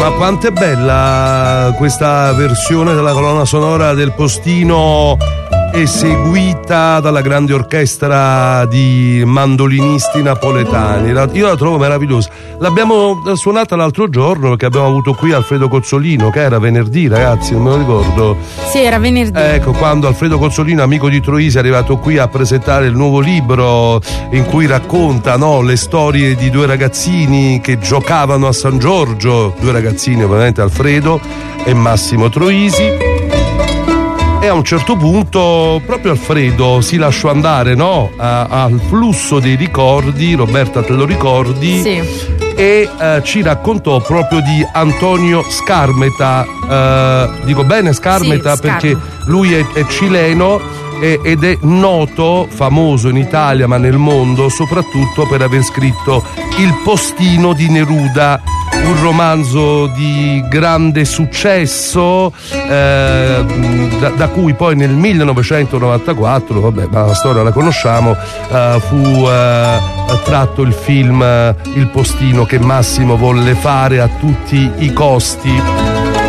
Ma quanto è bella questa versione della colonna sonora del Postino, eseguita dalla grande orchestra di mandolinisti napoletani. Io la trovo meravigliosa. L'abbiamo suonata l'altro giorno perché abbiamo avuto qui Alfredo Cozzolino, che era venerdì, ragazzi, non me lo ricordo. Sì, era venerdì. Ecco, quando Alfredo Cozzolino, amico di Troisi, è arrivato qui a presentare il nuovo libro in cui racconta, no, le storie di due ragazzini che giocavano a San Giorgio, due ragazzini ovviamente, Alfredo e Massimo Troisi. E a un certo punto proprio Alfredo si lasciò andare, no, al flusso dei ricordi. Roberta, te lo ricordi? Sì. E ci raccontò proprio di Antonio Scarmeta. Dico bene Scarmeta? Sì, perché lui è cileno ed è noto, famoso in Italia ma nel mondo soprattutto per aver scritto Il Postino di Neruda, un romanzo di grande successo, da cui poi nel 1994, vabbè, ma la storia la conosciamo, fu tratto il film Il Postino, che Massimo volle fare a tutti i costi.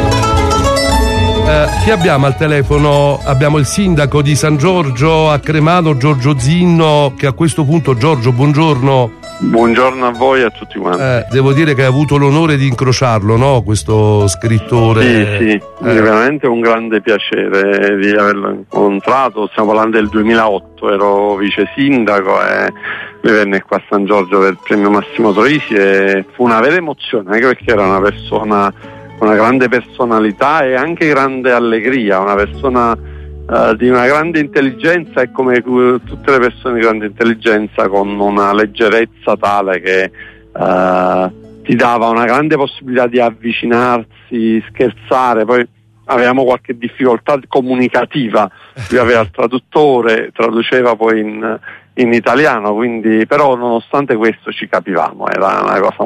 Chi abbiamo al telefono? Abbiamo il sindaco di San Giorgio a Cremano, Giorgio Zinno, che a questo punto, Giorgio, buongiorno. Buongiorno a voi e a tutti quanti. Devo dire che hai avuto l'onore di incrociarlo, no? Questo scrittore. Sì, veramente un grande piacere di averlo incontrato. Stiamo parlando del 2008, ero vice sindaco e lui venne qua a San Giorgio per il premio Massimo Troisi e fu una vera emozione, anche perché era una persona con una grande personalità e anche grande allegria, una persona di una grande intelligenza, e come tutte le persone di grande intelligenza con una leggerezza tale che ti dava una grande possibilità di avvicinarsi, scherzare. Poi avevamo qualche difficoltà comunicativa, lui aveva il traduttore, traduceva poi in italiano, quindi però nonostante questo ci capivamo, era una cosa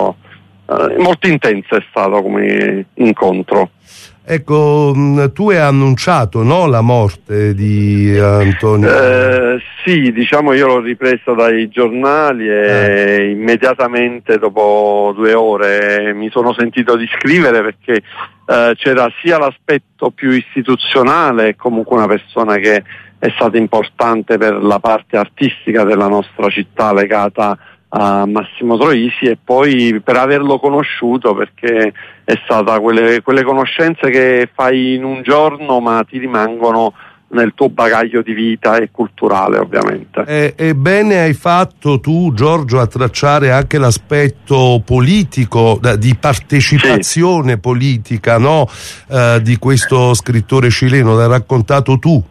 molto intensa, è stato come incontro. Ecco, tu hai annunciato, no, la morte di Antonio? Sì, diciamo, io l'ho ripresa dai giornali e immediatamente dopo 2 ore mi sono sentito di scrivere, perché c'era sia l'aspetto più istituzionale, comunque una persona che è stata importante per la parte artistica della nostra città legata a Massimo Troisi, e poi per averlo conosciuto, perché è stata quelle conoscenze che fai in un giorno ma ti rimangono nel tuo bagaglio di vita e culturale, ovviamente. E bene hai fatto tu, Giorgio, a tracciare anche l'aspetto politico, di partecipazione politica, no? Di questo scrittore cileno, l'hai raccontato tu.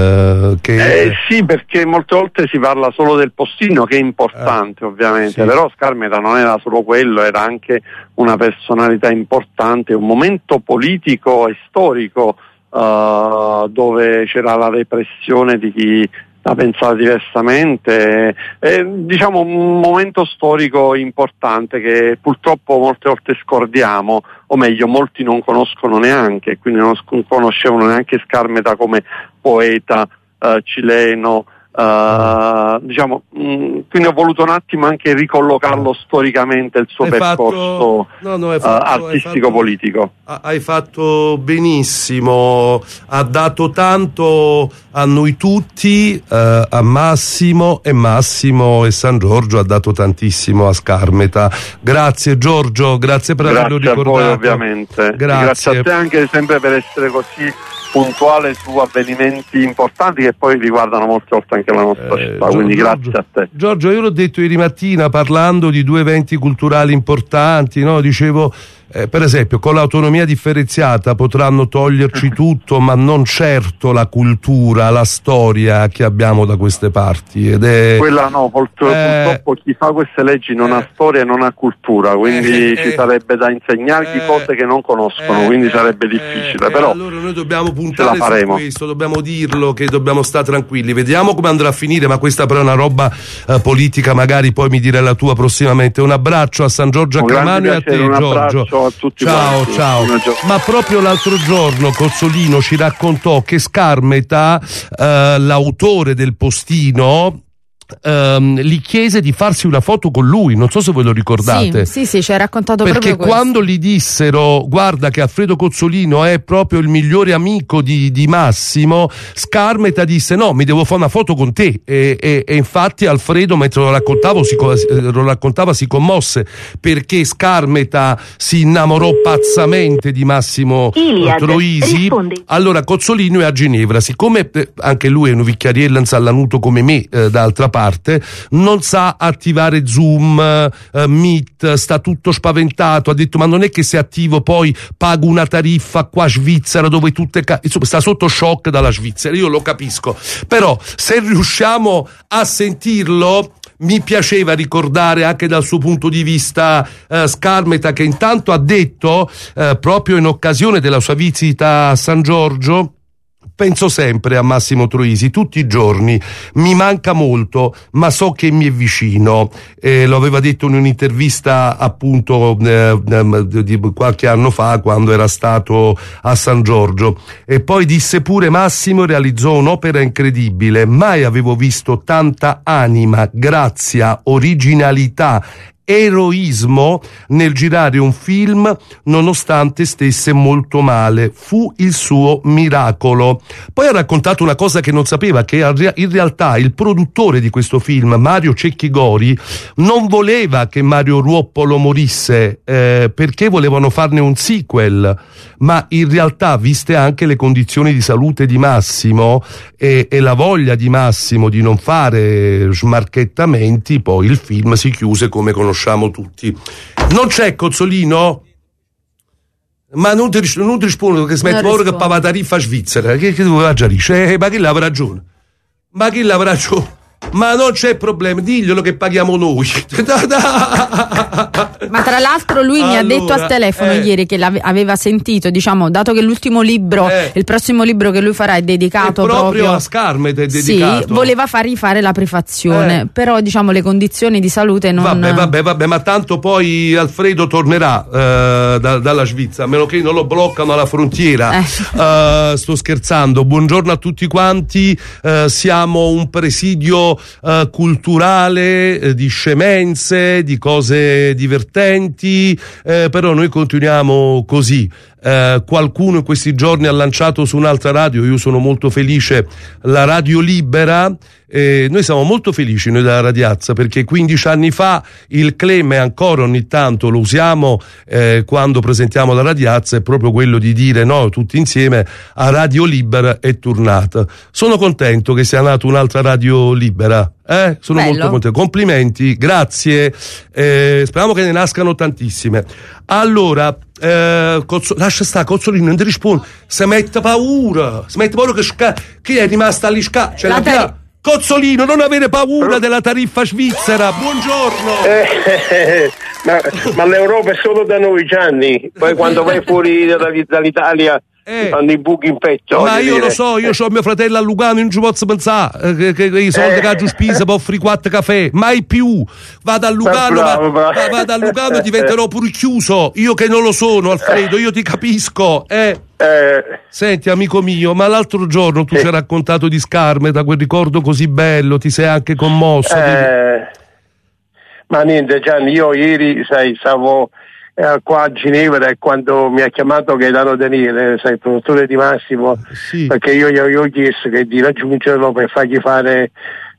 Sì, perché molte volte si parla solo del Postino, che è importante ovviamente, sì. Però Scarmeta non era solo quello, era anche una personalità importante, un momento politico e storico dove c'era la repressione di chi la pensava diversamente, diciamo un momento storico importante che purtroppo molte volte scordiamo, o meglio molti non conoscono neanche, quindi non conoscevano neanche Scarmeta come poeta cileno, diciamo, quindi ho voluto un attimo anche ricollocarlo storicamente, il suo percorso artistico-politico. Hai fatto benissimo, ha dato tanto a noi tutti, a Massimo, e San Giorgio ha dato tantissimo a Scarmeta. Grazie Giorgio, grazie per averlo ricordato. Grazie a voi ovviamente, grazie a te anche sempre per essere così puntuale su avvenimenti importanti che poi riguardano molte volte anche la nostra città, quindi grazie a te. Giorgio, io l'ho detto ieri mattina parlando di 2 eventi culturali importanti, no? Dicevo, per esempio, con l'autonomia differenziata potranno toglierci tutto, ma non certo la cultura, la storia che abbiamo da queste parti. Ed è quella no, purtroppo chi fa queste leggi non ha storia e non ha cultura, quindi ci sarebbe da insegnargli cose che non conoscono, quindi sarebbe difficile, però allora noi dobbiamo puntare su questo, dobbiamo dirlo, che dobbiamo stare tranquilli. Vediamo come andrà a finire, ma questa però è una roba politica, magari poi mi direi la tua prossimamente. Un abbraccio a San Giorgio a Cremano e a te, Giorgio. A tutti ciao. Ma proprio l'altro giorno Cozzolino ci raccontò che Scarmeta, l'autore del Postino, gli chiese di farsi una foto con lui, non so se voi lo ricordate. Sì, ci hai raccontato perché proprio quando gli dissero guarda che Alfredo Cozzolino è proprio il migliore amico di Massimo, Scarmeta disse no, mi devo fare una foto con te, e infatti Alfredo mentre lo raccontava si commosse, perché Scarmeta si innamorò pazzamente di Massimo Troisi. Allora Cozzolino è a Ginevra, siccome anche lui è un vicchiariello insallanuto come me, d'altra parte non sa attivare Zoom, Meet, sta tutto spaventato, ha detto ma non è che se attivo poi pago una tariffa qua a Svizzera dove tutte insomma sta sotto shock dalla Svizzera, io lo capisco, però se riusciamo a sentirlo mi piaceva ricordare anche dal suo punto di vista Scarmeta, che intanto ha detto proprio in occasione della sua visita a San Giorgio: penso sempre a Massimo Troisi, tutti i giorni, mi manca molto, ma so che mi è vicino. Lo aveva detto in un'intervista appunto di qualche anno fa, quando era stato a San Giorgio. E poi disse pure: Massimo realizzò un'opera incredibile, mai avevo visto tanta anima, grazia, originalità, eroismo nel girare un film, nonostante stesse molto male. Fu il suo miracolo. Poi ha raccontato una cosa che non sapeva, che in realtà il produttore di questo film, Mario Cecchi Gori, non voleva che Mario Ruoppolo morisse, perché volevano farne un sequel, ma in realtà, viste anche le condizioni di salute di Massimo e la voglia di Massimo di non fare smarchettamenti, poi il film si chiuse come conosciamo tutti. Non c'è Cozzolino? Ma non ti rispondo, che smetti ora che paga tariffa svizzera, che doveva già dire? Ma chi l'avrà ragione? Ma non c'è problema, diglielo che paghiamo noi. Ma tra l'altro lui mi ha detto al telefono ieri che aveva sentito, diciamo, dato che l'ultimo libro, il prossimo libro che lui farà è dedicato proprio a Scarmeta, è dedicato. Sì, voleva far rifare la prefazione, però diciamo le condizioni di salute non... Vabbè, ma tanto poi Alfredo tornerà dalla Svizzera, a meno che non lo bloccano alla frontiera. Sto scherzando. Buongiorno a tutti quanti, siamo un presidio culturale, di scemenze, di cose divertenti, però noi continuiamo così. Qualcuno in questi giorni ha lanciato su un'altra radio, io sono molto felice, la Radio Libera. Noi siamo molto felici noi della Radiazza, perché 15 anni fa il claim, ancora ogni tanto lo usiamo quando presentiamo la Radiazza, è proprio quello di dire no, tutti insieme, a Radio Libera è tornata. Sono contento che sia nata un'altra Radio Libera. Sono bello. Molto contento, complimenti, grazie, speriamo che ne nascano tantissime. Allora, lascia stare Cozzolino, non ti rispondo, si mette paura che è rimasta lì Cozzolino, non avere paura della tariffa svizzera. Buongiorno. Ma l'Europa è solo da noi, Gianni, poi quando vai fuori dall'Italia fanno i buchi in petto. Ma io lo so, io ho mio fratello a Lugano, non ci posso pensare che i soldi che ha giù spesa per offrire 4 caffè, mai più. Vado a Lugano, vado a Lugano e diventerò pure chiuso. Io che non lo sono, Alfredo, io ti capisco. Senti, amico mio, ma l'altro giorno tu ci hai raccontato di Scarmeta, quel ricordo così bello, ti sei anche commosso. Ma niente, Gianni, io ieri, stavo qua a Ginevra, e quando mi ha chiamato Gaetano Daniele, il produttore di Massimo, perché io gli avevo chiesto di raggiungerlo per fargli fare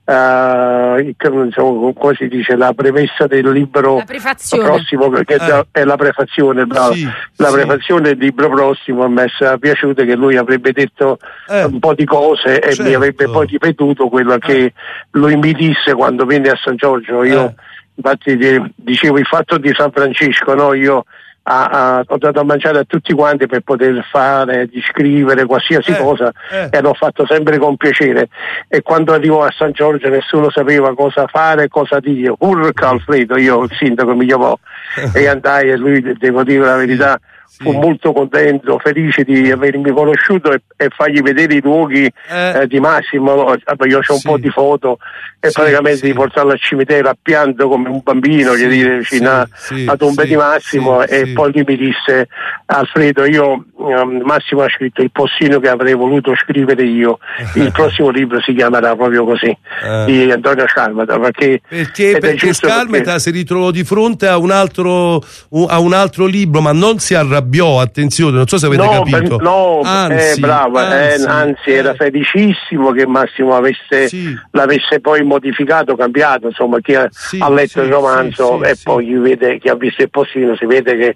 come si dice, la premessa del libro prossimo, che è la prefazione, prefazione del libro prossimo. A me è piaciuto che lui avrebbe detto un po' di cose e mi avrebbe poi ripetuto quello che lui mi disse quando venne a San Giorgio. Io infatti dicevo il fatto di San Francisco, no? Io ho dato a mangiare a tutti quanti per poter fare, di scrivere qualsiasi cosa, e l'ho fatto sempre con piacere. E quando arrivò a San Giorgio nessuno sapeva cosa fare, cosa dire. Urca Alfredo, io il sindaco mi chiamò e andai, e lui, devo dire la verità, fu molto contento, felice di avermi conosciuto e fargli vedere i luoghi di Massimo. Io c'ho un po' di foto e praticamente di portarlo al cimitero a pianto come un bambino, vicino a tombe di Massimo, e poi lui mi disse: Alfredo, io Massimo ha scritto il postino che avrei voluto scrivere io, il prossimo libro si chiamerà proprio così, di Antonio Scalmeta, perché Scalmeta si ritrovò di fronte a un altro libro, ma non si arrabbiò, attenzione, non so se avete capito. Anzi, era felicissimo che Massimo l'avesse poi modificato, cambiato, insomma, chi ha letto il romanzo e poi chi ha visto il postino si vede che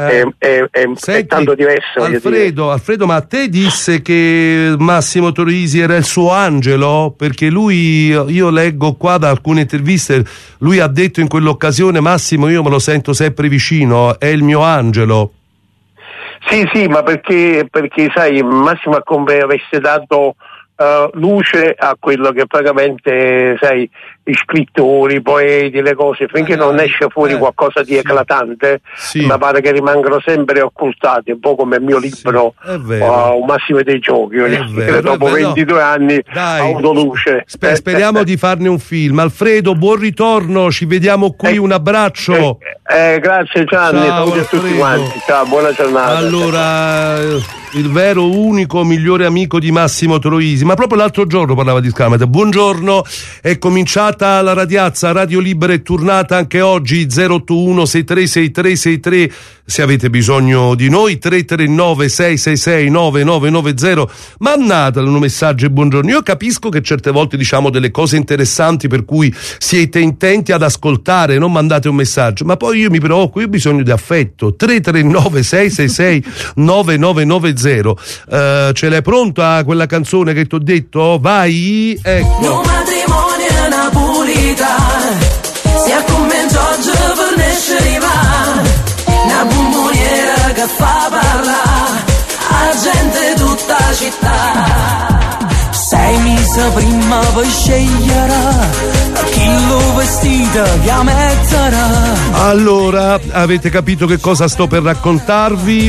è tanto diverso. Alfredo, ma a te disse che Massimo Troisi era il suo angelo? Perché lui, io leggo qua da alcune interviste, lui ha detto in quell'occasione: Massimo, io me lo sento sempre vicino, è il mio angelo. Sì, ma perché sai, Massimo è come avesse dato luce a quello che praticamente, sai, gli scrittori, i poeti, le cose, finché non esce fuori qualcosa di eclatante, ma pare che rimangano sempre occultati, un po' come il mio libro Un Massimo dei giochi, che dopo 22 anni ha avuto luce. Speriamo di farne un film. Alfredo, buon ritorno, ci vediamo qui, un abbraccio. Grazie Gianni, saluti a tutti quanti, ciao, buona giornata. Allora, il vero, unico, migliore amico di Massimo Troisi, ma proprio l'altro giorno parlava di Scalmeta. Buongiorno, è cominciata la radiazza, Radio Libera è tornata anche oggi, 081 636363, se avete bisogno di noi, 339 666 9990, mandatelo un messaggio e buongiorno. Io capisco che certe volte diciamo delle cose interessanti per cui siete intenti ad ascoltare, non mandate un messaggio, ma poi io mi preoccupo, io ho bisogno di affetto. 339 666 9990. Ce l'hai pronta quella canzone che ti ho detto? Vai, ecco. No matrimonio è napolitano, sia come Giorgio per nascere una bomboniera che fa parlare a gente tutta la città. 6 mesi prima per scegliere chi lo vestito che mezz'ora. Allora, avete capito che cosa sto per raccontarvi?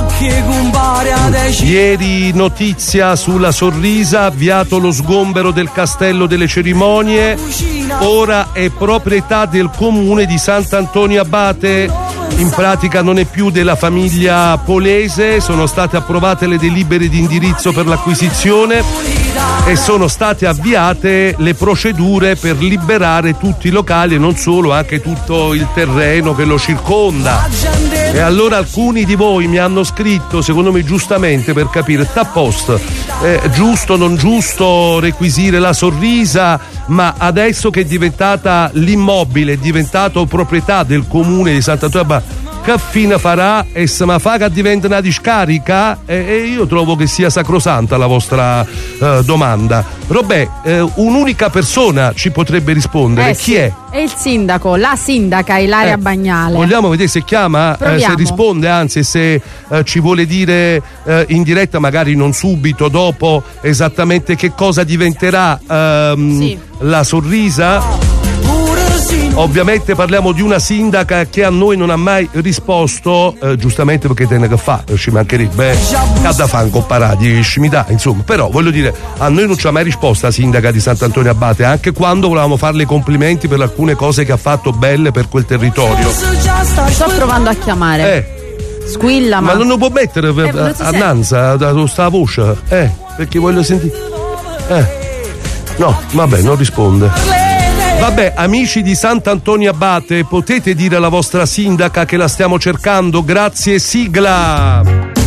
Ieri notizia sulla Sorrisa, avviato lo sgombero del Castello delle Cerimonie, ora è proprietà del comune di Sant'Antonio Abate. In pratica non è più della famiglia Polese, sono state approvate le delibere di indirizzo per l'acquisizione e sono state avviate le procedure per liberare tutti i locali e non solo, anche tutto il terreno che lo circonda. E allora alcuni di voi mi hanno scritto, secondo me giustamente, per capire sta post, giusto o non giusto requisire la Sorrisa, ma adesso che è diventata l'immobile, è diventato proprietà del comune di Sant'Antonio Abate, che fine farà? E se ma fa che diventa una discarica? E io trovo che sia sacrosanta la vostra domanda. Robè, un'unica persona ci potrebbe rispondere. Chi è? È il sindaco, la sindaca Ilaria Bagnale. Vogliamo vedere se chiama, se risponde, anzi se ci vuole dire in diretta, magari non subito, dopo, esattamente che cosa diventerà la Sorrisa. Ovviamente parliamo di una sindaca che a noi non ha mai risposto, giustamente perché te ne che fa, ci mancherebbe, cada fanco parati, scimità, insomma, però voglio dire, a noi non ci ha mai risposto la sindaca di Sant'Antonio Abate, anche quando volevamo farle i complimenti per alcune cose che ha fatto belle per quel territorio. Sto provando a chiamare. Squilla, ma non lo può mettere annanza da sta voce, perché voglio sentire. No, vabbè, non risponde. Vabbè, amici di Sant'Antonio Abate, potete dire alla vostra sindaca che la stiamo cercando? Grazie, sigla!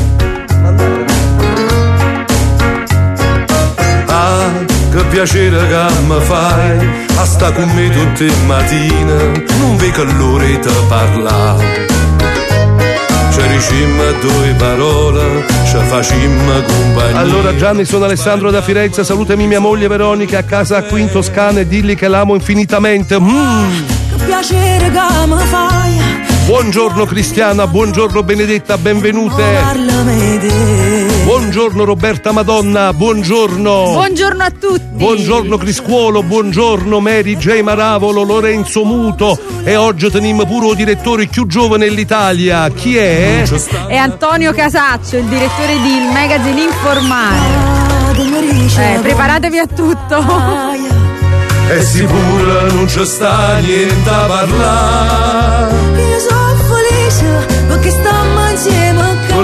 Ah, che piacere che mi fai, a sta con me tutte le mattine, non vedo l'ora di parlare. Ci dicimmo due parole, ci facimmo compagnia. Allora Gianni, sono Alessandro da Firenze, salutami mia moglie Veronica a casa qui in Toscana e dilli che l'amo infinitamente. Che piacere che mi fai. Buongiorno Cristiana, buongiorno Benedetta, benvenute. Buongiorno Roberta Madonna, buongiorno. Buongiorno a tutti. Buongiorno Criscuolo, buongiorno Mary J. Maravolo, Lorenzo Muto e oggi teniamo pure il direttore più giovane dell'Italia. Chi è? È Antonio Casaccio, il direttore di Il Magazine Informale. Preparatevi a tutto. E sicuro non c'è sta niente a parlare. Io sono felice perché sto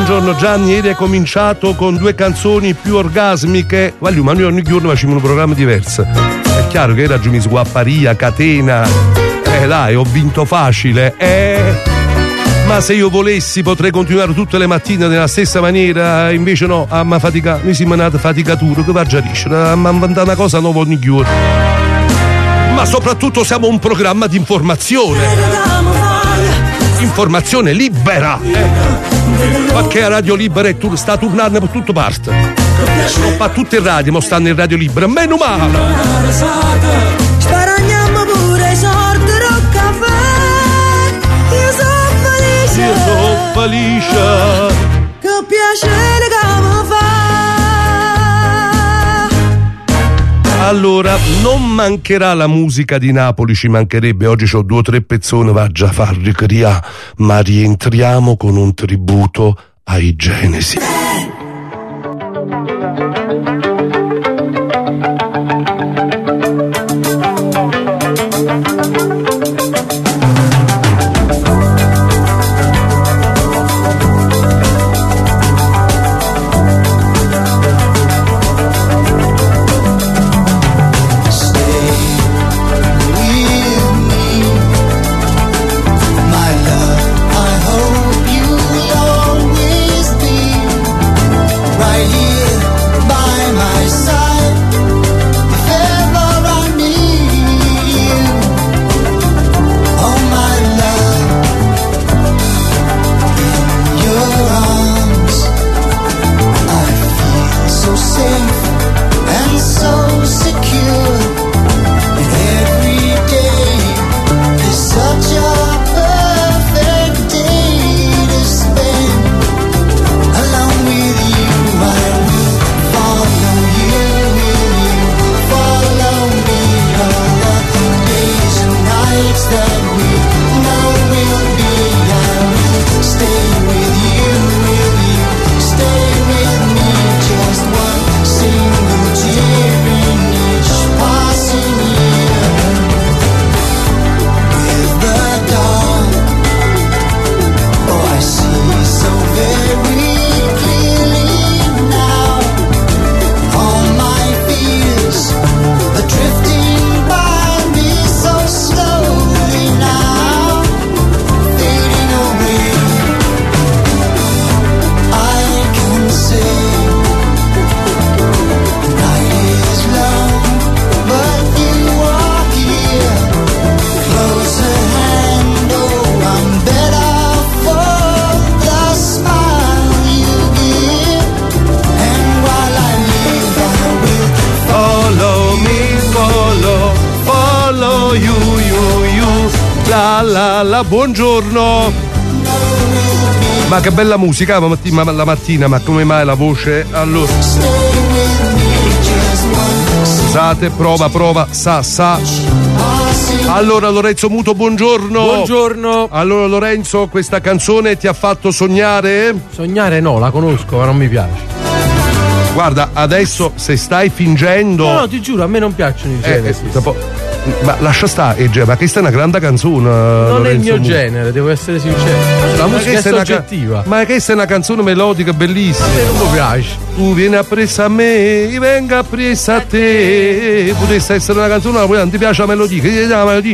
Buongiorno Gianni, ieri hai cominciato con 2 canzoni più orgasmiche. Voglio, ma noi ogni giorno facciamo un programma diverso. È chiaro che era Giumis Guapparia, Catena. Dai, ho vinto facile. Ma se io volessi potrei continuare tutte le mattine nella stessa maniera, invece no, ma fatica, noi siamo nati faticatura, che va già riuscire, ma una cosa nuova ogni giorno. Ma soprattutto siamo un programma di informazione libera, perché la radio libera sta tornando per tutte parti, non fa tutte in radio, ma stanno in radio libera, meno male. Sparagniamo pure sorte roccaffè, io sono felice, che piacere che mi fa. Allora, non mancherà la musica di Napoli, ci mancherebbe. Oggi c'ho 2 o 3 pezzoni, va già a far ricriare, ma rientriamo con un tributo ai Genesi. Buongiorno. Ma che bella musica la mattina, ma come mai la voce? Allora, scusate, prova, sa. Allora Lorenzo Muto, buongiorno. Buongiorno. Allora Lorenzo, questa canzone ti ha fatto sognare? Sognare no, la conosco, ma non mi piace. Guarda, adesso se stai fingendo. No, ti giuro, a me non piacciono i Genesis. Ma lascia stare, ma questa è una grande canzone. Non Lorenzo è il mio Muto. genere, devo essere sincero. La musica è soggettiva. Ma questa è una canzone melodica bellissima. A me non mi piace. Tu vieni appresso a me, io vengo appresso a te. Potesse essere una canzone, ma non ti piace la melodia? Che ti dà la melodia?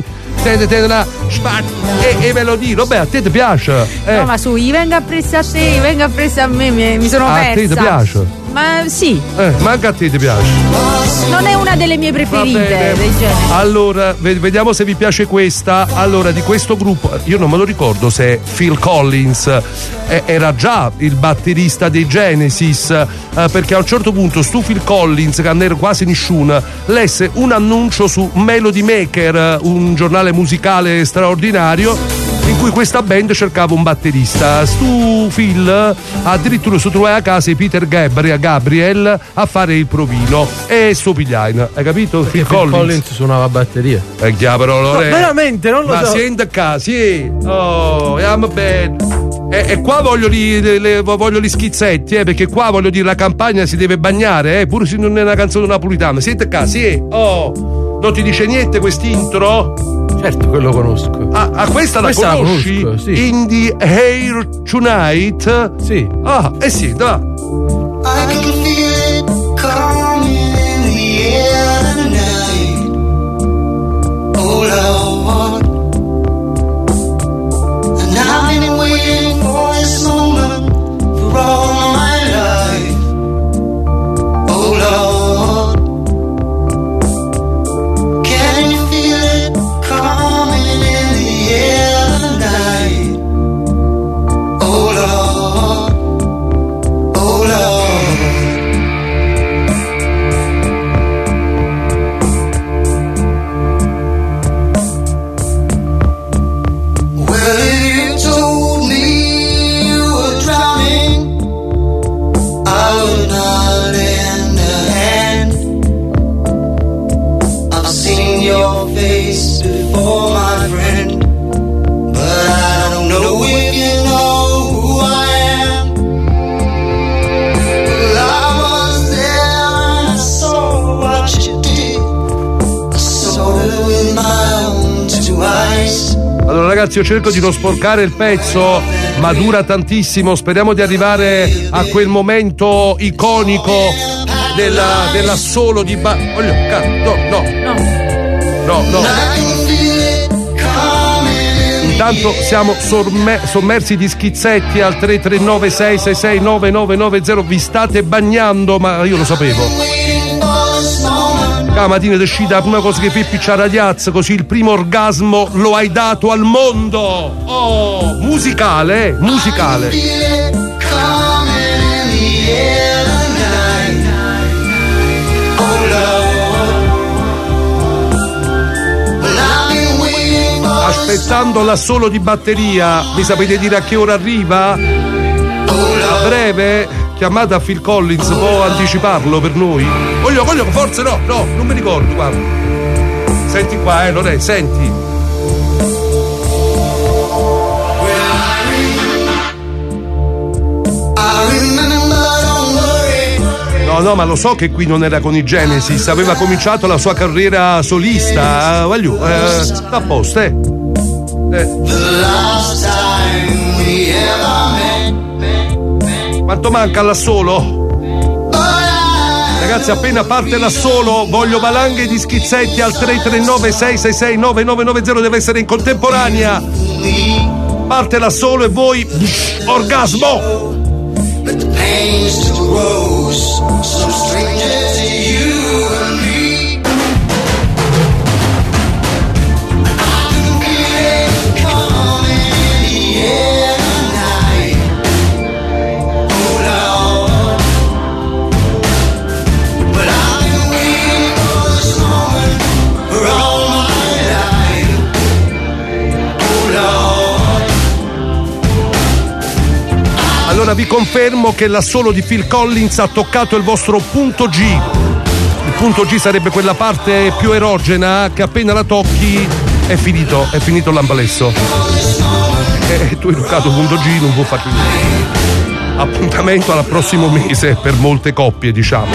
E melodia, vabbè, a te ti piace? No, ma su, io vengo appresso a te, io vengo appresso a me, mi sono persa. A te ti piace? Ma sì. Ma anche a te ti piace? Non è una delle mie preferite del genere. Allora, vediamo se vi piace questa. Allora, di questo gruppo, io non me lo ricordo se Phil Collins era già il batterista dei Genesis, perché a un certo punto stu Phil Collins, che non era quasi nessuno, lesse un annuncio su Melody Maker, un giornale musicale straordinario, in cui questa band cercava un batterista. Stu Phil addirittura si trovava a casa di Peter Gabriel a fare il provino e sto pigliaino, hai capito? Phil Collins suonava batteria. Però no, veramente non lo so. Ma senta qua, sì. Oh, andiamo bene. E qua voglio gli schizzetti, perché qua voglio dire la campagna si deve bagnare, pure se non è una canzone napolitana. Senta qua, sì. Oh, non ti dice niente quest'intro? Certo che lo conosco. Questa la conosci? La conosco, sì. In the Air Tonight? Sì. Sì, da. I can feel it coming in the air tonight. Oh Lord, and I've been waiting for this moment for all my life. Oh Lord, can you feel it coming in the air tonight? Oh Lord, oh Lord. Your face before, my friend, but I don't know if you know who I am. Well, I was there and I saw what you did. I saw it with my own two eyes. Allora ragazzi, io cerco di non sporcare il pezzo, ma dura tantissimo. Speriamo di arrivare a quel momento iconico dell'assolo di No. Intanto siamo sommersi di schizzetti al 339 666 9990. Vi state bagnando, ma io lo sapevo. La mattina è uscita la prima cosa che Pippi c'ha ragazza, così il primo orgasmo lo hai dato al mondo. Oh, musicale. Aspettando l'assolo di batteria, mi sapete dire a che ora arriva? A breve? Chiamata a Phil Collins, può anticiparlo per noi? Voglio, forse no, non mi ricordo, guarda. Senti qua, Lore, senti. No, ma lo so che qui non era con i Genesis, aveva cominciato la sua carriera solista. Sta a posto, Quanto manca all'assolo? Ragazzi, appena parte l'assolo, voglio valanghe di schizzetti al 339 666 9990, deve essere in contemporanea. Parte l'assolo e voi orgasmo. But the pain's too gross, some stranger to you and me. I can feel it coming in the air tonight. Oh Lord, but I've been waiting for this moment for all my life. Oh Lord. Allora vi confermo che l'assolo di Phil Collins ha toccato il vostro punto G. Il punto G sarebbe quella parte più erogena che appena la tocchi è finito l'ampalesso. E tu hai toccato punto G, non può fare più niente. Appuntamento al prossimo mese per molte coppie, diciamo.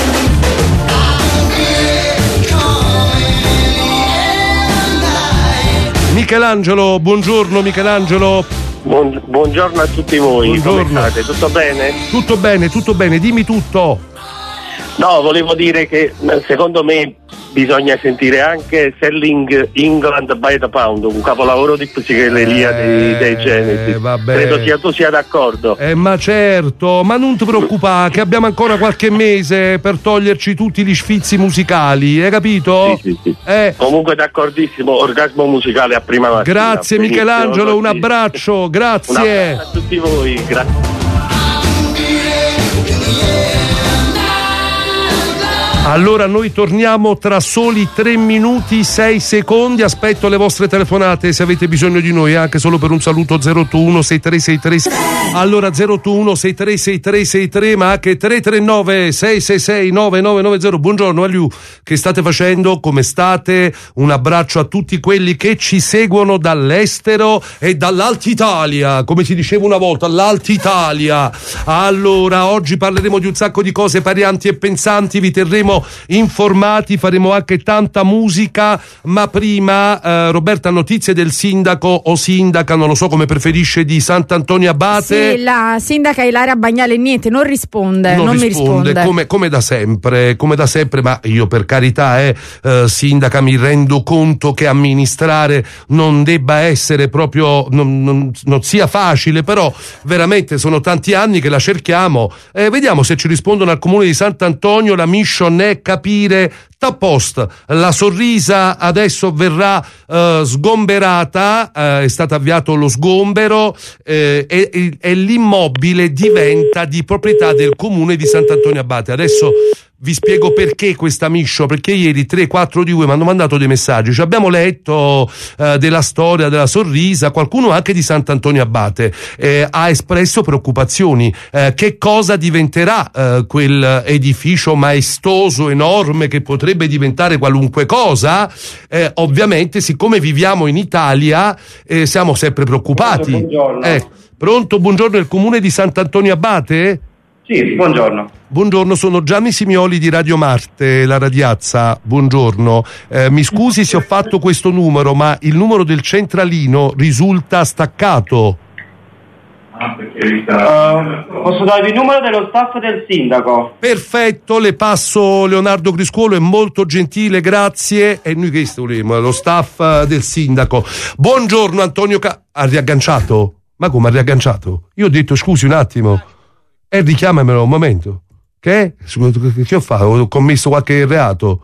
Michelangelo, buongiorno Michelangelo. Buongiorno a tutti voi. Buongiorno. Come state? Tutto bene? Tutto bene, dimmi tutto. No, volevo dire che secondo me bisogna sentire anche Selling England by the Pound, un capolavoro di psichedelia dei Genesis. Vabbè. Credo tu sia d'accordo. Ma certo, ma non ti preoccupare che abbiamo ancora qualche mese per toglierci tutti gli sfizi musicali, hai capito? Sì. Comunque d'accordissimo, orgasmo musicale a prima mattina. Grazie Michelangelo, un abbraccio, grazie. Un abbraccio a tutti voi, grazie. Allora noi torniamo tra soli 3 minuti 6 secondi. Aspetto le vostre telefonate se avete bisogno di noi, anche solo per un saluto. 081 6363. Allora 081 6363, ma anche 339 666 9990. Buongiorno Aliu, che state facendo? Come state? Un abbraccio a tutti quelli che ci seguono dall'estero e dall'Alta Italia, come si diceva una volta, l'Alta Italia. Allora oggi parleremo di un sacco di cose parianti e pensanti, vi terremo benissimo informati, faremo anche tanta musica, ma prima Roberta, notizie del sindaco o sindaca, non lo so come preferisce, di Sant'Antonio Abate. Sì, la sindaca Ilaria Bagnale niente, non risponde. Mi risponde. Come da sempre, ma io per carità, sindaca, mi rendo conto che amministrare non debba essere proprio, non sia facile, però veramente sono tanti anni che la cerchiamo. Vediamo se ci rispondono al comune di Sant'Antonio. La mission è capire post la Sorrisa adesso verrà sgomberata, è stato avviato lo sgombero e l'immobile diventa di proprietà del comune di Sant'Antonio Abate. Adesso vi spiego perché questa mission, perché ieri 3-4 di voi mi hanno mandato dei messaggi, ci abbiamo letto della storia della Sorrisa, qualcuno anche di Sant'Antonio Abate ha espresso preoccupazioni, che cosa diventerà quel edificio maestoso, enorme, che potrebbe diventare qualunque cosa. Ovviamente, siccome viviamo in Italia, siamo sempre preoccupati. Pronto, buongiorno, il comune di Sant'Antonio Abate? Sì, buongiorno. Buongiorno, sono Gianni Simioli di Radio Marte, la Radiazza, buongiorno. Mi scusi se ho fatto questo numero, ma il numero del centralino risulta staccato. Posso darvi il numero dello staff del sindaco? Perfetto, le passo Leonardo Criscuolo, è molto gentile, grazie. E noi che volevamo, lo staff del sindaco. Buongiorno Antonio ha riagganciato? Ma come ha riagganciato? Io ho detto scusi un attimo. Richiamamelo un momento. Che ho fatto? Ho commesso qualche reato?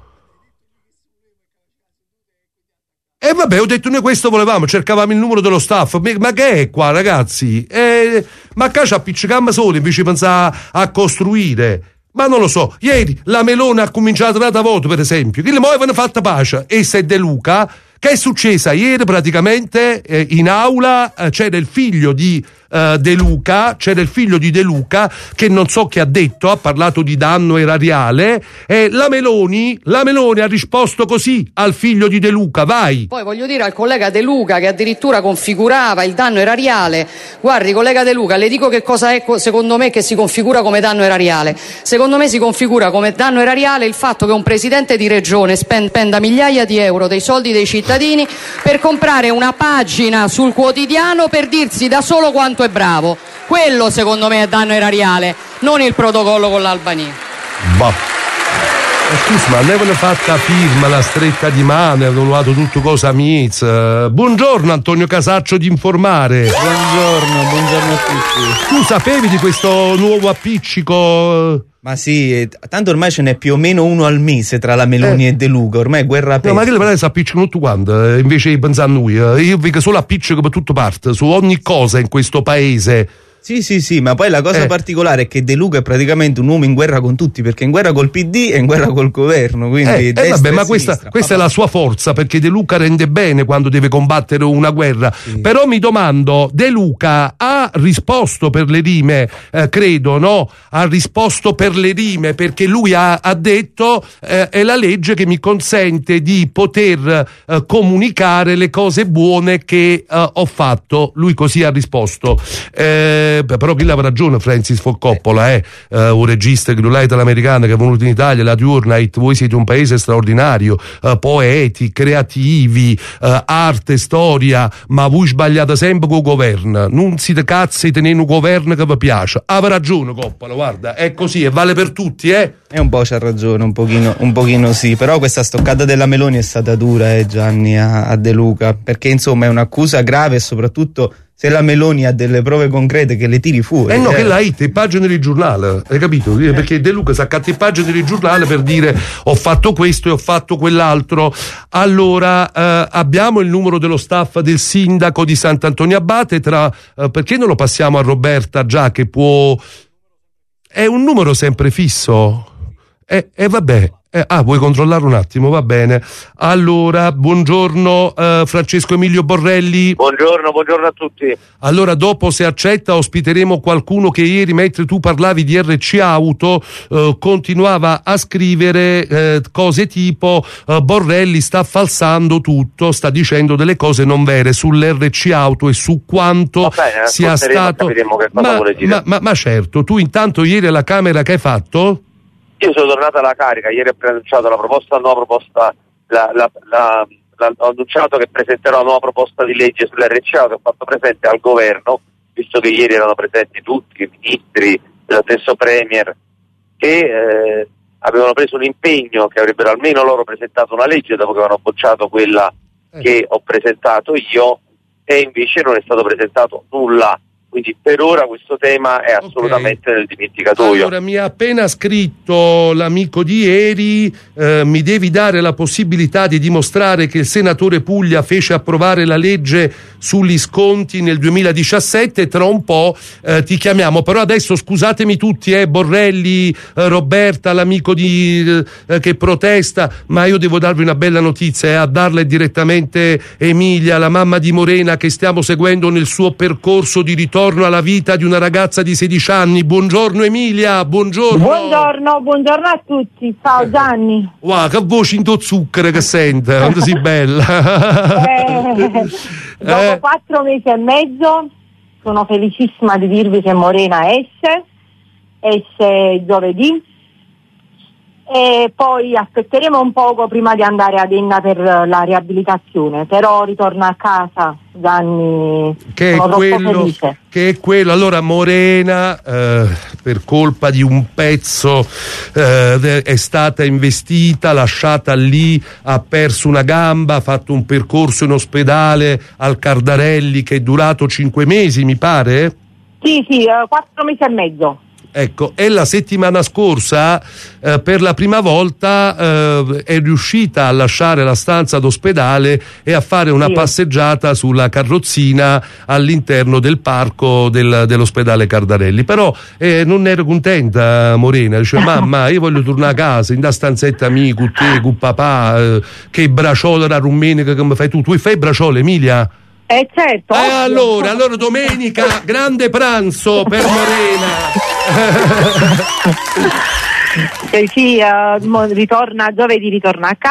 Vabbè, ho detto noi questo volevamo, cercavamo il numero dello staff. Ma che è qua, ragazzi? Ma qua ci appiccicammo solo invece di pensare a costruire. Ma non lo so, ieri la Meloni ha cominciato a dare voto, per esempio, che le avevano fatta pace, e se De Luca, che è successa ieri praticamente in aula, c'era il figlio di De Luca, che non so che ha detto, ha parlato di danno erariale, e la Meloni ha risposto così al figlio di De Luca, vai. Poi voglio dire al collega De Luca che addirittura configurava il danno erariale, guardi collega De Luca, le dico che cosa è secondo me che si configura come danno erariale. Secondo me si configura come danno erariale il fatto che un presidente di regione spenda migliaia di euro dei soldi dei cittadini per comprare una pagina sul quotidiano per dirsi da solo quanto è bravo. Quello secondo me è danno erariale, non il protocollo con l'Albania. Scusa, ma avevano fatta firma, la stretta di mano, avevano trovato tutto cosa Miz. Buongiorno Antonio Casaccio di Informare. Buongiorno a tutti. Tu sapevi di questo nuovo appiccico? Ma sì, tanto ormai ce n'è più o meno uno al mese tra la Meloni e De Luca, ormai è guerra aperta. No, ma che le parole si appiccicano tutti quanti, invece di pensare a noi. Io vedo solo appiccico per tutto parte, su ogni cosa in questo paese. Sì, ma poi la cosa particolare è che De Luca è praticamente un uomo in guerra con tutti, perché è in guerra col PD e in guerra col governo, quindi vabbè, ma questa è la sua forza, perché De Luca rende bene quando deve combattere una guerra. Sì. Però mi domando, De Luca ha risposto per le rime, credo, no? Ha risposto per le rime, perché lui ha detto è la legge che mi consente di poter comunicare le cose buone che ho fatto. Lui così ha risposto. Però chi aveva ragione, Francis Ford Coppola, un regista italo-americano che è venuto in Italia, la Turnite, voi siete un paese straordinario, poeti, creativi, arte, storia, ma voi sbagliate sempre con il governo, non siete cazzi tenendo un governo che vi piace. Aveva ragione Coppola, guarda, è così e vale per tutti, E un po' c'ha ragione, un pochino sì, però questa stoccata della Meloni è stata dura, Gianni, a De Luca, perché insomma è un'accusa grave e soprattutto se la Meloni ha delle prove concrete che le tiri fuori. No, che la hit, pagine di giornale, hai capito? Perché De Luca si accatta pagine di giornale per dire ho fatto questo e ho fatto quell'altro. Allora, abbiamo il numero dello staff del sindaco di Sant'Antonio Abate, perché non lo passiamo a Roberta già che può... È un numero sempre fisso? Vabbè. Vuoi controllare un attimo? Va bene. Allora, buongiorno Francesco Emilio Borrelli. Buongiorno a tutti. Allora, dopo, se accetta, ospiteremo qualcuno che ieri, mentre tu parlavi di RC Auto, continuava a scrivere cose tipo Borrelli sta falsando tutto, sta dicendo delle cose non vere sull'RC Auto e su quanto sia stato... Capiremo che cosa vuole dire. Ma certo, tu intanto ieri alla Camera che hai fatto? Io sono tornato alla carica, ieri ho preannunciato la nuova proposta, ho annunciato che presenterò la nuova proposta di legge sull'RCA, che ho fatto presente al governo, visto che ieri erano presenti tutti i ministri, lo stesso Premier, che avevano preso un impegno che avrebbero almeno loro presentato una legge dopo che avevano bocciato quella che ho presentato io, e invece non è stato presentato nulla. Quindi per ora questo tema è assolutamente nel dimenticatoio. Allora, mi ha appena scritto l'amico di ieri, mi devi dare la possibilità di dimostrare che il senatore Puglia fece approvare la legge sugli sconti nel 2017, tra un po' ti chiamiamo. Però adesso scusatemi tutti, Borrelli, Roberta, l'amico che protesta, ma io devo darvi una bella notizia, a darla è direttamente Emilia, la mamma di Morena, che stiamo seguendo nel suo percorso di ritorno alla vita di una ragazza di 16 anni. Buongiorno Emilia, buongiorno. Buongiorno a tutti. Ciao Gianni. Wow, che voce in zucchero che sente, quando sei bella. Dopo 4 mesi e mezzo sono felicissima di dirvi che Morena esce giovedì, e poi aspetteremo un poco prima di andare ad Enna per la riabilitazione, però ritorno a casa, Gianni, sono troppo felice. Che è quello. Allora Morena, per colpa di un pezzo, è stata investita, lasciata lì, ha perso una gamba, ha fatto un percorso in ospedale al Cardarelli che è durato 5 mesi, mi pare? Sì, 4 mesi e mezzo. Ecco, e la settimana scorsa per la prima volta è riuscita a lasciare la stanza d'ospedale e a fare una passeggiata sulla carrozzina all'interno del parco dell'ospedale Cardarelli. Però non ero contenta Morena, dice mamma, io voglio tornare a casa in da stanzetta mia con te, con papà, che braciola la rummenica che mi fai tu fai braciola Emilia? Certo. Allora domenica grande pranzo per Morena. Sì, giovedì ritorna a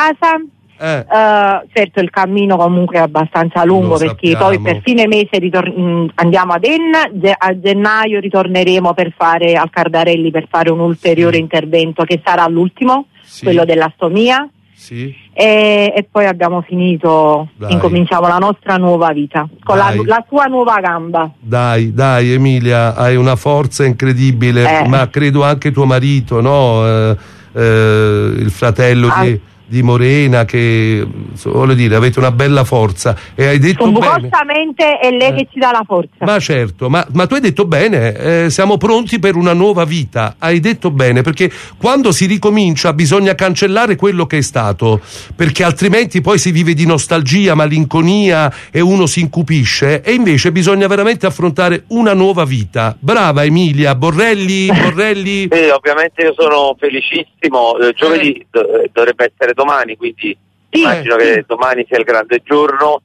casa. Certo, il cammino comunque è abbastanza lungo, perché poi per fine mese andiamo ad Enna, a gennaio ritorneremo al Cardarelli per fare un ulteriore intervento che sarà l'ultimo, quello della stomia. Sì. E poi abbiamo finito, incominciamo la nostra nuova vita con la tua nuova gamba. Dai Emilia, hai una forza incredibile, ma credo anche tuo marito, no? Il fratello di Morena, che voglio dire, avete una bella forza, e hai detto bene, è lei che ci dà la forza. Ma certo, ma tu hai detto bene, siamo pronti per una nuova vita, hai detto bene, perché quando si ricomincia bisogna cancellare quello che è stato, perché altrimenti poi si vive di nostalgia, malinconia e uno si incupisce, e invece bisogna veramente affrontare una nuova vita. Brava Emilia. Borrelli? Ovviamente io sono felicissimo, giovedì dovrebbe essere domani, quindi immagino che domani sia il grande giorno.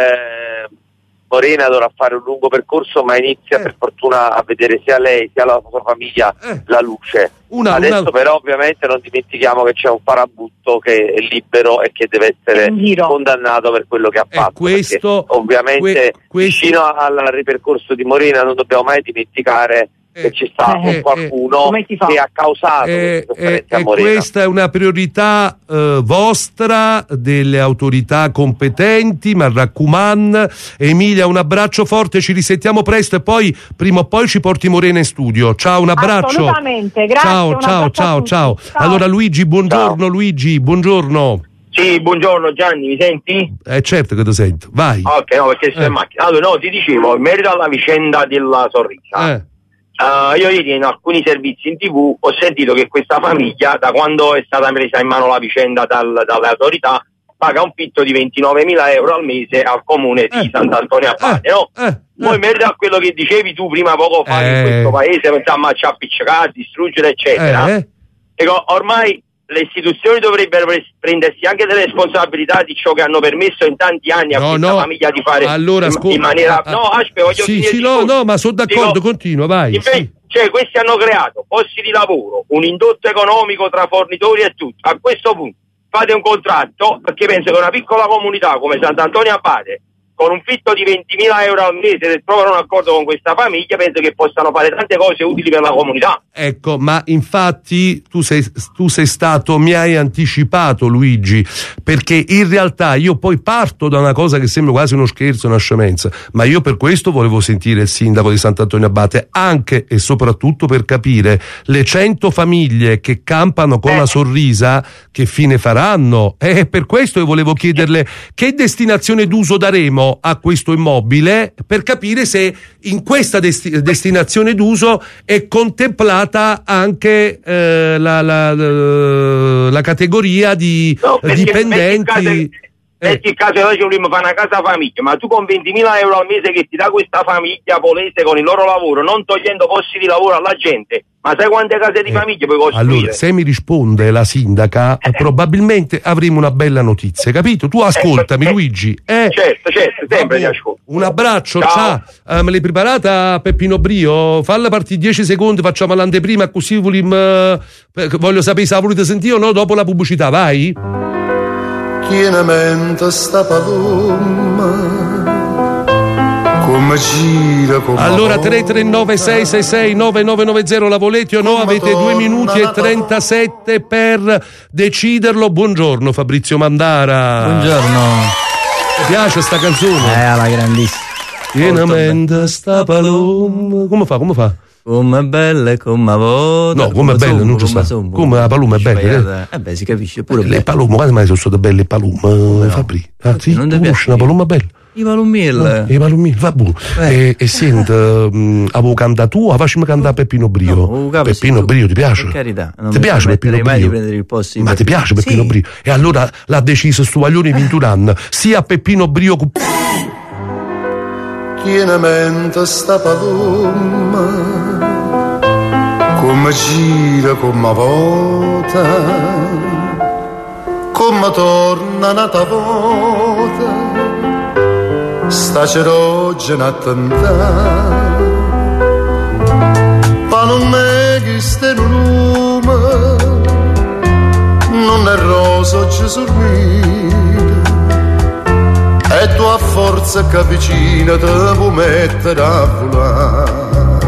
Morena dovrà fare un lungo percorso, ma inizia per fortuna a vedere sia lei sia la sua famiglia la luce. Adesso però ovviamente non dimentichiamo che c'è un farabutto che è libero e che deve essere condannato per quello che ha fatto. Ovviamente vicino al ripercorso di Morena non dobbiamo mai dimenticare che ci sta qualcuno che ha causato a Morena. Questa è una priorità vostra, delle autorità competenti, ma raccomando. Emilia, un abbraccio forte, ci risentiamo presto, e poi prima o poi ci porti Morena in studio. Ciao, un abbraccio. Assolutamente, grazie. Ciao. Allora Luigi, buongiorno. Ciao. Luigi, buongiorno. Sì, buongiorno Gianni, mi senti? Certo che ti sento, vai. Ok, no, perché sei in macchina. Allora, no, ti dicevo, in merito alla vicenda della Sorrisa. Io ieri in alcuni servizi in TV ho sentito che questa famiglia, da quando è stata presa in mano la vicenda dalle autorità, paga un fitto di 29.000 euro al mese al comune di Sant'Antonio Abate, no? Poi in merito a quello che dicevi tu prima poco fa, che in questo paese pensiamo a appiccicare, distruggere, eccetera. Ecco, ormai le istituzioni dovrebbero prendersi anche delle responsabilità di ciò che hanno permesso in tanti anni a questa famiglia di fare in maniera... voglio finire. Ma sono d'accordo, continua, vai. Cioè, questi hanno creato posti di lavoro, un indotto economico tra fornitori e tutto. A questo punto fate un contratto, perché penso che una piccola comunità come Sant'Antonio Abate, con un fitto di 20.000 euro al mese, se trovano un accordo con questa famiglia, penso che possano fare tante cose utili per la comunità. Ecco, ma infatti tu sei stato, mi hai anticipato, Luigi, perché in realtà io poi parto da una cosa che sembra quasi uno scherzo, una scemenza, ma io per questo volevo sentire il sindaco di Sant'Antonio Abate, anche e soprattutto per capire le 100 famiglie che campano con la Sorrisa che fine faranno, e per questo io volevo chiederle che destinazione d'uso daremo a questo immobile, per capire se in questa destinazione d'uso è contemplata anche la categoria di dipendenti. Metti il caso che noi ci vogliamo fare una casa famiglia, ma tu con 20.000 euro al mese che ti dà questa famiglia polese con il loro lavoro, non togliendo posti di lavoro alla gente, ma sai quante case di famiglia puoi costruire? Allora, se mi risponde la sindaca, probabilmente avremo una bella notizia, capito? Tu ascoltami, Luigi. Certo, sempre ti ascolto. Un abbraccio, ciao. Me l'hai preparata Peppino Brio? Falla partire 10 secondi, facciamo l'anteprima, così voglio sapere se la volete sentire o no dopo la pubblicità, vai? Pienamente sta paloma come gira come allora 339 666 9990 la volete o no? Avete 2 minuti e 37 per deciderlo. Buongiorno Fabrizio Mandara. Buongiorno. Ti piace sta canzone? Alla grandissima. Pienamente sta paloma. Come fa? Come belle, come vota. No, come belle, non ci sta. Come la paloma è bella. Beh, si capisce pure. Le palome, quando mai sono state belle palume? Fabri. Sì, non ti piace una paloma bella. I palumil. I palumil, va buono. E senti, avevo cantato tu, facciamo cantare Peppino Brio. No, Peppino Brio ti piace? Per carità. Ti piace Peppino Brio? Ma ti piace Peppino Brio? E allora l'ha deciso stu Vaglioni 21 anni, sia Peppino Brio pienamente sta paloma come gira come vota come torna nata volta sta cerogena attentà ma non è che ste lume non è rosa Gesù mio e tu a forza che vicina te puoi mettere a volare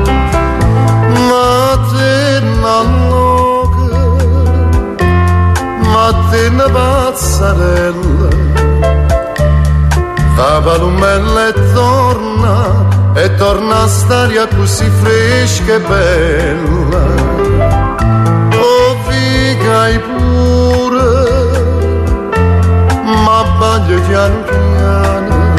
ma te non loca ma te ne pazzarella va palumella e torna a stare così fresca e bella oh vigai pure ma baglio piano piano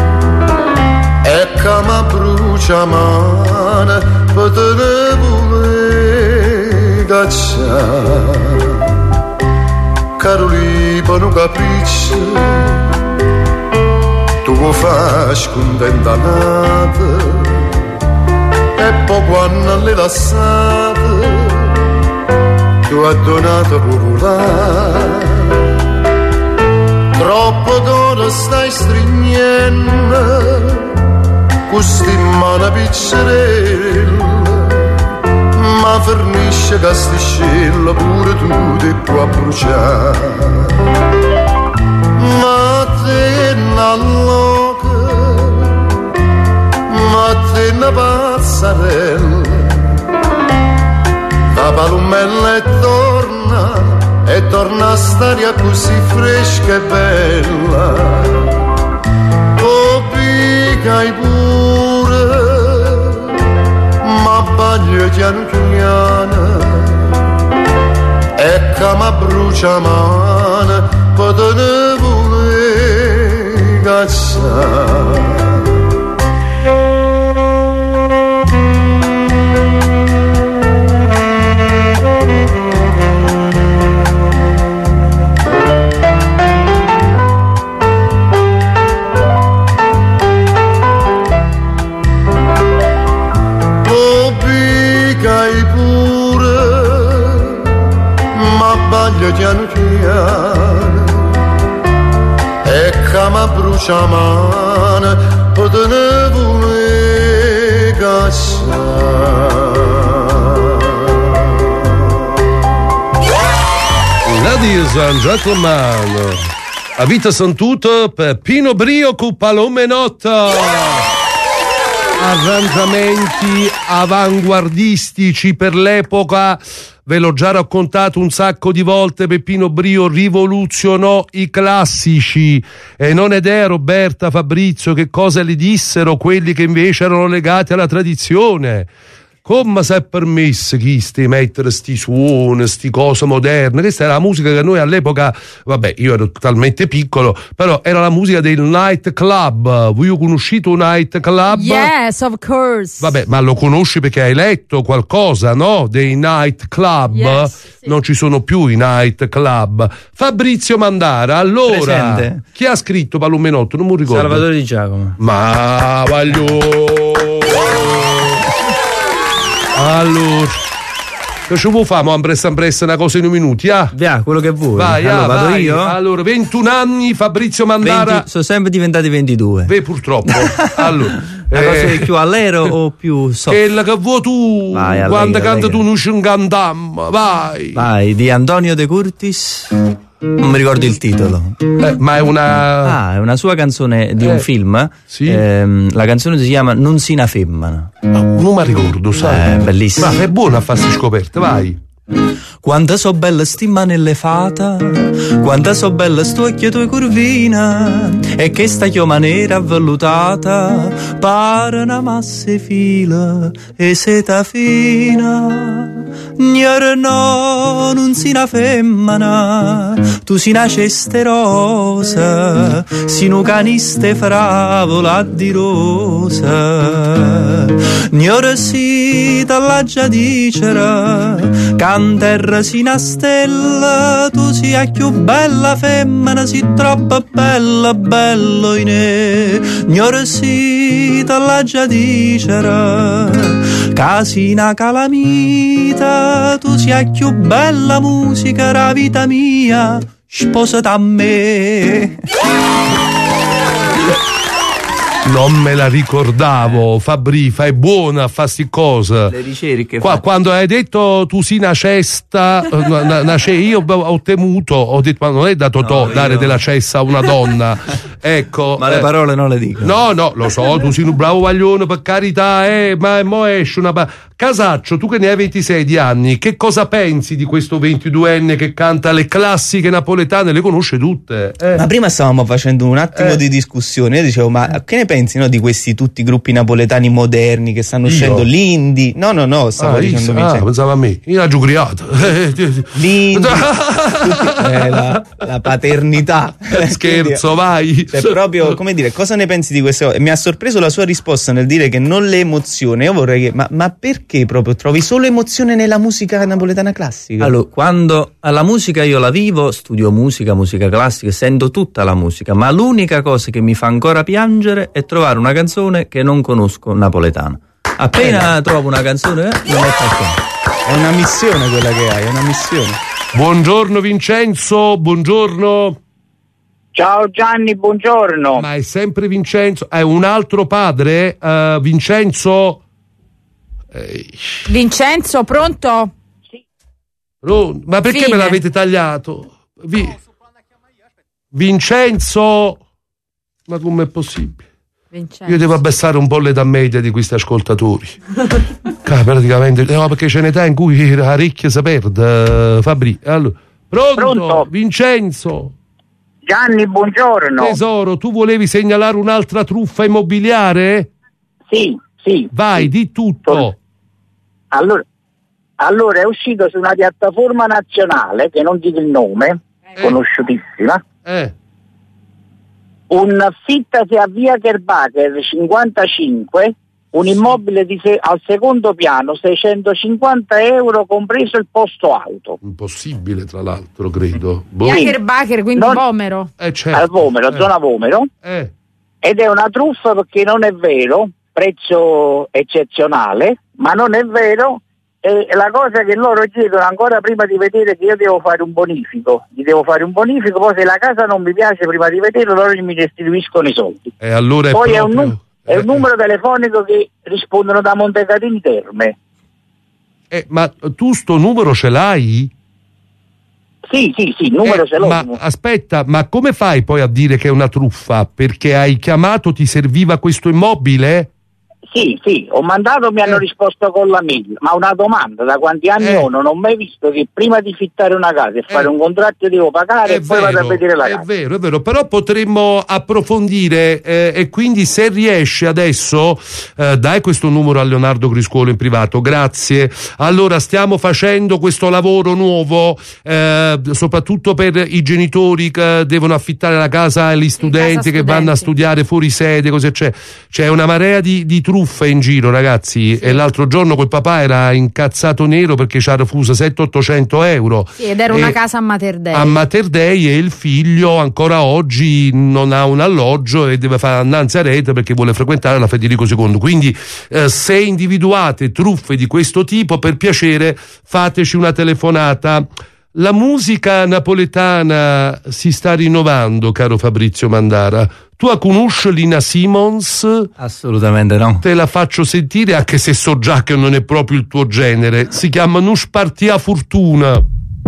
e che mi brucia mano per te ne vuole cacciare Carolina non capisce tu lo fai scontenta nata e poi quando l'hai lasciata tu hai donato popolare troppo d'ora stai stringendo questi mano piccerella ma fernisce casticella pure tu ti puoi bruciare ma te non loca ma te ne pazzarella la palumella e torna a stare così fresca e bella oh pigai pure ma baglio piano piano e che mi brucia mano per te ne vuole cacciare piano piano e che mi brucia mano per te ne vuole cacciare Ladies and gentlemen A vita son tutto per Pino Brio con Palome Notta. Arrangiamenti avanguardistici per l'epoca. Ve l'ho già raccontato un sacco di volte. Peppino Brio rivoluzionò i classici. E non è idea, Roberta, Fabrizio, che cosa gli dissero quelli che invece erano legati alla tradizione. Come si è permesso chi mettere sti suoni, sti cose moderne? Questa era la musica che noi all'epoca, vabbè, io ero talmente piccolo, però era la musica del night club. Voi ho conosciuto un night club? Yes, of course. Vabbè, ma lo conosci perché hai letto qualcosa, no? Dei night club? Yes, sì. Non ci sono più i night club. Fabrizio Mandara, allora, presente. Chi ha scritto Palumenotto? Non mi ricordo. Salvatore Di Giacomo. Ma allora, che ci vuoi fare? Ampressa una cosa in un minuto, Via, quello che vuoi. Vai, allora, vado vai. io? Allora, 21 anni, Fabrizio Mandara. Sono sempre diventati 22. Purtroppo. Allora, la cosa è più all'ero o più soft? Quella che vuoi tu, vai, quando canta tu non ci cantammo, vai. Vai, di Antonio De Curtis. Non mi ricordo il titolo. Ma è una... è una sua canzone di un film. Sì. La canzone si chiama Non si una femmina. Non mi ricordo, sai. Bellissima. Ma è buona a farsi scoperte, vai. Quanta so bella sti manelle fata, quanta so bella sto occhio tue curvina, e che sta chioma nera avvellutata, pare una massa fila e seta fina. Gnore no, non si una femmina, tu si una ceste rosa, si un caniste fravola di rosa. Gnore si dalla già dicera, canterra si una stella, tu sia più bella femmina, si troppo bella, bello in e. Gnore si dalla già dicera, casina calamita, tu sia più bella musica, la vita mia, sposata a me. Non me la ricordavo, Fabri, fai buona a fare sti cose. Le ricerche. Quando hai detto tu sei una cesta, io ho temuto, ho detto ma non è da Totò dare della cesta a una donna. Ecco. Ma le parole non le dico. No, lo so, tu sei un bravo vaglione, per carità, ma mo esce una... Casaccio, tu che ne hai 26 di anni, che cosa pensi di questo 22enne che canta le classiche napoletane? Le conosce tutte. Ma prima stavamo facendo un attimo di discussione. Io dicevo, ma che ne pensi, no, di questi tutti i gruppi napoletani moderni che stanno uscendo? L'indie? No, stavo dicendo pensavo a me. Io la giucriata. L'indie. La paternità. Scherzo, vai. Cioè, proprio, come dire, cosa ne pensi di queste cose? Mi ha sorpreso la sua risposta nel dire che non le emoziona. Io vorrei che, ma perché proprio trovi solo emozione nella musica napoletana classica? Allora, quando alla musica io la vivo, studio musica classica, sento tutta la musica, ma l'unica cosa che mi fa ancora piangere è trovare una canzone che non conosco napoletana. Appena trovo una canzone, non è perché. È una missione quella che hai, è una missione. Buongiorno Vincenzo, buongiorno. Ciao Gianni, buongiorno. Ma è sempre Vincenzo? È un altro padre? Vincenzo? Vincenzo, pronto? Sì. Ma perché Fine. me l'avete tagliato? Vincenzo? Ma com'è possibile? Vincenzo. Io devo abbassare un po' l'età media di questi ascoltatori. Praticamente, no, perché c'è un'età in cui la ricchia si perde, Fabri. Allora, pronto? Vincenzo? Gianni, buongiorno. Tesoro, tu volevi segnalare un'altra truffa immobiliare? Sì. Vai, di tutto. Allora, è uscito su una piattaforma nazionale, che non dico il nome, conosciutissima, un affittasi a via Kerbacher 55, un immobile al secondo piano, 650 euro compreso il posto auto. Impossibile, tra l'altro, credo. Via Kerbacher, quindi Vomero. Certo. Al Vomero, zona Vomero. Ed è una truffa perché non è vero, prezzo eccezionale, ma non è vero. E la cosa che loro chiedono ancora prima di vedere che io devo fare un bonifico, poi se la casa non mi piace prima di vederlo loro mi restituiscono i soldi. Allora poi è un numero telefonico che rispondono da Montecatini Terme. Ma tu sto numero ce l'hai? Sì, il numero ce l'ho. Ma aspetta, ma come fai poi a dire che è una truffa? Perché hai chiamato, ti serviva questo immobile? Sì, ho mandato, mi hanno risposto con la mail, ma una domanda: da quanti anni ho? Non ho mai visto che prima di fittare una casa e fare un contratto devo pagare e poi vado a vedere la casa. È vero, però potremmo approfondire e quindi se riesce adesso dai questo numero a Leonardo Griscuolo in privato, grazie. Allora stiamo facendo questo lavoro nuovo soprattutto per i genitori che devono affittare la casa e gli studenti che vanno a studiare fuori sede, cos'è c'è una marea di truffe in giro, ragazzi, e l'altro giorno quel papà era incazzato nero perché ci ha refuso 700-800 euro. Sì, ed era una casa a Mater Dei. A Mater Dei, e il figlio ancora oggi non ha un alloggio e deve fare annanzi a rete perché vuole frequentare la Federico II. Quindi se individuate truffe di questo tipo, per piacere fateci una telefonata. La musica napoletana si sta rinnovando, caro Fabrizio Mandara. Tu conosci Lina Simons? Assolutamente no. Te la faccio sentire, anche se so già che non è proprio il tuo genere. Si chiama Non spartia fortuna.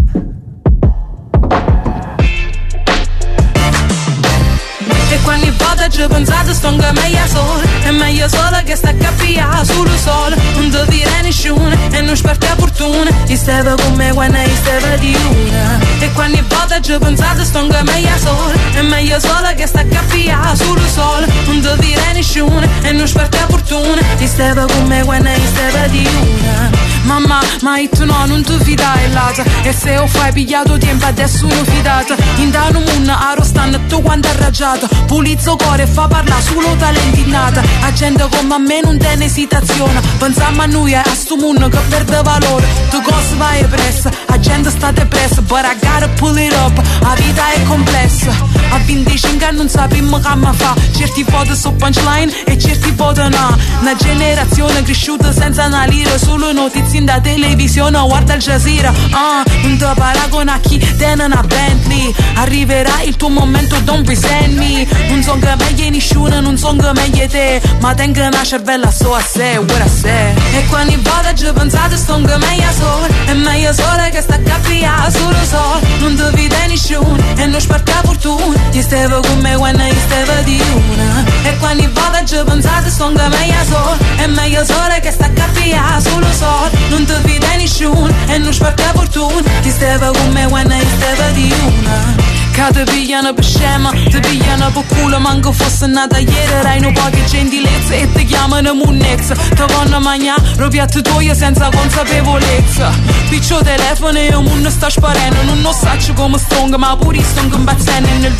E quando volta ci pensate sto che meglio solo, è meglio solo che sta cappia sullo sole, non ti dire nessuno e non spartia fortuna, ti stava con me quando stava di una. E quando volta ci pensate sto che meglio solo, è meglio solo che sta cappia sullo sole, non ti dire nessuno e non spartia fortuna, ti stava con me quando stava di una. Mamma, ma tu no, non ti fidai l'altra, e se ho fai pigliato tempo adesso non fidata, in da un mondo arrostando tu quanto arraggiata, pulizzo cuore e fa parlare solo talenti innata, a gente come me non tiene esitazione, pensiamo a noi e a sto mondo che perde valore, tu cosa vai pressa, a gente sta depressa, but I gotta pull it up, la vita è complessa, a 25 anni non sappiamo come fa, certi foto su punchline e certi foto no, una generazione cresciuta senza una lira, solo notizie da televisione, guarda Al Jazeera, non ti paragona a chi tiene una Bentley, arriverà il tuo momento, don't resent me, non son che meglio nessuno, non son che meglio te, ma tengo una cervella so a sé, what I say. E quando volta ci pensate sto che meglio solo, è meglio solo che sta cappia sullo sole, non ti vede nessuno e non spartia fortuna, ti stava con me quando stava di una. E quando volta ci pensate sto che meglio solo, è meglio solo che sta cappia sullo sole, non ti vede nessuno e non spartia fortuna, ti stava con me quando stava di una. Che ti pigliano per scema, ti pigliano per culo, manco fosse nata ieri, erai un po' che gentilezza e ti chiamano munnezza, ti vanno a mangiare lo piatto tuo senza consapevolezza, piccio telefono e il mondo sta sparendo, non lo saccio come strong, ma pure strong impazzendo, e nel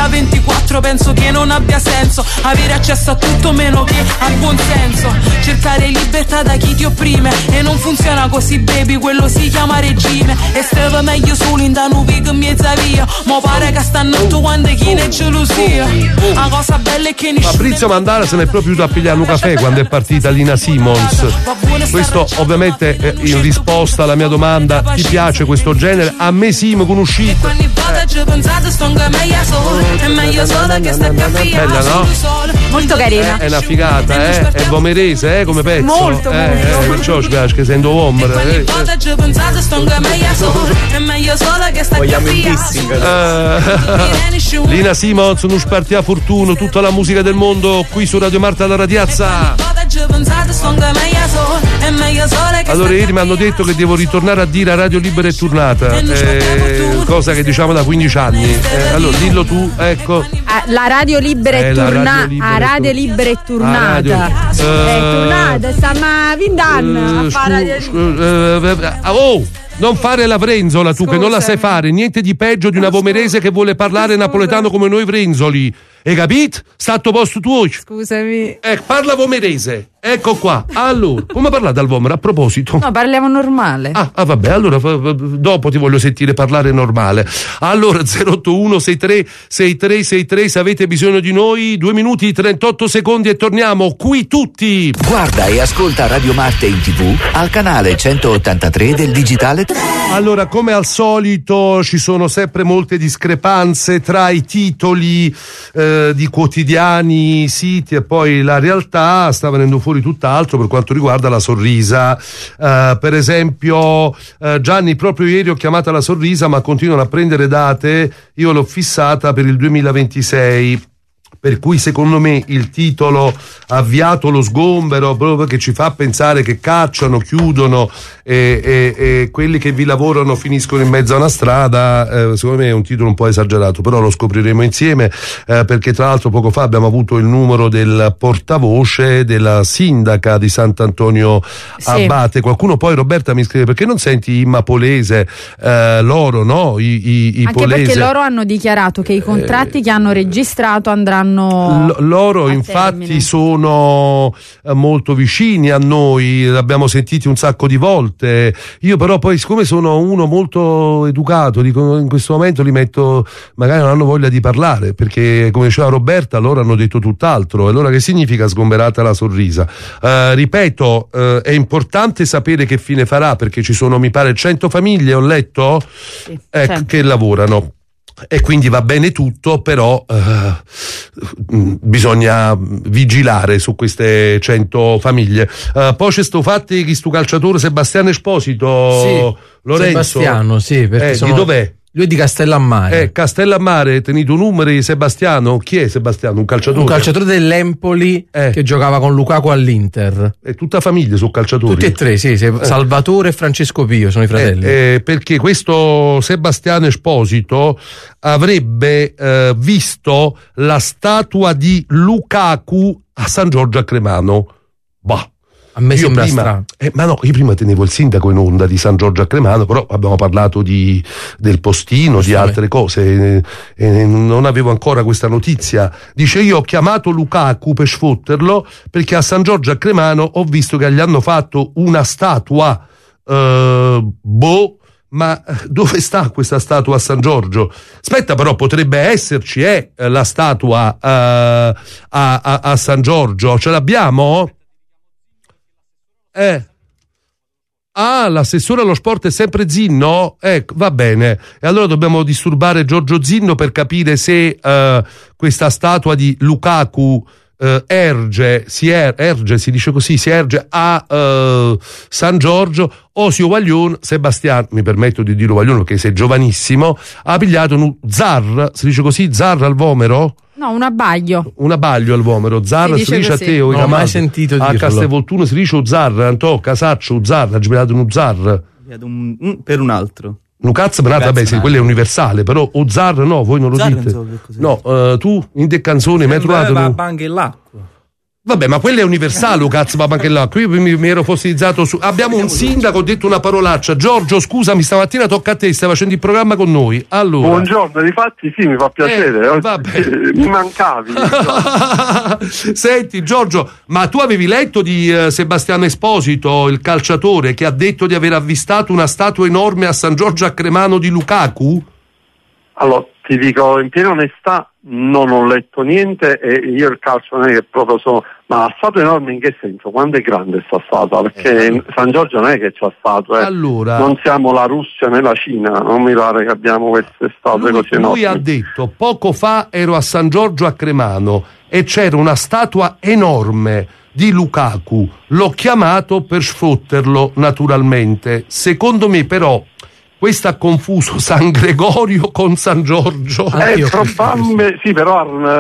2024 penso che non abbia senso avere accesso a tutto meno che al buon senso, cercare libertà da chi ti opprime, e non funziona così baby, quello si chiama regime, e stava meglio solo in da nubi che mezza via, mo pare che stanno tu quando chi ne gelosia, la cosa bella è che nessuno. Fabrizio Mandara se n'è proprio da pigliare un caffè quando è partita Lina Simons. Questo ovviamente in risposta alla mia domanda: ti piace questo genere? A me sì, mi conosci. Bella, no? Molto carina. È una figata, è vomerese, come pezzo. Molto, perciò ci piace che sento uomo. Vogliamo il dissing. Lina Simons, non spartia fortuna, tutta la musica del mondo qui su Radio Marta alla Radiazza. Allora ieri mi hanno detto che devo ritornare a dire a Radio Libera è tornata, cosa che diciamo da 15 anni. Allora dillo tu, ecco. La Radio Libera è tornata. La Radio Libera è tornata. È tornata, stiamo a 20 anni a fare oh! Non fare la vrenzola tu, che non la sai fare, niente di peggio di una vomerese che vuole parlare napoletano come noi vrenzoli. Hai capito? Stato posto tuo. Scusami. Parla vomerese. Ecco qua. Allora, come parlate al Vomero a proposito? No, parliamo normale. Ah, vabbè, allora dopo ti voglio sentire parlare normale. Allora 081 63 6363, se avete bisogno di noi, 2 minuti 38 secondi e torniamo qui tutti. Guarda e ascolta Radio Marte in TV al canale 183 del Digitale 3. Allora, come al solito ci sono sempre molte discrepanze tra i titoli di quotidiani, siti e poi la realtà. Sta venendo fuori lavori tutt'altro per quanto riguarda la Sorrisa. Per esempio, Gianni, proprio ieri ho chiamato la Sorrisa, ma continuano a prendere date. Io l'ho fissata per il 2026. Per cui secondo me il titolo avviato lo sgombero, proprio perché ci fa pensare che cacciano, chiudono e quelli che vi lavorano finiscono in mezzo a una strada, secondo me è un titolo un po' esagerato, però lo scopriremo insieme, perché tra l'altro poco fa abbiamo avuto il numero del portavoce della sindaca di Sant'Antonio Abate. Qualcuno poi, Roberta, mi scrive: perché non senti Imma Polese, loro, no? I Anche Polese, perché loro hanno dichiarato che i contratti che hanno registrato andranno loro infatti termine. Sono molto vicini a noi, l'abbiamo sentiti un sacco di volte. Io però poi, siccome sono uno molto educato, dico, in questo momento li metto, magari non hanno voglia di parlare, perché come diceva Roberta, loro hanno detto tutt'altro. Allora che significa sgomberata la Sorrisa? Ripeto, è importante sapere che fine farà, perché ci sono, mi pare, 100 famiglie, ho letto, che lavorano. E quindi va bene tutto, però bisogna vigilare su queste 100 famiglie. Poi c'è sto fatti che sto calciatore Sebastiano Esposito, sì, Lorenzo. Sebastiano, sì, perché di dov'è? Lui è di Castellammare. Castellammare, tenuto numeri Sebastiano. Chi è Sebastiano? Un calciatore? Un calciatore dell'Empoli che giocava con Lukaku all'Inter. È tutta famiglia su calciatori? Tutti e tre, sì. Salvatore e Francesco Pio sono i fratelli. Perché questo Sebastiano Esposito avrebbe visto la statua di Lukaku a San Giorgio a Cremano. Bah. A me sembra strano. Ma no, io prima tenevo il sindaco in onda di San Giorgio a Cremano, però abbiamo parlato del postino, di altre cose, non avevo ancora questa notizia. Dice: io ho chiamato Lukaku per sfotterlo, perché a San Giorgio a Cremano ho visto che gli hanno fatto una statua, ma dove sta questa statua a San Giorgio? Aspetta, però potrebbe esserci la statua a San Giorgio, ce l'abbiamo? L'assessore allo sport è sempre Zinno? Va bene. E allora dobbiamo disturbare Giorgio Zinno per capire se questa statua di Lukaku si dice così, si erge a San Giorgio, o si Ovaglione Sebastiano, mi permetto di dire Ovaglione perché sei giovanissimo, ha pigliato un zar, si dice così, zar al vomero? No, un abbaglio. Un abbaglio al vomero. Zar si dice a te o non ho mai sentito dirlo. A Castelvolturno si dice o zar, Antò, Casaccio, o zar, ha girato un zar. Per un altro. Un cazzo, vabbè, sì, quello è universale, però o zar no, voi non lo zar dite. No, tu in te canzone mi hai trovato anche l'acqua. Vabbè, ma quello è universale, cazzo, ma anche là. Qui mi ero fossilizzato su. Abbiamo un sindaco, ho detto una parolaccia. Giorgio, scusami, stamattina tocca a te, stai facendo il programma con noi. Allora. Buongiorno, difatti sì, mi fa piacere. Mi mancavi. Senti, Giorgio, ma tu avevi letto di Sebastiano Esposito, il calciatore, che ha detto di aver avvistato una statua enorme a San Giorgio a Cremano di Lukaku? Allora, ti dico in piena onestà, non ho letto niente e io il calcio non è che proprio sono. Ma la statua enorme in che senso? Quanto è grande sta statua? Perché San Giorgio non è che c'ha statue. Allora, non siamo la Russia né la Cina, non mi pare che abbiamo queste statue così enormi. Lui ha detto: poco fa ero a San Giorgio a Cremano e c'era una statua enorme di Lukaku. L'ho chiamato per sfotterlo, naturalmente. Secondo me però questo ha confuso San Gregorio con San Giorgio. Probabile, sì, però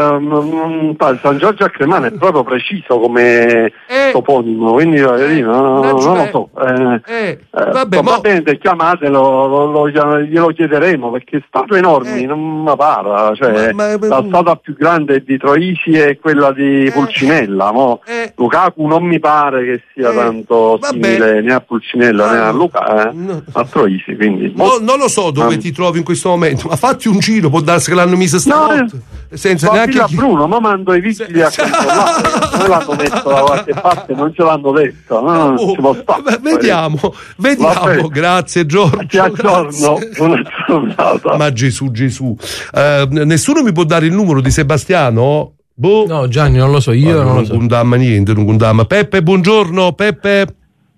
San Giorgio a Cremano è proprio preciso come toponimo, quindi non lo so. Vabbè, va bene, chiamatelo, glielo chiederemo, perché statue enormi non mi pare, cioè la statua più grande di Troisi è quella di Pulcinella, Lukaku non mi pare che sia tanto simile né a Pulcinella né a a Troisi, quindi non lo so dove ti trovi in questo momento, ma fatti un giro, può darsi che l'hanno messo stanotte. Senza neanche a Bruno, ma mando i vigili a controllare. Non l'hanno messo da qualche parte, non ce l'hanno detto. Si può stare. Vediamo. Grazie Giorgio. Ti aggiorno. Buona giornata. Ma Gesù. Nessuno mi può dare il numero di Sebastiano? No, Gianni, non lo so, io non lo so. Non condamma niente, non condamma. Peppe, buongiorno, Peppe.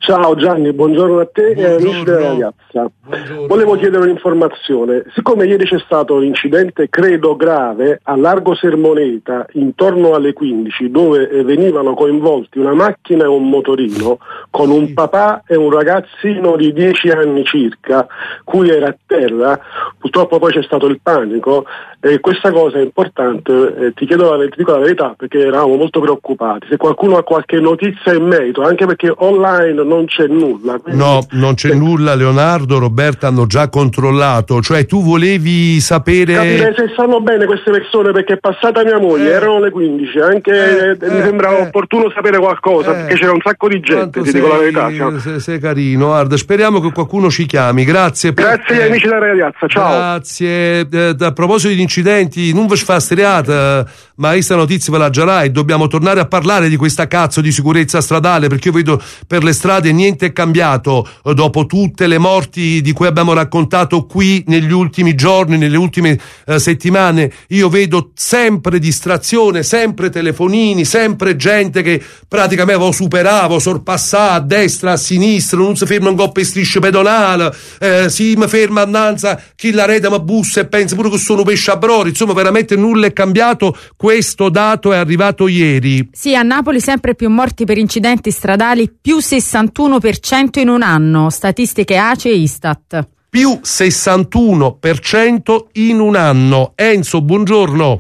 Ciao Gianni, buongiorno a te e amici della ragazza. Volevo chiedere un'informazione. Siccome ieri c'è stato un incidente, credo grave, a Largo Sermoneta, intorno alle 15, dove venivano coinvolti una macchina e un motorino, con un papà e un ragazzino di 10 anni circa, cui era a terra, purtroppo poi c'è stato il panico, e questa cosa è importante, ti dico la verità, perché eravamo molto preoccupati. Se qualcuno ha qualche notizia in merito, anche perché online non c'è nulla. Quindi... No, non c'è nulla, Leonardo, Roberta hanno già controllato, cioè tu volevi sapere... Capire se stanno bene queste persone, perché è passata mia moglie, erano le 15, anche mi sembrava opportuno sapere qualcosa, perché c'era un sacco di gente, ti dico la verità. Sei carino, guarda, speriamo che qualcuno ci chiami, grazie. Grazie agli amici della ragazza, ciao. Grazie, a proposito di incidenti, non vi fa steriata, ma questa notizia ve la giarai, dobbiamo tornare a parlare di questa cazzo di sicurezza stradale, perché io vedo per le strade niente è cambiato dopo tutte le morti di cui abbiamo raccontato qui negli ultimi giorni, nelle ultime settimane. Io vedo sempre distrazione, sempre telefonini, sempre gente che praticamente superavo, sorpassava a destra, a sinistra, non si ferma in coppia strisce pedonale, si mi ferma annanza chi la rete mi bussa e pensa pure che sono pesce a brori. Insomma, veramente nulla è cambiato. Questo dato è arrivato ieri. Sì, a Napoli sempre più morti per incidenti stradali, più 61% in un anno, statistiche ACE e Istat. Più 61% in un anno. Enzo, buongiorno.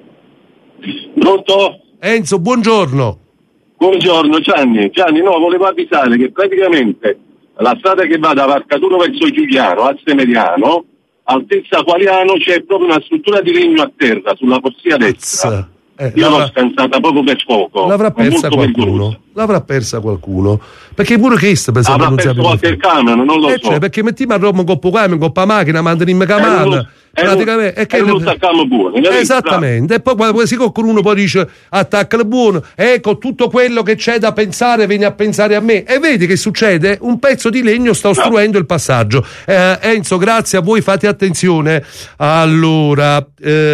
Pronto? Enzo, buongiorno. Buongiorno Gianni, no, volevo avvisare che praticamente la strada che va da Varcaturo verso Giuliano, Asse Mediano, altezza Qualiano, c'è proprio una struttura di legno a terra sulla corsia destra. Io l'ho scansata proprio per poco. L'avrà persa qualcuno. L'avrà persa qualcuno. Perché pure questo per esempio avrà perso qualche camion, non lo so. Cioè, perché mettiamo a Roma un coppo camion, un coppa macchina, mandano camana. Praticamente è che non staccamo buono. Esattamente. E poi quando si qualcuno poi dice attacca il buono, ecco tutto quello che c'è da pensare vieni a pensare a me. E vedi che succede? Un pezzo di legno sta ostruendo il passaggio. Enzo, grazie a voi, fate attenzione. Allora,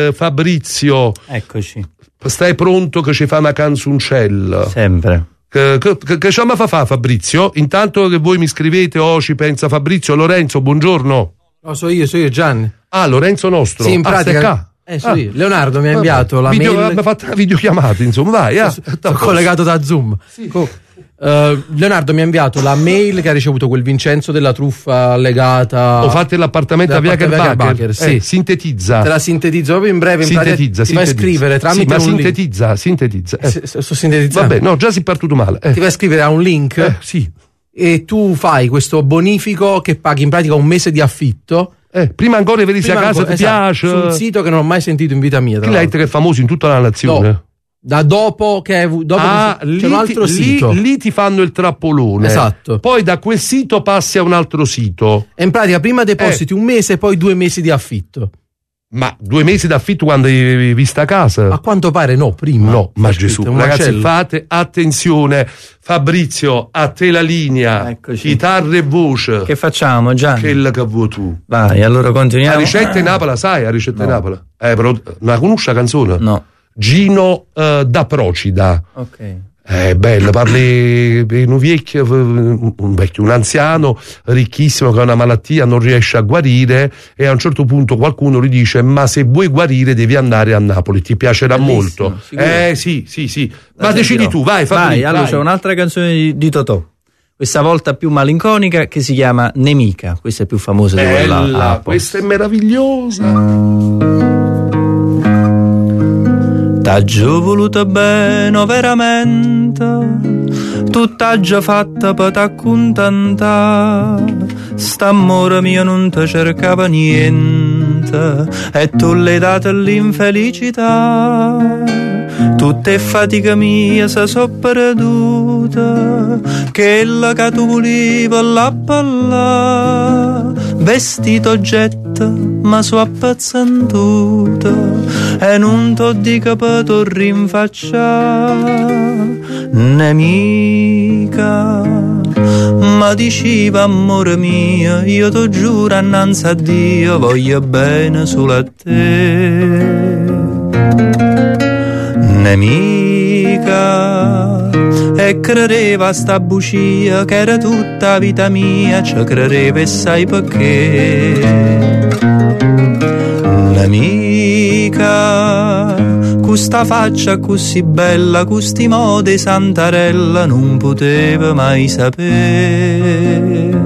Fabrizio. Eccoci. Stai pronto che ci fa una canzoncella? Sempre. Che ce la fa Fabrizio? Intanto che voi mi scrivete ci pensa Fabrizio. Lorenzo, buongiorno. No, so io Gianni. Ah, Lorenzo nostro. Sì, in pratica. Sì. Leonardo mi ha inviato la mail. Abbiamo fatto una videochiamata, insomma, vai. Sono collegato da Zoom. Sì. Leonardo mi ha inviato la mail che ha ricevuto quel Vincenzo della truffa legata. Ho fatto l'appartamento a Via Kerbacher. Sì. Sintetizza. Te la sintetizzo proprio in breve. Sintetizza. Ti vai a scrivere tramite un sintetizza. Sto sintetizzando. Vabbè, no, già si è partito male. Ti vai a scrivere a un link. Sì. E tu fai questo bonifico che paghi in pratica un mese di affitto. Prima ancora vedi se a casa ti piace. Su un sito che non ho mai sentito in vita mia. Che è famoso in tutta la nazione. No. Da dopo che c'è un altro sito. Lì ti fanno il trappolone. Esatto. Poi da quel sito passi a un altro sito. E in pratica prima depositi un mese e poi 2 mesi di affitto. Ma 2 mesi d'affitto quando hai vista casa? A quanto pare no, prima. No, ma Gesù, ragazzi, fate attenzione. Fabrizio, a te la linea. Eccoci. Chitarra e voce. Che facciamo, Gianni? Quella che vuoi tu. Vai, allora continuiamo. La ricetta in Napoli, sai, la ricetta in Napoli? Però non la conosci la canzone? No. Gino da Procida. Ok. Bello, parli di un anziano ricchissimo che ha una malattia, non riesce a guarire e a un certo punto qualcuno gli dice ma se vuoi guarire devi andare a Napoli, ti piacerà molto. Sì. Ma decidi tu, vai Fabrizio. Allora c'è un'altra canzone di Totò, questa volta più malinconica, che si chiama Nemica. Questa è più famosa di quella. Questa è meravigliosa. T'aggio voluta bene veramente, tutta già fatta per t'accontentare. St'amore mio non ti cercava niente e tu l'hai data l'infelicità. Tutte fatiche mie si sono perdute, quella che tu volevi la balla. Vestito getta ma so appezzantuta e non t'ho dica per tu rinfacciare. Nemica, ma diceva amore mio, io ti giuro annanzi a Dio voglio bene solo a te. Nemica, nemica e credeva a sta bugia che era tutta vita mia, ci credeva e sai perché. Nemica, questa faccia così bella, questi modi santarella non poteva mai sapere.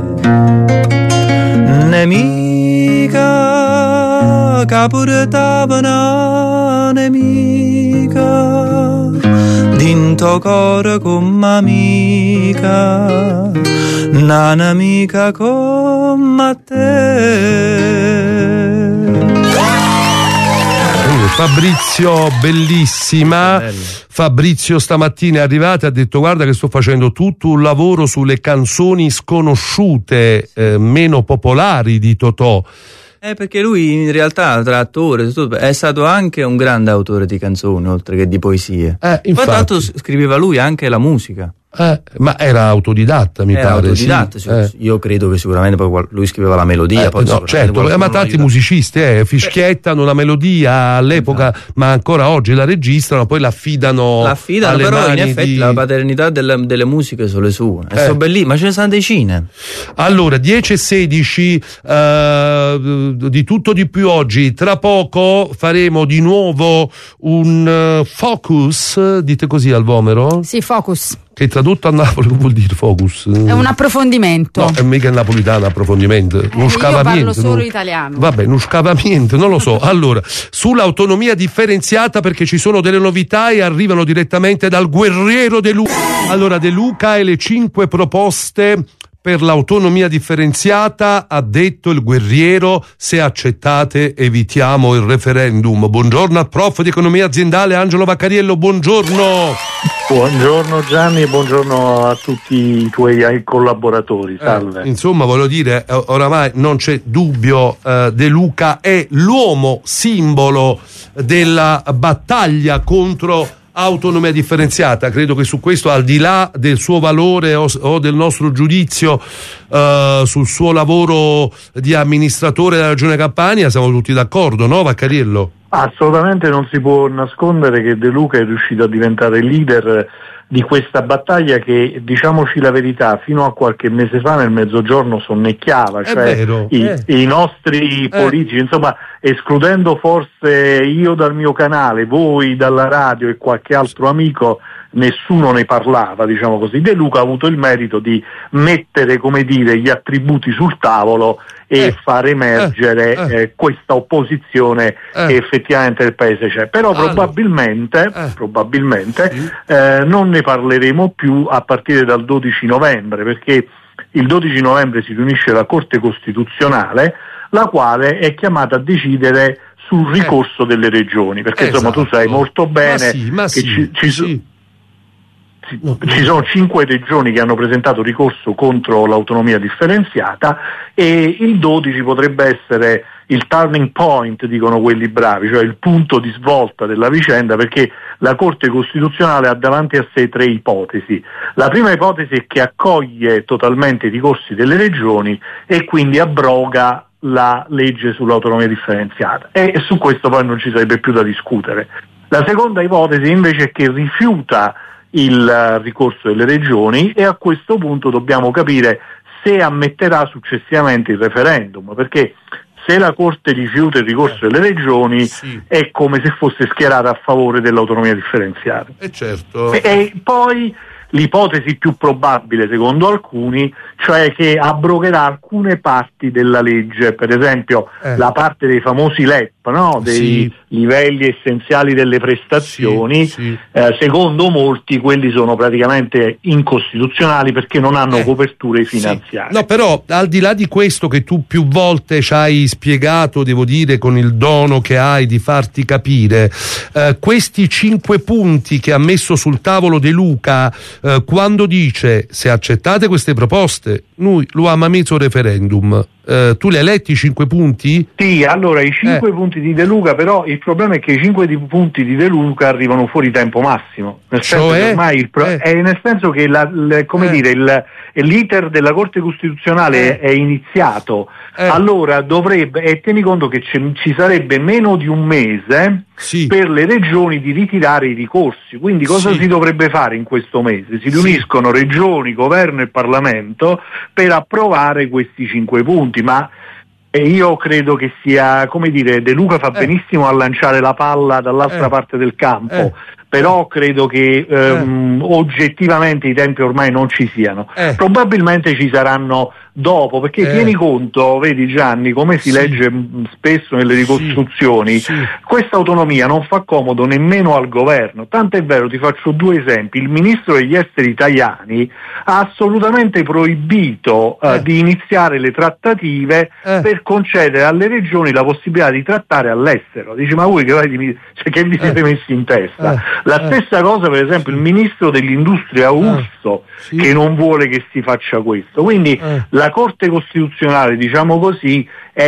Nemica, che portava una nemica dinto cuore come amica, una nemica come te. Fabrizio, bellissima. Fabrizio stamattina è arrivato e ha detto: guarda che sto facendo tutto un lavoro sulle canzoni sconosciute, meno popolari di Totò. Perché lui in realtà tra attore è stato anche un grande autore di canzoni oltre che di poesie. Poi tra l'altro scriveva lui anche la musica. Ma era autodidatta, mi pare. Autodidatta, sì. Io credo che sicuramente poi lui scriveva la melodia. Poi no, certo, ma tanti musicisti fischiettano la melodia all'epoca, ma ancora oggi la registrano, poi l'affidano alle però mani in effetti la paternità delle musiche sono le sue. Sono bellissime, ma ce ne sono decine. Allora, 10:16, di tutto di più oggi. Tra poco faremo di nuovo un focus, dite così al Vomero? Sì, focus. Che tradotto a Napoli che vuol dire focus? È un approfondimento. No, è mica napolitano approfondimento. Non scavamento. Io parlo solo italiano. Vabbè, non scavamento, non lo so. Allora, sull'autonomia differenziata, perché ci sono delle novità e arrivano direttamente dal guerriero De Luca. Allora, De Luca e le 5 proposte per l'autonomia differenziata, ha detto il guerriero: se accettate evitiamo il referendum. Buongiorno al prof di economia aziendale Angelo Vaccariello, buongiorno. Buongiorno Gianni e buongiorno a tutti i tuoi collaboratori, salve. Insomma, voglio dire, oramai non c'è dubbio, De Luca è l'uomo simbolo della battaglia contro autonomia differenziata. Credo che su questo, al di là del suo valore o del nostro giudizio sul suo lavoro di amministratore della Regione Campania, siamo tutti d'accordo, no Vaccariello? Assolutamente, non si può nascondere che De Luca è riuscito a diventare leader di questa battaglia che, diciamoci la verità, fino a qualche mese fa nel Mezzogiorno sonnecchiava, cioè i nostri politici, insomma, escludendo forse io dal mio canale, voi dalla radio e qualche altro amico, nessuno ne parlava, diciamo così. De Luca ha avuto il merito di mettere, come dire, gli attributi sul tavolo e far emergere questa opposizione che effettivamente nel paese c'è. Però probabilmente non ne parleremo più a partire dal 12 novembre, perché il 12 novembre si riunisce la Corte Costituzionale, la quale è chiamata a decidere sul ricorso delle regioni, perché insomma tu sai molto bene che ci sono 5 regioni che hanno presentato ricorso contro l'autonomia differenziata e il 12 potrebbe essere il turning point, dicono quelli bravi, cioè il punto di svolta della vicenda, perché la Corte Costituzionale ha davanti a sé 3 ipotesi. La prima ipotesi è che accoglie totalmente i ricorsi delle regioni e quindi abroga la legge sull'autonomia differenziata, e su questo poi non ci sarebbe più da discutere. La seconda ipotesi invece è che rifiuta il ricorso delle regioni e a questo punto dobbiamo capire se ammetterà successivamente il referendum, perché se la Corte rifiuta il ricorso delle regioni è come se fosse schierata a favore dell'autonomia differenziata. Certo. E poi l'ipotesi più probabile, secondo alcuni, cioè che abrogherà alcune parti della legge, per esempio la parte dei famosi LEP, no? Dei livelli essenziali delle prestazioni. Secondo molti quelli sono praticamente incostituzionali perché non hanno coperture finanziarie. No, però al di là di questo, che tu più volte ci hai spiegato, devo dire, con il dono che hai di farti capire, questi 5 punti che ha messo sul tavolo De Luca, quando dice: se accettate queste proposte noi lo ama messo referendum, tu li hai letti i 5 punti? Sì, allora i 5 punti punti di De Luca, però il problema è che i 5 punti di De Luca arrivano fuori tempo massimo, nel senso che ormai nel senso che l'iter della Corte Costituzionale è iniziato, allora dovrebbe, e tieni conto che ci sarebbe meno di un mese per le regioni di ritirare i ricorsi, quindi cosa si dovrebbe fare in questo mese? Si riuniscono regioni, governo e Parlamento per approvare questi 5 punti, ma io credo che sia, De Luca fa benissimo a lanciare la palla dall'altra parte del campo, però credo che oggettivamente i tempi ormai non ci siano. Probabilmente ci saranno dopo, perché tieni conto, vedi Gianni, come si legge spesso nelle ricostruzioni, questa autonomia non fa comodo nemmeno al governo, tanto è vero, ti faccio 2 esempi. Il ministro degli esteri Tajani ha assolutamente proibito di iniziare le trattative per concedere alle regioni la possibilità di trattare all'estero. Dici, ma voi che vi siete messi in testa? La stessa cosa per esempio il ministro dell'industria Urso, che non vuole che si faccia questo. Quindi la Corte Costituzionale, diciamo così,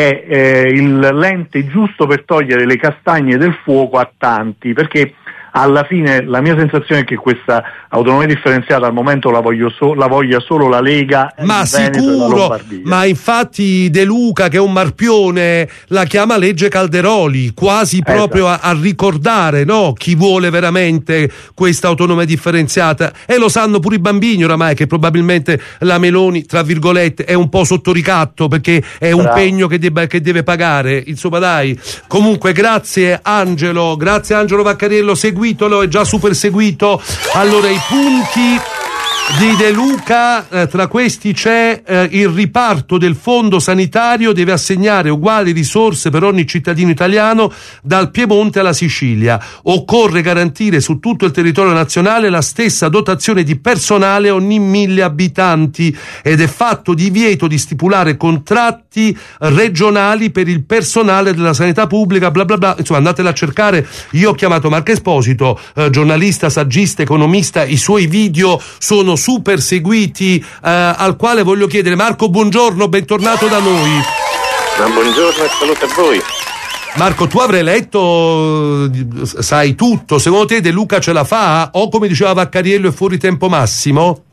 è l'ente giusto per togliere le castagne del fuoco a tanti, perché alla fine la mia sensazione è che questa autonomia differenziata al momento la voglia solo la Lega, ma sicuro, ma infatti De Luca, che è un marpione, la chiama legge Calderoli, quasi proprio a ricordare, no, chi vuole veramente questa autonomia differenziata, e lo sanno pure i bambini oramai che probabilmente la Meloni, tra virgolette, è un po' sotto ricatto perché è un pegno che deve pagare, insomma dai. Comunque grazie Angelo Vaccariello, seguitelo, è già super seguito. Allora i punti di De Luca, tra questi c'è il riparto del fondo sanitario deve assegnare uguali risorse per ogni cittadino italiano dal Piemonte alla Sicilia. Occorre garantire su tutto il territorio nazionale la stessa dotazione di personale ogni 1000 abitanti ed è fatto divieto di stipulare contratti regionali per il personale della sanità pubblica, bla bla bla. Insomma, andatela a cercare. Io ho chiamato Marco Esposito, giornalista, saggista, economista, i suoi video sono super seguiti, al quale voglio chiedere: Marco, buongiorno, bentornato da noi. Buongiorno e saluto a voi. Marco, tu avrai letto, sai tutto, secondo te De Luca ce la fa? O come diceva Vaccariello è fuori tempo massimo?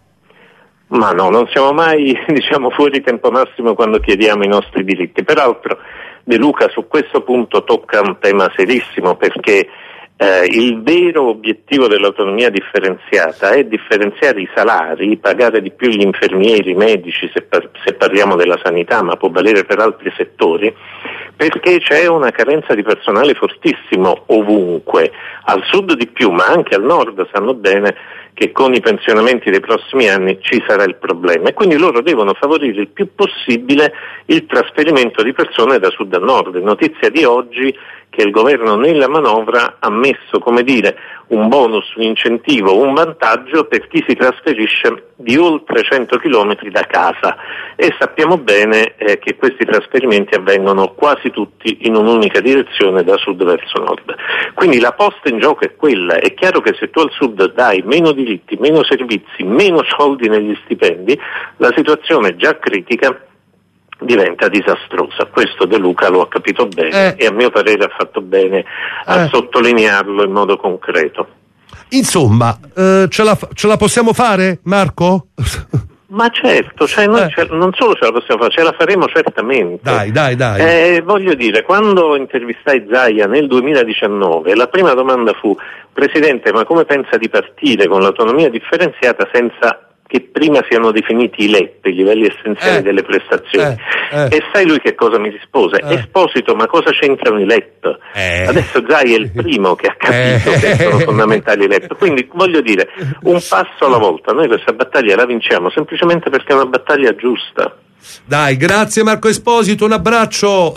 Ma no, non siamo mai fuori tempo massimo quando chiediamo i nostri diritti. Peraltro De Luca su questo punto tocca un tema serissimo, perché il vero obiettivo dell'autonomia differenziata è differenziare i salari, pagare di più gli infermieri, i medici, se parliamo della sanità, ma può valere per altri settori, perché c'è una carenza di personale fortissimo ovunque, al sud di più, ma anche al nord sanno bene che con i pensionamenti dei prossimi anni ci sarà il problema, e quindi loro devono favorire il più possibile il trasferimento di persone da sud a nord. Notizia di oggi che il governo nella manovra ha messo, un bonus, un incentivo, un vantaggio per chi si trasferisce di oltre 100 chilometri da casa, e sappiamo bene che questi trasferimenti avvengono quasi tutti in un'unica direzione, da sud verso nord. Quindi la posta in gioco è quella. È chiaro che se tu al sud dai meno diritti, meno servizi, meno soldi negli stipendi, la situazione già critica diventa disastrosa. Questo De Luca lo ha capito bene e a mio parere ha fatto bene a sottolinearlo in modo concreto. Insomma, ce la possiamo fare, Marco? Ma certo, noi non solo ce la possiamo fare, ce la faremo certamente. Dai. Voglio dire, quando intervistai Zaia nel 2019, la prima domanda fu: Presidente, ma come pensa di partire con l'autonomia differenziata senza che prima siano definiti i LEP, i livelli essenziali delle prestazioni? E sai lui che cosa mi rispose? Esposito, ma cosa c'entrano i LEP? Adesso Zai è il primo che ha capito che sono fondamentali i LEP. Quindi voglio dire, un passo alla volta. Noi questa battaglia la vinciamo semplicemente perché è una battaglia giusta. Dai, grazie Marco Esposito, un abbraccio.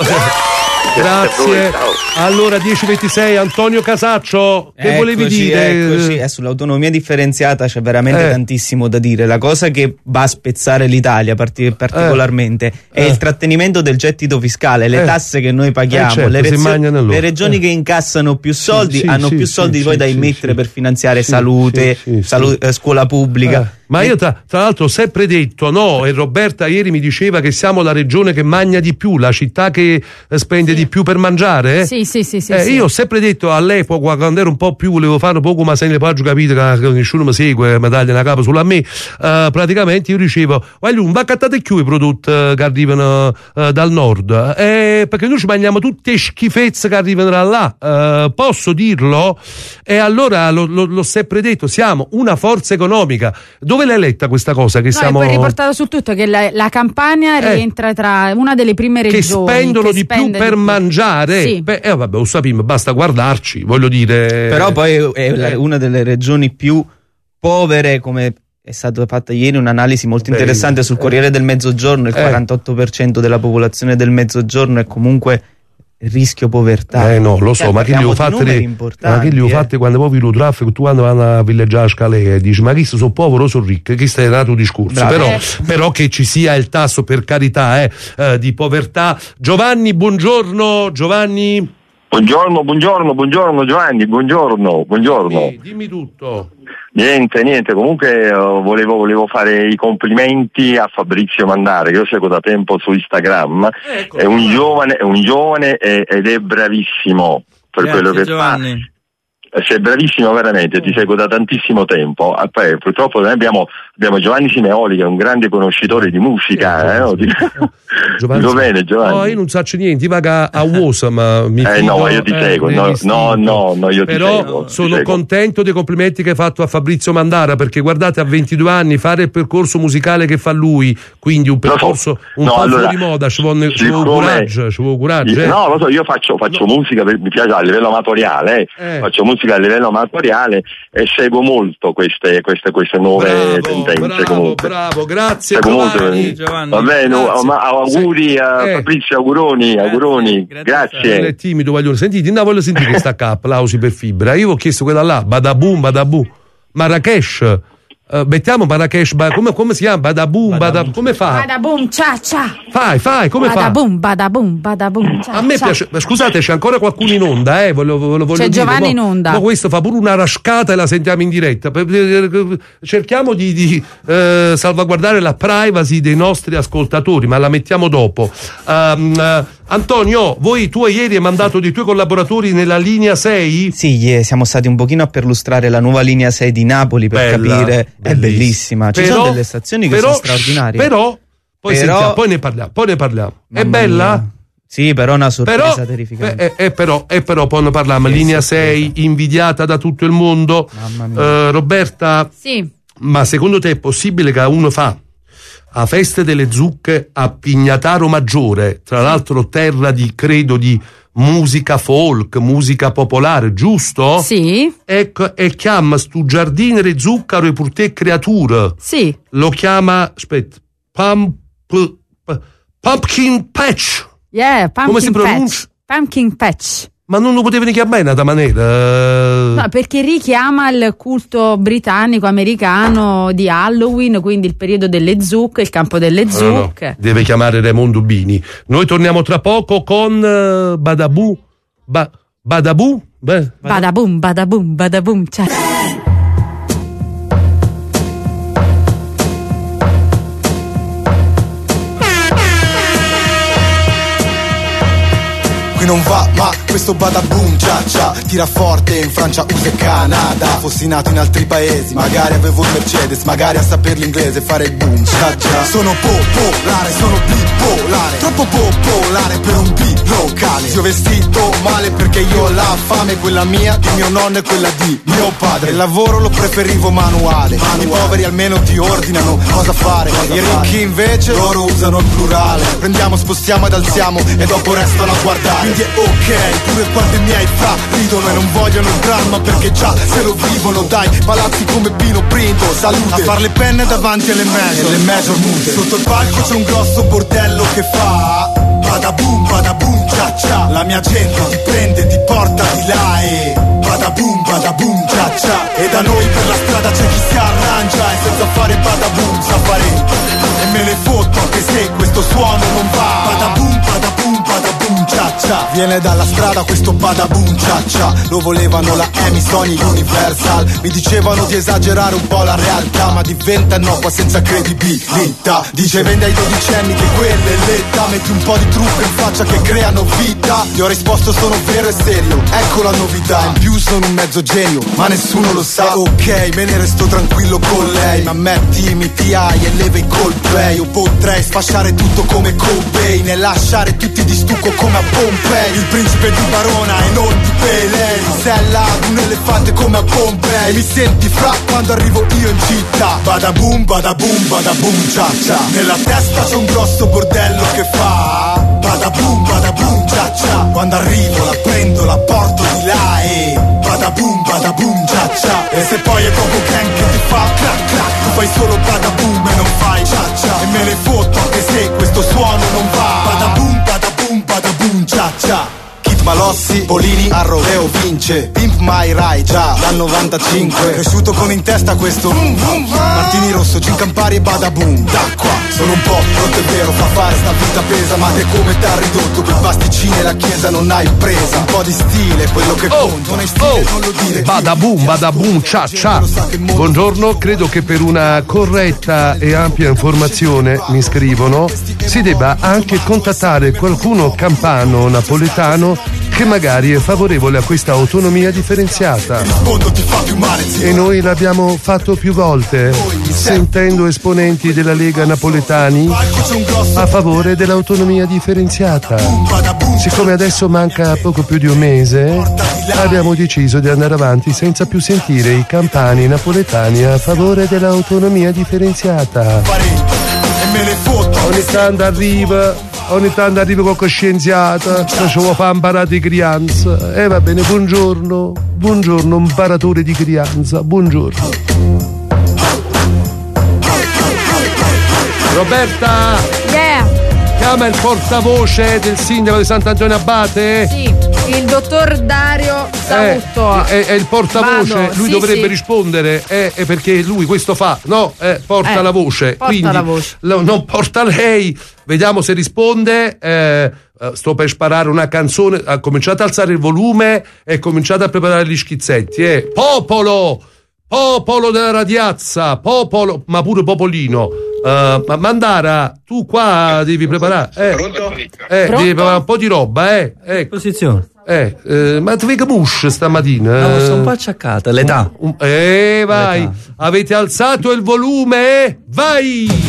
Grazie. Allora 10:26, Antonio Casaccio, che volevi dire? Sull'autonomia differenziata c'è veramente tantissimo da dire. La cosa che va a spezzare l'Italia particolarmente è il trattenimento del gettito fiscale, le tasse che noi paghiamo, le regioni che incassano più soldi hanno più soldi poi da immettere per finanziare salute, scuola pubblica. Ma io tra l'altro ho sempre detto, no, e Roberta ieri mi diceva che siamo la regione che mangia di più, la città che spende di più per mangiare. Sì. Io ho sempre detto all'epoca, quando ero un po' più, volevo fare poco, ma se ne poi capito che nessuno mi segue, mi taglia una capa sulla me. Praticamente io dicevo, voglio un vacattate più i prodotti che arrivano dal nord, perché noi ci mangiamo tutte schifezze che arrivano da là. Posso dirlo? E allora l'ho sempre detto, siamo una forza economica. Dove l'hai letta questa cosa? Che siamo... è poi riportato su tutto che la Campania rientra tra una delle prime regioni che spendono di più per mangiare. Sì. Vabbè, lo sappiamo, basta guardarci, voglio dire. Però poi è una delle regioni più povere, come è stata fatta ieri un'analisi molto interessante sul Corriere del Mezzogiorno. Il 48% della popolazione del Mezzogiorno è comunque rischio povertà. No, lo so, ma che gli ho fatte quando poi lo traffico, tu quando vanno a villeggiare a Scalea e dici ma chi sono povero o sono ricco, questo è nato discorso. Però che ci sia il tasso, per carità, di povertà. Giovanni, buongiorno. Giovanni, buongiorno Giovanni, buongiorno. Dimmi tutto. Niente, comunque volevo fare i complimenti a Fabrizio Mandara, che io seguo da tempo su Instagram. È un giovane ed è bravissimo per quello che Giovanni. fa. Sei bravissimo veramente, ti seguo da tantissimo tempo. Poi, purtroppo noi abbiamo Giovanni Simeoli, che è un grande conoscitore di musica. Giovanni. Bene, Giovanni. No, io non so niente, vaga a USA, ma mi fido, no, io ti seguo. No, io però ti seguo. Sono contento dei complimenti che hai fatto a Fabrizio Mandara, perché guardate, a 22 anni fare il percorso musicale che fa lui, quindi un percorso fuori moda, ci vuole coraggio. No, lo so, io faccio musica, mi piace a livello amatoriale, faccio musica a livello amatoriale e seguo molto queste nuove tendenze. Bravo, grazie Giovanni. Va bene, auguri a Fabrizio, auguroni. Grazie. È timido, voglio sentire questa applausi per Fibra. Io ho chiesto quella là, Badaboom, Marrakesh. Mettiamo Marrakesh, come si chiama? Badaboom, come fa? Badaboom, cia. Fai, come fa? Badaboom, cia. A me piace, scusate, c'è ancora qualcuno in onda, voglio c'è dire, Giovanni in onda. Ma questo fa pure una rascata e la sentiamo in diretta. Cerchiamo di salvaguardare la privacy dei nostri ascoltatori, ma la mettiamo dopo. Antonio, tu ieri hai mandato dei tuoi collaboratori nella linea 6? Sì, siamo stati un pochino a perlustrare la nuova linea 6 di Napoli per capire. È bellissima, ci sono delle stazioni che sono straordinarie. Però poi ne parliamo. È bella? Mia. Sì, però è una sorpresa terrificante. Però poi ne parliamo. Linea 6 invidiata da tutto il mondo. Mamma mia. Sì. Roberta? Ma secondo te è possibile che uno fa a Feste delle Zucche a Pignataro Maggiore, tra l'altro terra di musica folk, musica popolare, giusto? Sì. Ecco, e chiama stu giardinere zucchero e pur te creatura. Sì. Lo chiama, Pumpkin Patch. Yeah, Pumpkin Come si pronuncia? Pumpkin Patch. Ma non lo potevano chiamare in una maniera? No, perché richiama il culto britannico americano di Halloween, quindi il periodo delle zucche, il campo delle zucche. No. Deve chiamare Raimondo Bini. Noi torniamo tra poco con Badaboom. Badaboom, ciao. Non va, ma questo badaboom cia tira forte in Francia, USA e Canada. Fossi nato in altri paesi, magari avevo il Mercedes, magari a saper l'inglese fare il boom cia. Sono popolare, sono bipolare, troppo popolare per un B locale. Ti ho vestito male perché io ho la fame, quella mia, di mio nonno e quella di mio padre. Il lavoro lo preferivo manuale. I poveri almeno ti ordinano cosa fare, i ricchi invece loro usano il plurale. Prendiamo, spostiamo ed alziamo e dopo restano a guardare. Quindi è ok, pure quando i miei fra ridono e non vogliono il dramma perché già se lo vivono. Dai, palazzi come Pino Pinto, salute, a far le penne davanti alle major mute. Sotto il palco c'è un grosso bordello che fa badaboom, cia. La mia gente ti prende, ti porta di là e badaboom, cia. E da noi per la strada c'è chi si arrangia e senza fare badaboom sa fare. E me ne fotto anche se questo suono non va. Badaboom, cia. cia. Viene dalla strada questo badaboom cia cia. Lo volevano la EMI, Sony, Universal. Mi dicevano di esagerare un po' la realtà, ma diventa innocua senza credibilità. Dice vende ai 12enni che quella è l'età. Metti un po' di trucco in faccia che creano vita. Gli ho risposto sono vero e serio, ecco la novità. In più sono un mezzo genio, ma nessuno lo sa. Ok, me ne resto tranquillo con lei, ma mettimi TI e leva i Coldplay. Io potrei sfasciare tutto come Cobain e lasciare tutti di stucco come a Pompei. Il principe di Barona e non di Pelé, sella ad un elefante come a Pompei. Mi senti fra quando arrivo io in città. Badaboom, badaboom, badaboom, cia cia. Nella testa c'è un grosso bordello che fa badaboom, cia cia. Quando arrivo la prendo, la porto di là e badaboom, cia cia. E se poi è proprio gang che ti fa crack crack, tu fai solo badaboom e non fai cia cia. E me ne fotto anche se questo suono non va. Badaboom, cia cia. Malossi, Polini, Arroveo vince. Pimp My Ride già dal 95. Cresciuto con in testa questo Martini Rosso, Gin Campari e Badaboom. D'acqua, sono un po' rotto, è vero, fa fare sta vita pesa. Ma te come t'ha ridotto quel pasticcino e la chiesa non hai presa. Un po' di stile, quello che conta. Non hai stile, non lo dire. Badaboom, cia cia. Buongiorno, credo che per una corretta e ampia informazione, mi scrivono, si debba anche contattare qualcuno campano, napoletano, che magari è favorevole a questa autonomia differenziata. E noi l'abbiamo fatto più volte, sentendo esponenti della Lega napoletani a favore dell'autonomia differenziata. Siccome adesso manca poco più di un mese, abbiamo deciso di andare avanti senza più sentire i campani napoletani a favore dell'autonomia differenziata. Ogni tanto arriva qualche scienziata che ci vuole fare imparare di crianza. E va bene, buongiorno, imparatore di crianza, buongiorno. Roberta! Yeah! Chiama il portavoce del sindaco di Sant'Antonio Abate? Sì, il dottor Dario Sautto. È il portavoce, Vado, lui sì, dovrebbe sì. rispondere, è perché lui questo fa, no? Porta la voce. Porta quindi la voce. Non porta lei, vediamo se risponde. Sto per sparare una canzone, ha cominciato a alzare il volume e cominciate a preparare gli schizzetti. Popolo della radiazza, popolo, ma pure popolino. Mandara, tu qua devi preparare. Devi preparare un po' di roba, Posizione. Ma tu vedi che musce stamattina? No, sono un po' acciaccata, l'età. Vai, L'età. avete alzato il volume? Vai!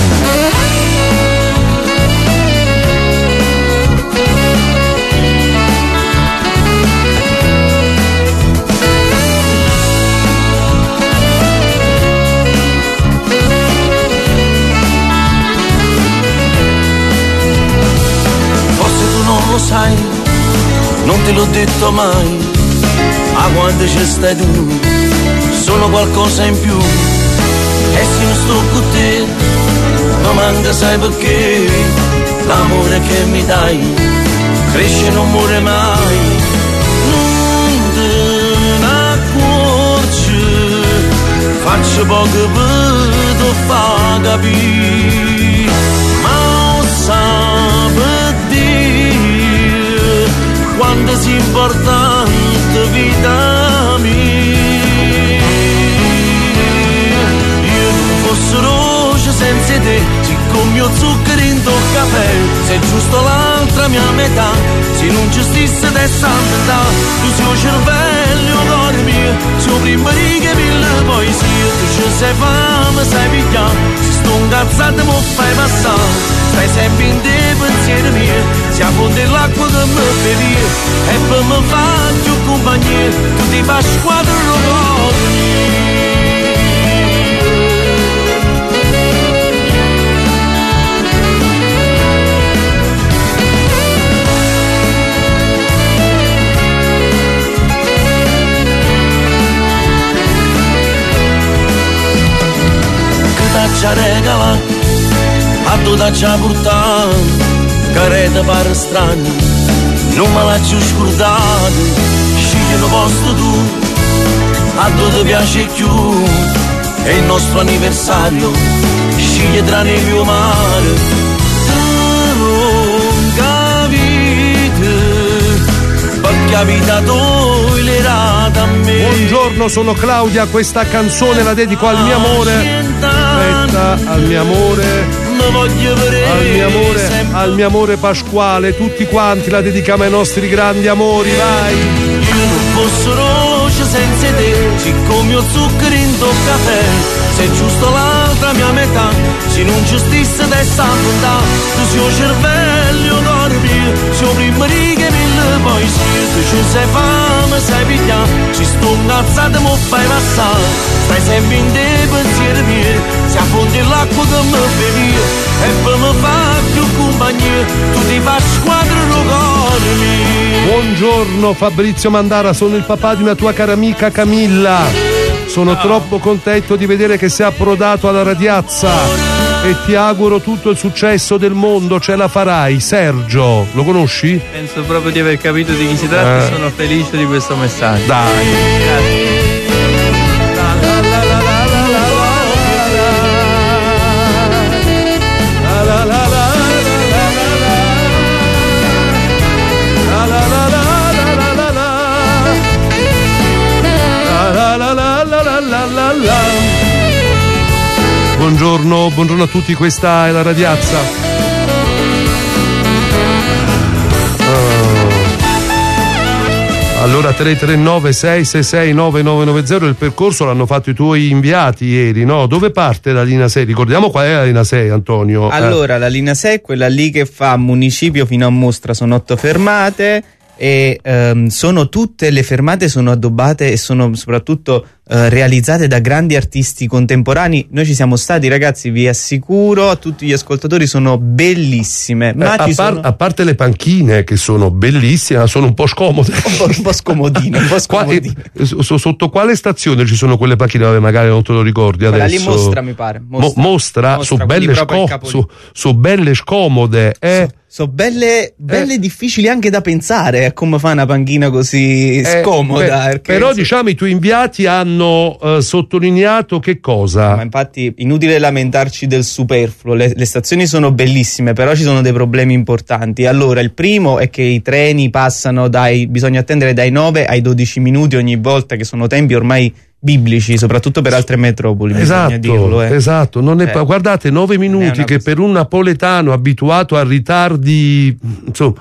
Lo sai, non te l'ho detto mai, ma quando ci stai tu, sono qualcosa in più, e se non sto con te, non manca sai perché, l'amore che mi dai, cresce e non muore mai, non te ne accorgi, faccio poco per te far capire, ma lo sai quando si importante vita mia. Io non fosse roce senza te, siccome mio zucchero in tuo caffè, sei giusto l'altra mia metà, se non ci stesse testa metà, tu sei un cervello cuore mio, sei prima riga mille poesie, tu ci sei fame, sai pigliare, se sto incazzato mi fai passare. Stai sempre in te pensieri miei, siamo dell'acqua che mi bevi e poi mi faccio compagnia, tu ti fai squadra robot. Che t'accia regalato a tu t'accia portato, careta pare strana, non me l'accio scordato, scegli un posto tu, a tu ti piace più, è il nostro anniversario, scegli tra neve o mare, tu non capite, la vita toglierata a me. Buongiorno, sono Claudia, questa canzone la dedico al mio amore. Aspetta, al mio amore. Al mio amore Pasquale, tutti quanti la dedichiamo ai nostri grandi amori, vai. Io non posso roce senza te, siccome io zucchero in tuo caffè, sei giusto l'altra mia metà, se non ci stesse testa a montà, tu sei un cervello dormi, sei un primo righe mille poi tu ci sei fame, sai piglia, ci sto incazzata mo fai passare, stai sempre in te pensieri miei, si affondi l'acqua che mi bevi, e poi mi fa più compagnia, tu ti fai squadra rucormi. Buongiorno Fabrizio Mandara, sono il papà di una tua cara amica Camilla. Sono troppo contento di vedere che sei approdato alla radiazza e ti auguro tutto il successo del mondo, ce la farai. Sergio, lo conosci? Penso proprio di aver capito di chi si tratta e sono felice di questo messaggio. Dai. Grazie. Buongiorno a tutti, questa è la radiazza. Allora 339 666 9990, il percorso l'hanno fatto i tuoi inviati ieri, no? Dove parte la linea 6? Ricordiamo qual è la linea 6, Antonio. Allora la linea 6 è quella lì che fa Municipio fino a Mostra, sono 8 fermate e sono tutte le fermate sono addobbate e sono soprattutto realizzate da grandi artisti contemporanei. Noi ci siamo stati, ragazzi, vi assicuro, a tutti gli ascoltatori, sono bellissime. Ma a parte le panchine che sono bellissime, sono un po' scomode, un po' scomodine. Sotto quale stazione ci sono quelle panchine? Vabbè, magari non te lo ricordi adesso. Lì Mostra, mi pare. Mostra su belle scomode, sono belle difficili anche da pensare a come fa una panchina così scomoda. Però diciamo i tuoi inviati hanno sottolineato che cosa? Ma infatti inutile lamentarci del superfluo, le stazioni sono bellissime, però ci sono dei problemi importanti. Allora, il primo è che i treni passano bisogna attendere dai 9 ai 12 minuti ogni volta, che sono tempi ormai biblici, soprattutto per altre metropoli. Esatto, non è guardate, 9 minuti che per un napoletano abituato a ritardi, insomma,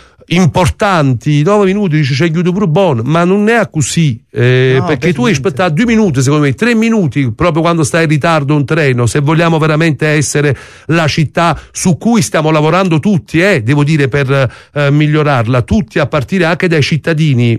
importanti, 9 minuti dice c'è chiudo pure buono, ma non è così, perché tu hai aspettato 2 minuti, secondo me 3 minuti proprio quando stai in ritardo un treno, se vogliamo veramente essere la città su cui stiamo lavorando tutti, devo dire, per migliorarla, tutti, a partire anche dai cittadini.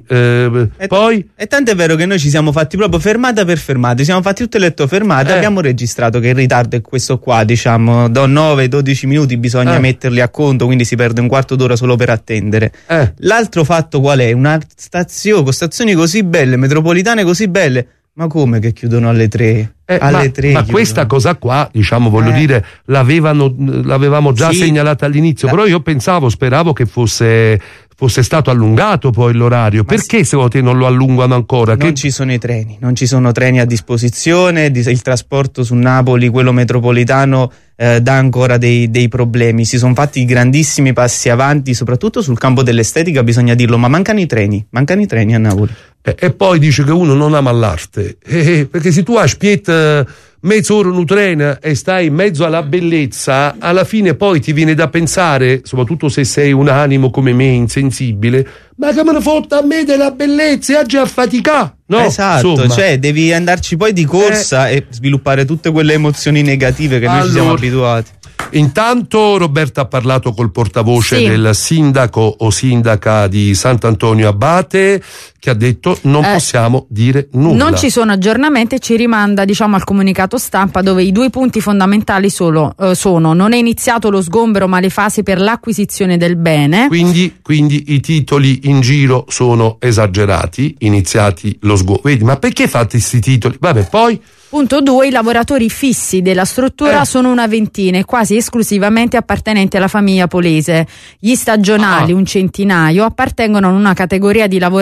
Poi e tanto è vero che noi ci siamo fatti proprio fermata per fermata, ci siamo fatti tutte le 8 fermate, abbiamo registrato che il ritardo è questo qua, diciamo da 9-12 minuti bisogna metterli a conto, quindi si perde un quarto d'ora solo per attendere. L'altro fatto qual è? Una stazione con stazioni così belle, metropolitane così belle, ma come che chiudono alle 3? Alle 3 ma questa cosa qua, diciamo, voglio dire, l'avevamo già segnalata all'inizio, però io speravo che fosse stato allungato poi l'orario. Perché secondo te non lo allungano ancora? Non ci sono i treni, non ci sono treni a disposizione, il trasporto su Napoli, quello metropolitano, dà ancora dei problemi. Si sono fatti grandissimi passi avanti, soprattutto sul campo dell'estetica, bisogna dirlo, ma mancano i treni a Napoli. E poi dice che uno non ama l'arte, perché se tu aspetti mezz'ora in un treno e stai in mezzo alla bellezza, alla fine poi ti viene da pensare, soprattutto se sei un animo come me, insensibile, ma che me ne fotta a me della bellezza, è già fatica, no? Esatto, insomma. Cioè devi andarci poi di corsa e sviluppare tutte quelle emozioni negative che noi ci siamo abituati. Intanto Roberta ha parlato col portavoce del sindaco o sindaca di Sant'Antonio Abate, che ha detto non possiamo dire nulla. Non ci sono aggiornamenti, ci rimanda, diciamo, al comunicato stampa, dove i 2 punti fondamentali sono non è iniziato lo sgombero ma le fasi per l'acquisizione del bene. Quindi i titoli in giro sono esagerati, iniziati lo sgombero. Vedi, ma perché fate questi titoli? Vabbè, poi Punto 2. I lavoratori fissi della struttura sono una ventina e quasi esclusivamente appartenenti alla famiglia Polese. Gli stagionali, un centinaio, appartengono a una categoria di lavoratori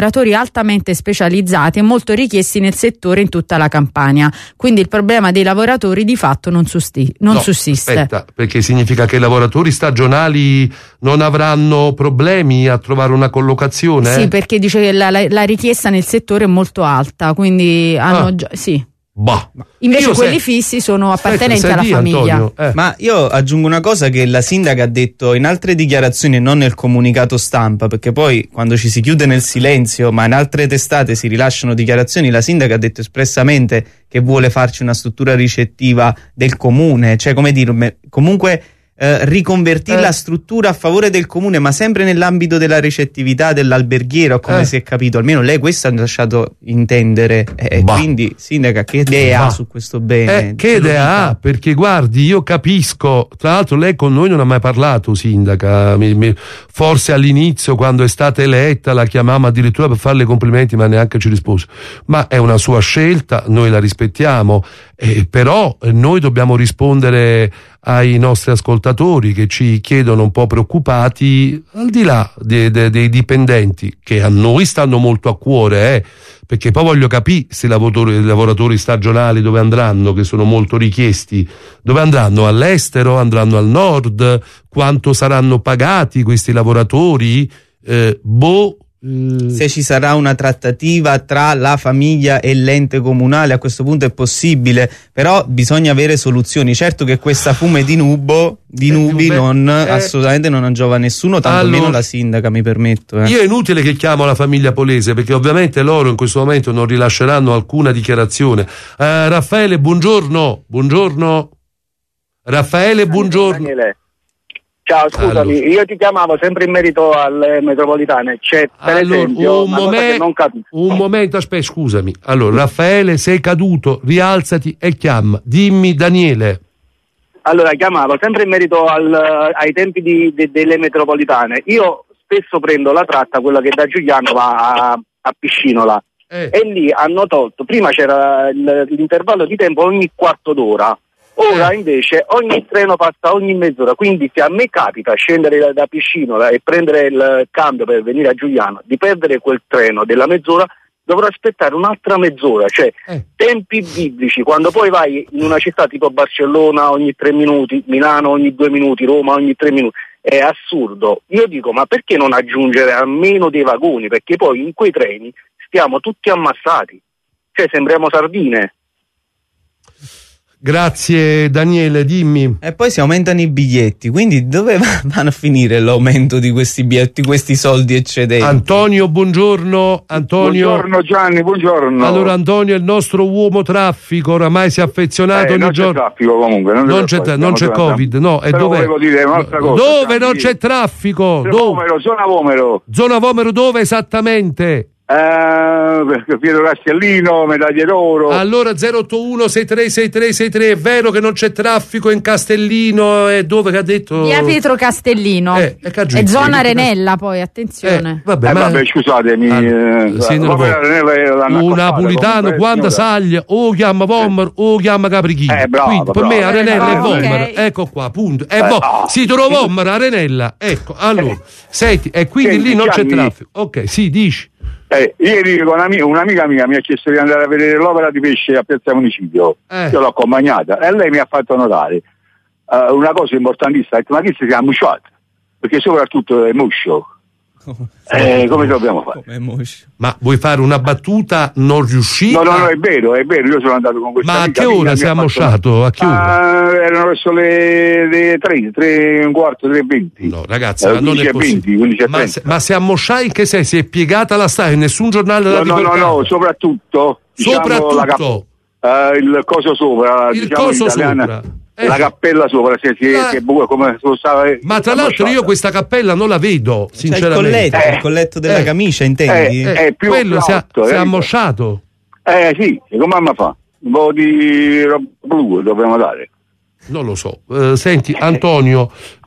altamente specializzati e molto richiesti nel settore in tutta la Campania. Quindi il problema dei lavoratori di fatto non sussiste. Aspetta, perché significa che i lavoratori stagionali non avranno problemi a trovare una collocazione? Sì, perché dice che la richiesta nel settore è molto alta, quindi hanno già, sì. Bah. Invece quelli fissi sono appartenenti alla famiglia. Ma io aggiungo una cosa che la sindaca ha detto in altre dichiarazioni e non nel comunicato stampa, perché poi quando ci si chiude nel silenzio ma in altre testate si rilasciano dichiarazioni, la sindaca ha detto espressamente che vuole farci una struttura ricettiva del comune, cioè come dire, comunque riconvertire la struttura a favore del comune, ma sempre nell'ambito della ricettività dell'alberghiero, come si è capito, almeno lei questo ha lasciato intendere. Quindi sindaca, che idea ha su questo bene? Che idea ha? Perché guardi, io capisco, tra l'altro lei con noi non ha mai parlato, sindaca, forse all'inizio quando è stata eletta la chiamavamo addirittura per farle complimenti, ma neanche ci rispose, ma è una sua scelta, noi la rispettiamo, però noi dobbiamo rispondere ai nostri ascoltatori che ci chiedono un po' preoccupati, al di là dei dipendenti che a noi stanno molto a cuore, perché poi voglio capire se i lavoratori stagionali dove andranno, che sono molto richiesti, dove andranno? All'estero? Andranno al nord? Quanto saranno pagati questi lavoratori? Se ci sarà una trattativa tra la famiglia e l'ente comunale, a questo punto è possibile, però bisogna avere soluzioni. Certo che questa fume di nubi assolutamente non giova a nessuno, tantomeno la sindaca, mi permetto. Io è inutile che chiamo la famiglia Polese, perché ovviamente loro in questo momento non rilasceranno alcuna dichiarazione. Raffaele, buongiorno. Raffaele, buongiorno. Ciao, scusami, io ti chiamavo sempre in merito alle metropolitane. C'è per esempio una cosa che non capisco. Un momento, aspetta, scusami. Allora, Raffaele, sei caduto, rialzati e chiama. Dimmi, Daniele. Allora, chiamavo sempre in merito ai tempi delle metropolitane. Io spesso prendo la tratta, quella che da Giuliano va a Piscinola, e lì hanno tolto, prima c'era l'intervallo di tempo ogni quarto d'ora. Ora invece ogni treno passa ogni mezz'ora, quindi se a me capita scendere da Piscinola e prendere il cambio per venire a Giuliano, di perdere quel treno della mezz'ora, dovrò aspettare un'altra mezz'ora, cioè tempi biblici. Quando poi vai in una città tipo Barcellona ogni 3 minuti, Milano ogni 2 minuti, Roma ogni 3 minuti, è assurdo. Io dico, ma perché non aggiungere almeno dei vagoni? Perché poi in quei treni stiamo tutti ammassati, cioè sembriamo sardine. Grazie Daniele, dimmi. E poi si aumentano i biglietti, quindi dove vanno a finire l'aumento di questi biglietti, questi soldi eccedenti? Antonio, buongiorno. Buongiorno Gianni, buongiorno. Allora Antonio è il nostro uomo traffico, oramai si è affezionato ogni giorno. Non c'è traffico comunque. Non c'è Covid, no. E dove? Volevo dire un'altra cosa. Dove non c'è traffico? Zona Vomero. Zona Vomero dove esattamente? Pietro Castellino, Medaglie d'Oro. Allora 081 636363, è vero che non c'è traffico in Castellino e dove che ha detto? Via Pietro Castellino è zona Arenella, poi attenzione. Vabbè, scusatemi, un napolitano quando saglia o chiama Vomero o chiama Caprichino, quindi per me Arenella è Vomero, ecco qua, punto. Si trova Vomero, Arenella, ecco. Allora senti, e quindi lì non c'è traffico. Ok, sì, dici. Ieri con un'amica mia mi ha chiesto di andare a vedere l'opera di pesce a Piazza Municipio. Io l'ho accompagnata e lei mi ha fatto notare una cosa importantissima, ha detto, ma che si chiama musciato? Perché soprattutto è muscio. Come dobbiamo fare? Ma vuoi fare una battuta non riuscita? No, è vero, io sono andato con questa amica. Ma a che ora si è ammosciato? A che ora? Erano verso le 3 un quarto, 3:20. No ragazzi, ma non è possibile. Ma se ammosciai in che senso? Si è piegata la strada e nessun giornale l'ha riportato? No, soprattutto il coso sopra, il coso sopra. La cappella sopra si è come stava. Ma tra l'altro io questa cappella non la vedo, sinceramente. Il colletto della camicia, intendi? Quello si è ammosciato. Sì, come mamma fa? Un po' di roba blu dobbiamo dare. Non lo so. Senti Antonio,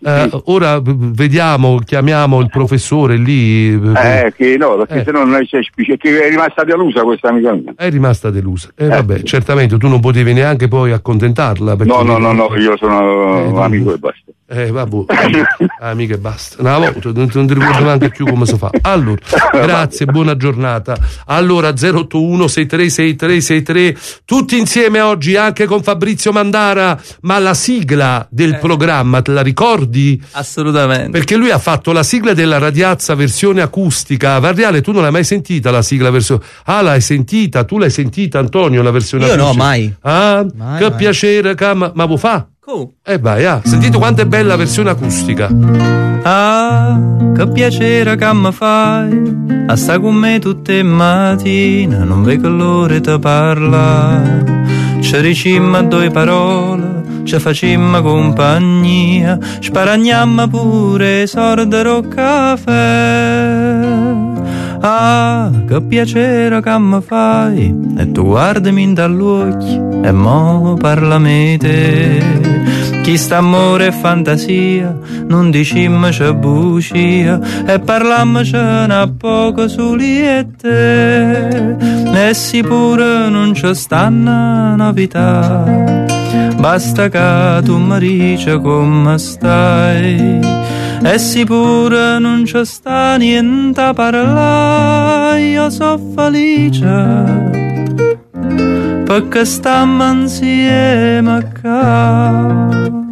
Ora vediamo, chiamiamo il professore lì. Che no, perché sennò non c'è che è rimasta delusa questa amica mia. È rimasta delusa. Vabbè, certamente tu non potevi neanche poi accontentarla. No, io sono amico e basta. Vabbè, amico e basta. Una volta non ti ricordo neanche più come si fa. Allora, grazie, buona giornata. Allora 081 636363 tutti insieme oggi anche con Fabrizio Mandara, ma la sigla del programma te la ricordi? Assolutamente. Perché lui ha fatto la sigla della Radiazza versione acustica. Varriale, tu non l'hai mai sentita la sigla versione? L'hai sentita? Tu l'hai sentita, Antonio, la versione acustica? Io no, mai. Che piacere, ma vuoi fa? Vai, sentite quanto è bella la versione acustica. Che piacere che mi fai a sta con me tutte mattine, non vedo l'ora di parla. Ci dicimmo due parole, ci facimmo compagnia, sparagnammo pure sordero caffè. Che piacere che mi fai, e tu guardami dall'occhio e mo parlami te. Chi sta amore e fantasia, non dicimmoci bugia e parlammoci a poco soli e te. E sicuro non ci stanno novità, basta che tu mi dici come stai. E sicuro non ci sta niente a parlare, io so felice perché stiamo insieme qua.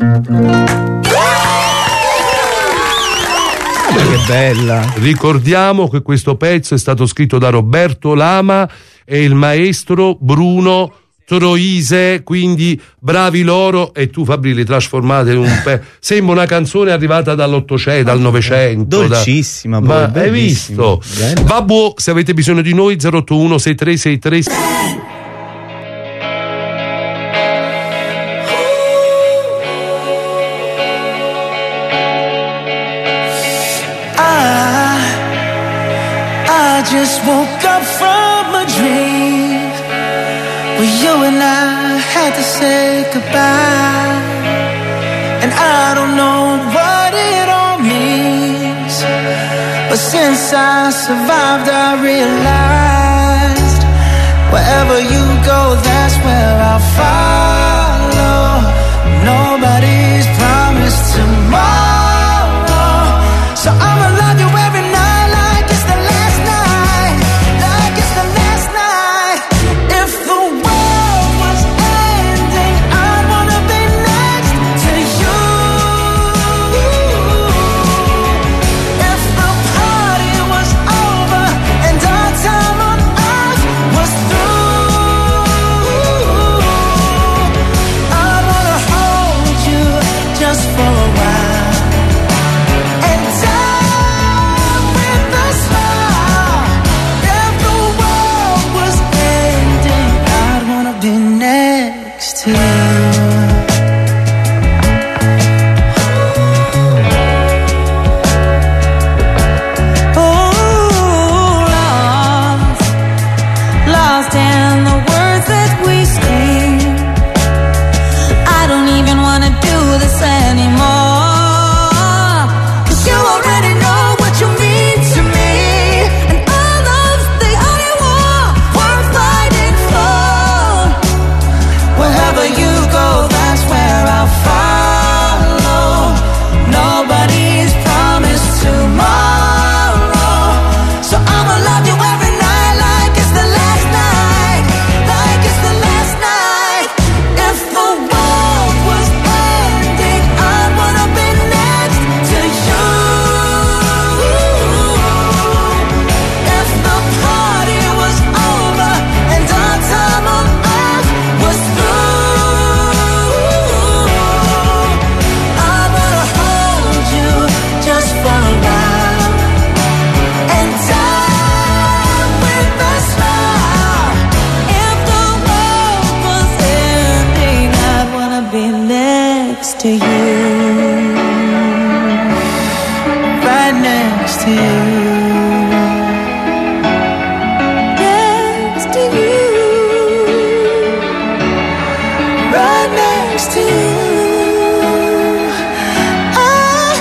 Che bella. Ricordiamo che questo pezzo è stato scritto da Roberto Lama e il maestro Bruno Troise, quindi bravi loro. E tu, Fabri, li trasformate in un sembra una canzone arrivata dall'800, dal 900, dolcissima, ma hai visto? Vabbè, se avete bisogno di noi 081 6363. I just woke up from a dream where you and I had to say goodbye, and I don't know what it all means, but since I survived I realized wherever you go, that's where I'll follow. Nobody's promised tomorrow, so I'ma love you every night like it's the last night, like it's the last night. If the world was ending, I'd wanna be next to you. If the party was over and our time on earth was through, I wanna hold you just for a while. To you. Lost in the words that we sing. I don't even wanna do this anymore, 'cause you already know what you mean to me, and all of the only war worth fighting for. Wherever you go, that's where I'll follow. Nobody's promised tomorrow, so I'ma love you every night like it's the last night, like it's the last night. If the world was ending, I'd wanna be next to you. If the party was over and our time on earth was through, I wanna hold you just for a while and die with a smile. If the world was ending, I'd wanna be next to you, right next to you, next to you, right next to you. I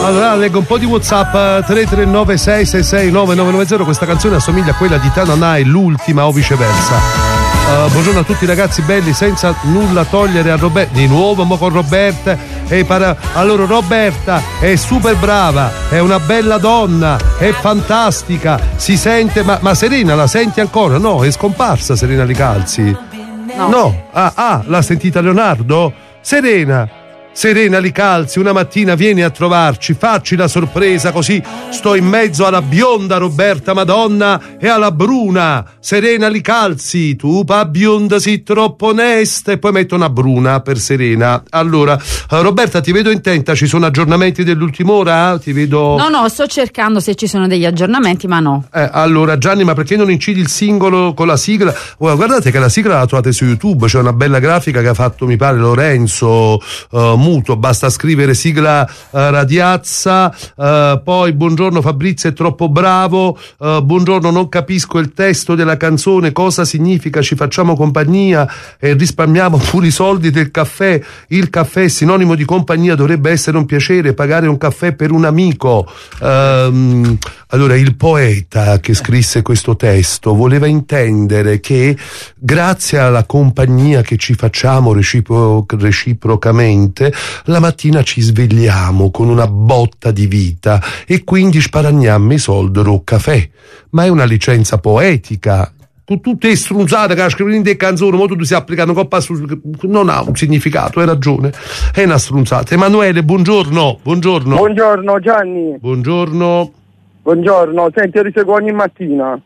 Allora leggo un po' di WhatsApp. 339 666 9990. Questa canzone assomiglia a quella di Tananai, l'ultima o viceversa. Buongiorno a tutti ragazzi belli, senza nulla togliere a Roberta. Di nuovo con Roberta. Allora Roberta è super brava, è una bella donna, è fantastica, si sente, ma Serena la senti ancora? No, è scomparsa Serena Licalzi. No. Ah, l'ha sentita Leonardo? Serena Licalzi, una mattina vieni a trovarci, facci la sorpresa, così sto in mezzo alla bionda Roberta Madonna e alla bruna Serena Licalzi. Tu pa bionda sei troppo onesta, e poi metto una bruna per Serena. Allora, Roberta, ti vedo intenta, ci sono aggiornamenti dell'ultima ora? Ti vedo... No, sto cercando se ci sono degli aggiornamenti, ma no. Allora, Gianni, ma perché non incidi il singolo con la sigla? Guardate che la sigla la trovate su YouTube, c'è una bella grafica che ha fatto, mi pare, Lorenzo Muto, basta scrivere sigla Radiazza. Poi buongiorno Fabrizio, è troppo bravo. Buongiorno, non capisco il testo della canzone, cosa significa? Ci facciamo compagnia e risparmiamo pure i soldi del caffè. Il caffè è sinonimo di compagnia, dovrebbe essere un piacere pagare un caffè per un amico. Allora, il poeta che scrisse questo testo voleva intendere che grazie alla compagnia che ci facciamo reciprocamente, la mattina ci svegliamo con una botta di vita e quindi sparagniamo i soldi o caffè. Ma è una licenza poetica. Tutte strunzate che scrivono in delle canzoni, ma tu stai applicando coppa non ha un significato, hai ragione, è una strunzata. Emanuele, buongiorno. Buongiorno Gianni. Buongiorno, senti, io ti seguo ogni mattina.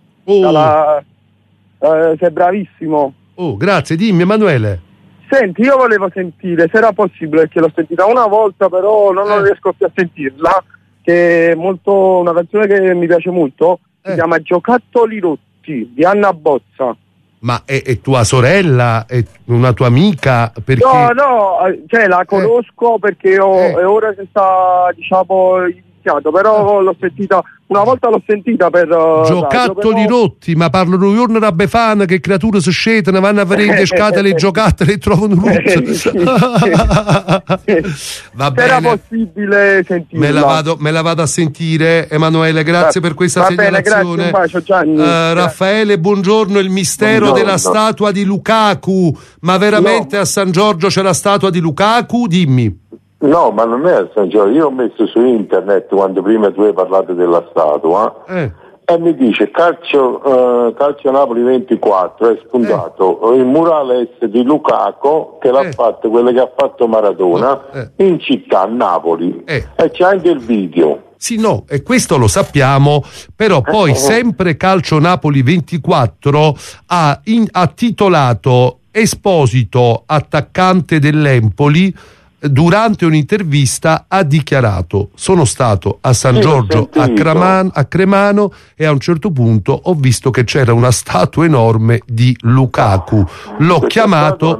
Sei bravissimo. Grazie, dimmi Emanuele. Senti, io volevo sentire, se era possibile, perché l'ho sentita una volta, però non riesco più a sentirla, che è una canzone che mi piace molto, si chiama Giocattoli rotti, di Anna Bozza. Ma è tua sorella? È una tua amica? Perché... No, cioè la conosco perché è ora che sta, diciamo, iniziato, però l'ho sentita, una volta l'ho sentita per... Giocattoli rotti, ma parlano di giorno da Befana, che creature si scedono, vanno a vedere scatole e giocattoli e trovano rotte. Va bene. Era possibile sentirla. Me la vado a sentire, Emanuele, grazie per questa segnalazione. Bene, grazie, un bacio, Gianni. Raffaele, buongiorno, il mistero della statua di Lukaku, ma veramente a San Giorgio c'è la statua di Lukaku? Dimmi. No, ma non è a San Giorgio. Io ho messo su internet, quando prima tu hai parlato della statua, e mi dice calcio Napoli 24 è spuntato il murales di Lukaku che l'ha fatto, quello che ha fatto Maradona in città, a Napoli, e c'è anche il video. Sì, no, e questo lo sappiamo, però poi sempre Calcio Napoli 24 ha titolato Esposito, attaccante dell'Empoli, durante un'intervista ha dichiarato: sono stato a San Giorgio a Cremano e a un certo punto ho visto che c'era una statua enorme di Lukaku, l'ho chiamato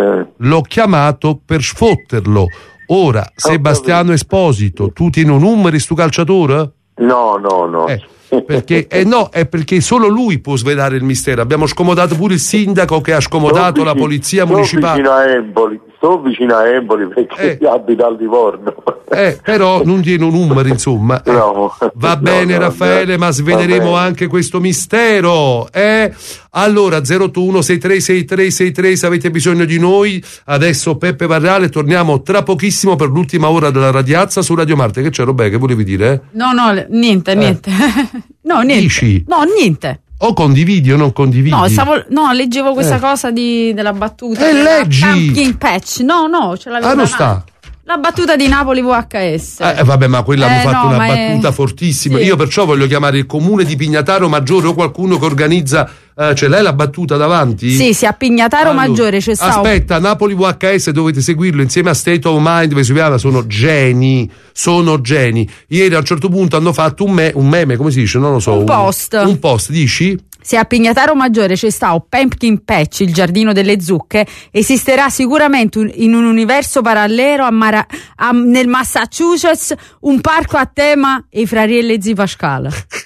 per sfotterlo. Ora, Sebastiano Esposito, tu tieni un numero sto calciatore? No. Perché è perché solo lui può svelare il mistero. Abbiamo scomodato pure il sindaco, che ha scomodato la polizia municipale. Sto vicino a Empoli perché abita al Livorno. Però non tiene un numero, insomma. No. Va bene, Raffaele, ma sveleremo anche questo mistero. Allora 081636363, se avete bisogno di noi. Adesso Peppe Varrale, torniamo tra pochissimo per l'ultima ora della Radiazza su Radio Marte. Che c'è, Robè, che volevi dire? No, niente. No, niente. Dici? No, niente. O condividi o non condividi? No, leggevo questa cosa della battuta. Leggi! Pumpkin patch. No, ce l'avevo. Non sta. La battuta di Napoli VHS. Vabbè, ma quella hanno fatto una battuta fortissima. Sì. Io perciò voglio chiamare il comune di Pignataro Maggiore o qualcuno che organizza. Ce l'hai la battuta davanti? Sì, a Pignataro Maggiore c'è stato. Aspetta, Napoli VHS dovete seguirlo insieme a State of Mind, dove si chiama, sono geni. Ieri a un certo punto hanno fatto un meme, come si dice? Non lo so. Un post, dici? Se a Pignataro Maggiore c'è stato Pumpkin Patch, il giardino delle zucche, esisterà sicuramente in un universo parallelo nel Massachusetts un parco a tema e i Frarielli Zi Pascale.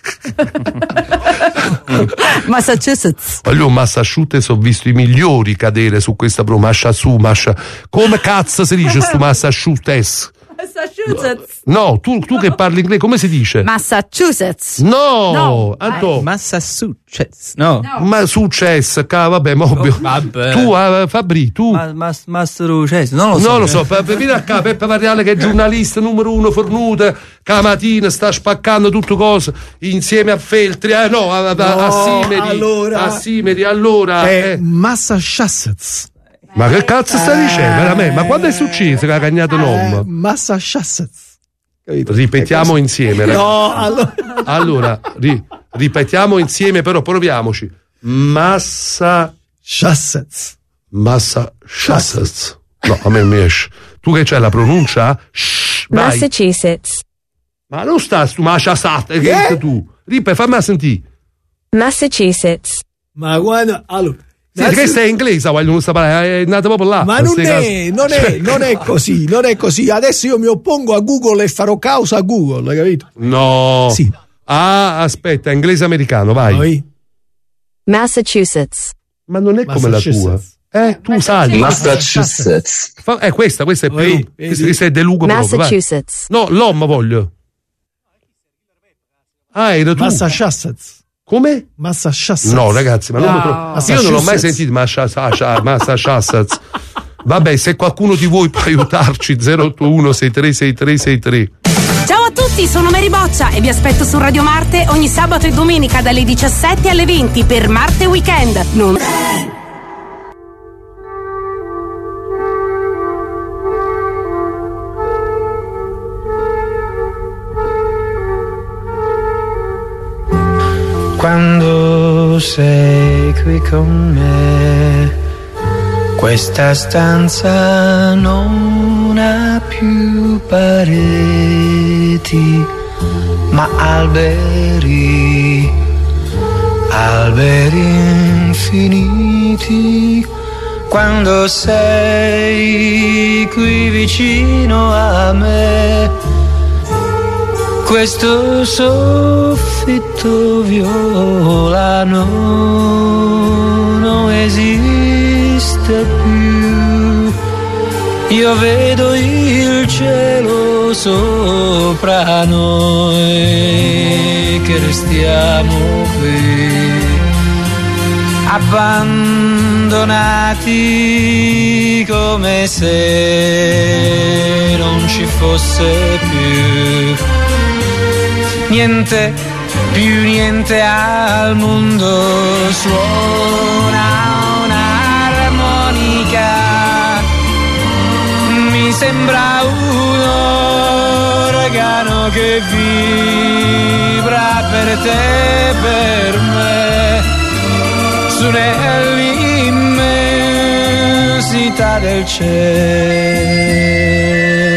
Massachusetts. Allora, Massachusetts ho visto i migliori cadere su questa come cazzo si dice su Massachusetts? No, tu che parli inglese, come si dice? Massachusetts. No, Anto. Massachusetts. No. Ma successo, vabbè, ovvio. Vabbè. Tu, Fabri, tu. Massachusetts, non lo so. Vieni a qua, Peppe Varriale che è giornalista numero 1 fornuta, che la mattina sta spaccando tutto cose insieme a Feltri, a Simeri, allora. Massachusetts. Ma che cazzo stai dicendo? Veramente? Ma quando è successo che ha cagnato nome? Massachusetts. Ripetiamo insieme. No, allora ripetiamo insieme, però proviamoci. Massachusetts. No, a me mi esce. Tu che c'hai la pronuncia? Vai. Massachusetts. Ma non sta su Massachusetts, che hai tu? Fammi sentire. Massachusetts. Ma guarda, allora. Sì, questo è inglese, non sta parlando, è nato proprio là. Ma non è così, non è così. Adesso io mi oppongo a Google e farò causa a Google, hai capito? No. Sì. Aspetta, inglese americano, vai. Massachusetts. Ma non è come la tua. Tu sai. Massachusetts. Questa è più. Questa è De Lugo proprio. Massachusetts. No, l'om voglio. Era tu. Massachusetts. Come? Massachusetts. No, ragazzi, ma io non l'ho mai sentito Massachusetts. Vabbè, se qualcuno di voi può aiutarci, 081 636363. Ciao a tutti, sono Mary Boccia e vi aspetto su Radio Marte ogni sabato e domenica dalle 17 alle 20 per Marte Weekend. Quando sei qui con me, questa stanza non ha più pareti, ma alberi infiniti. Quando sei qui vicino a me, questo soffitto violano non esiste più. Io vedo il cielo sopra noi che restiamo qui, abbandonati come se non ci fosse più niente al mondo. Suona un'armonica, mi sembra un organo che vibra per te e per me, su nell'immensità del cielo.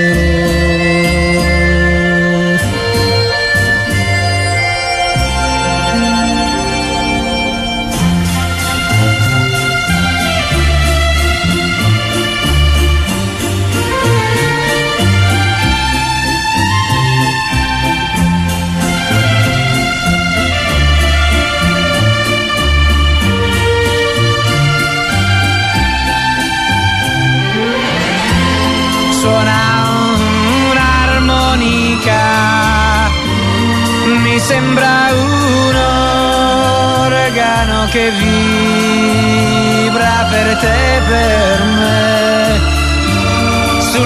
Sembra un organo che vibra per te e per me, su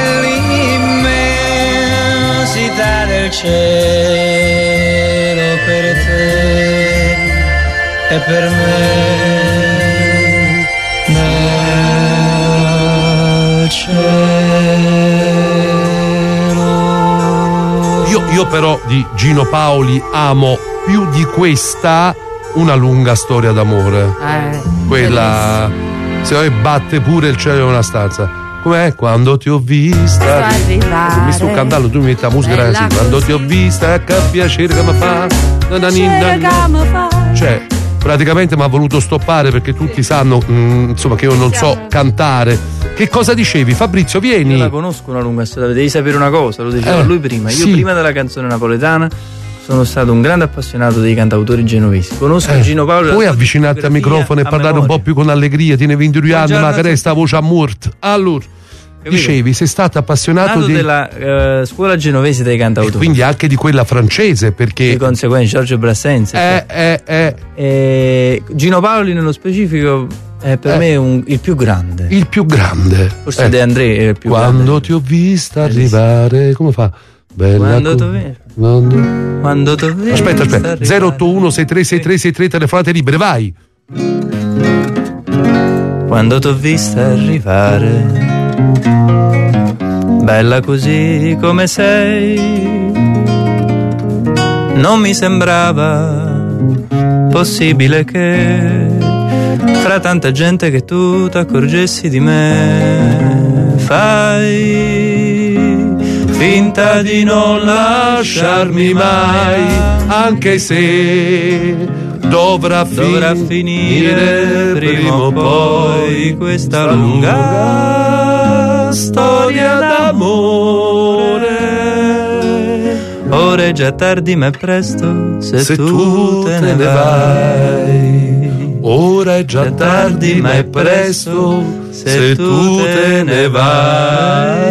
nell'immensità del cielo, per te e per me, nel cielo. Io però di Gino Paoli amo più di questa Una lunga storia d'amore. Quella se no batte pure il cielo in una stanza. Com'è? Quando ti ho vista mi sto cantando, tu mi metti la musica ragazzi. Quando ti ho vista, che piacere che mi fa. Cioè praticamente mi ha voluto stoppare perché tutti sanno insomma che io non so cantare. Che cosa dicevi? Fabrizio, vieni. Io la conosco Una lunga storia, devi sapere una cosa, lo diceva lui prima. Io prima della canzone napoletana sono stato un grande appassionato dei cantautori genovesi. Conosco Gino Paoli. Puoi avvicinarti al microfono e parlare un po' più con allegria, tiene 20 anni, ma che resta voce a morte. Allora, Dicevi, sei stato appassionato della scuola genovese dei cantautori. E quindi anche di quella francese, perché di conseguenza Giorgio Brassens. Gino Paoli nello specifico è per me il più grande. Il più grande. Forse De André è il più grande. Quando ti ho vista arrivare, come fa? Bella quando aspetta 081 636363, telefonate libere, vai. Quando t'ho vista arrivare, bella così come sei, non mi sembrava possibile che fra tanta gente che tu t'accorgessi di me. Fai finta di non lasciarmi mai, anche se dovrà finire prima o poi questa lunga storia d'amore. Ora è già tardi ma è presto se tu te ne vai. Ora è già tardi ma è presto se tu te ne vai.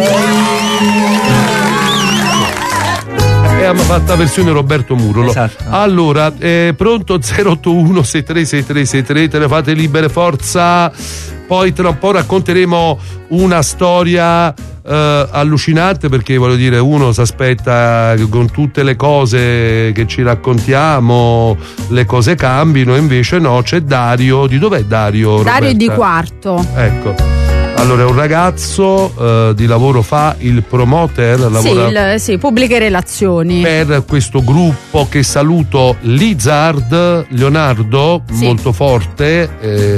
Abbiamo fatto la versione Roberto Murolo. Esatto. Allora, pronto 081 636363, telefonate libere, forza. Poi tra un po' racconteremo una storia allucinante, perché voglio dire, uno si aspetta che con tutte le cose che ci raccontiamo le cose cambino, invece no, c'è Dario. Di dov'è Dario? Dario è di Quarto. Ecco. Allora, è un ragazzo, di lavoro fa il promoter, lavora sì, pubbliche relazioni per questo gruppo che saluto, Lizard, Leonardo, molto forte,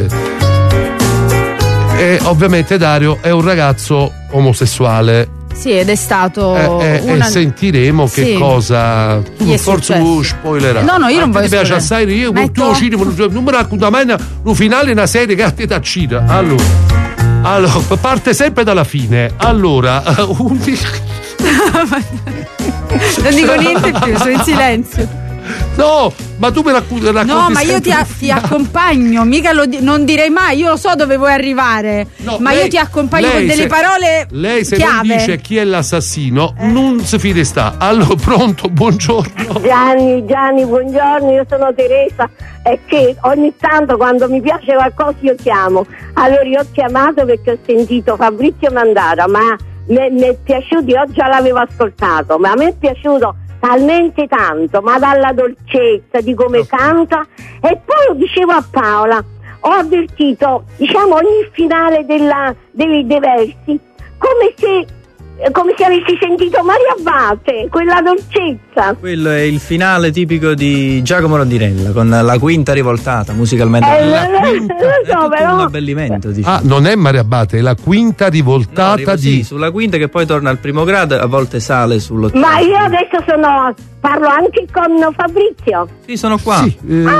e ovviamente Dario è un ragazzo omosessuale. Sì, ed è stato e sentiremo che cosa forse spoilerà. No, io non voglio. Ti piace assai, io con tuo cinema non mi racconta mai un finale, una serie che a te t'accida. Allora, parte sempre dalla fine. Allora, non dico niente più, sono in silenzio. No, ma tu mi racconti. No, ma io ti accompagno, mica non direi mai, io lo so dove vuoi arrivare, ma io ti accompagno con delle parole. Lei se chiave. non dice chi è l'assassino, non si fide sta. Allora, pronto, buongiorno. Gianni, buongiorno, io sono Teresa. È che ogni tanto quando mi piace qualcosa io chiamo. Allora io ho chiamato perché ho sentito Fabrizio Mandara, ma mi è piaciuto, io già l'avevo ascoltato, ma a me è piaciuto talmente tanto, ma dalla dolcezza di come canta. E poi lo dicevo a Paola, ho avvertito, diciamo, ogni finale dei versi come se avessi sentito Maria Abate, quella dolcezza. Quello è il finale tipico di Giacomo Rondinella, con la quinta rivoltata musicalmente. Però un abbellimento, diciamo. Ah, non è Maria Abate, è la quinta rivoltata sì, sulla quinta, che poi torna al primo grado, a volte sale sull'ottavo. Ma io adesso parlo anche con Fabrizio. Sì, sono qua. Sì,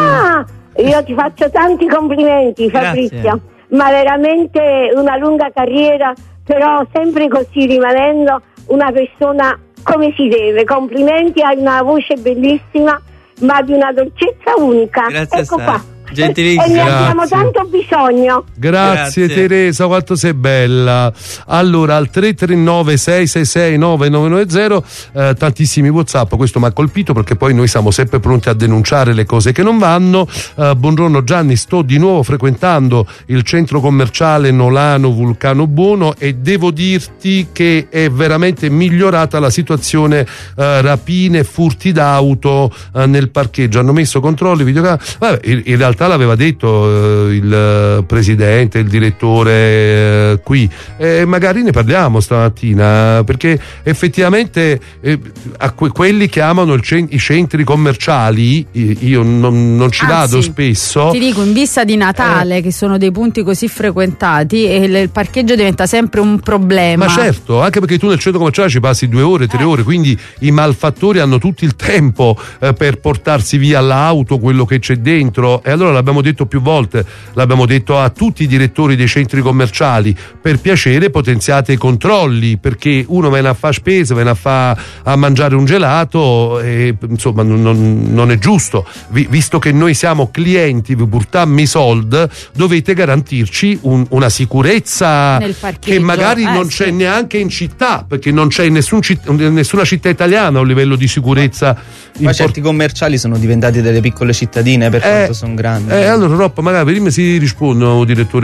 io ti faccio tanti complimenti, Fabrizio. Grazie. Ma veramente una lunga carriera, però sempre così rimanendo una persona come si deve. Complimenti, hai una voce bellissima, ma di una dolcezza unica. Grazie, ecco qua. Gentilissimo. E ne abbiamo tanto bisogno. Grazie Teresa, quanto sei bella. Allora, al 339 666 9990 tantissimi WhatsApp. Questo mi ha colpito perché poi noi siamo sempre pronti a denunciare le cose che non vanno. Buongiorno Gianni, sto di nuovo frequentando il centro commerciale Nolano Vulcano Buono e devo dirti che è veramente migliorata la situazione, rapine e furti d'auto nel parcheggio. Hanno messo controlli, videocamere. Vabbè, in realtà l'aveva detto il presidente, il direttore qui, magari ne parliamo stamattina, perché effettivamente a quelli che amano i centri commerciali io non ci vado spesso. Ti dico, in vista di Natale, che sono dei punti così frequentati, e il parcheggio diventa sempre un problema. Ma certo, anche perché tu nel centro commerciale ci passi 2 ore, 3 ore, quindi i malfattori hanno tutto il tempo per portarsi via l'auto, quello che c'è dentro, e allora Allora l'abbiamo detto più volte, l'abbiamo detto a tutti i direttori dei centri commerciali: per piacere potenziate i controlli, perché uno viene a fare spesa, viene a mangiare un gelato e insomma non è giusto. Visto che noi siamo clienti, vi portiamo i soldi, dovete garantirci una sicurezza che magari non c'è neanche in città, perché non c'è in nessuna città italiana un livello di sicurezza. Ma certi commerciali sono diventati delle piccole cittadine per quanto sono grandi. Allora Roppa, magari prima si risponde, direttore.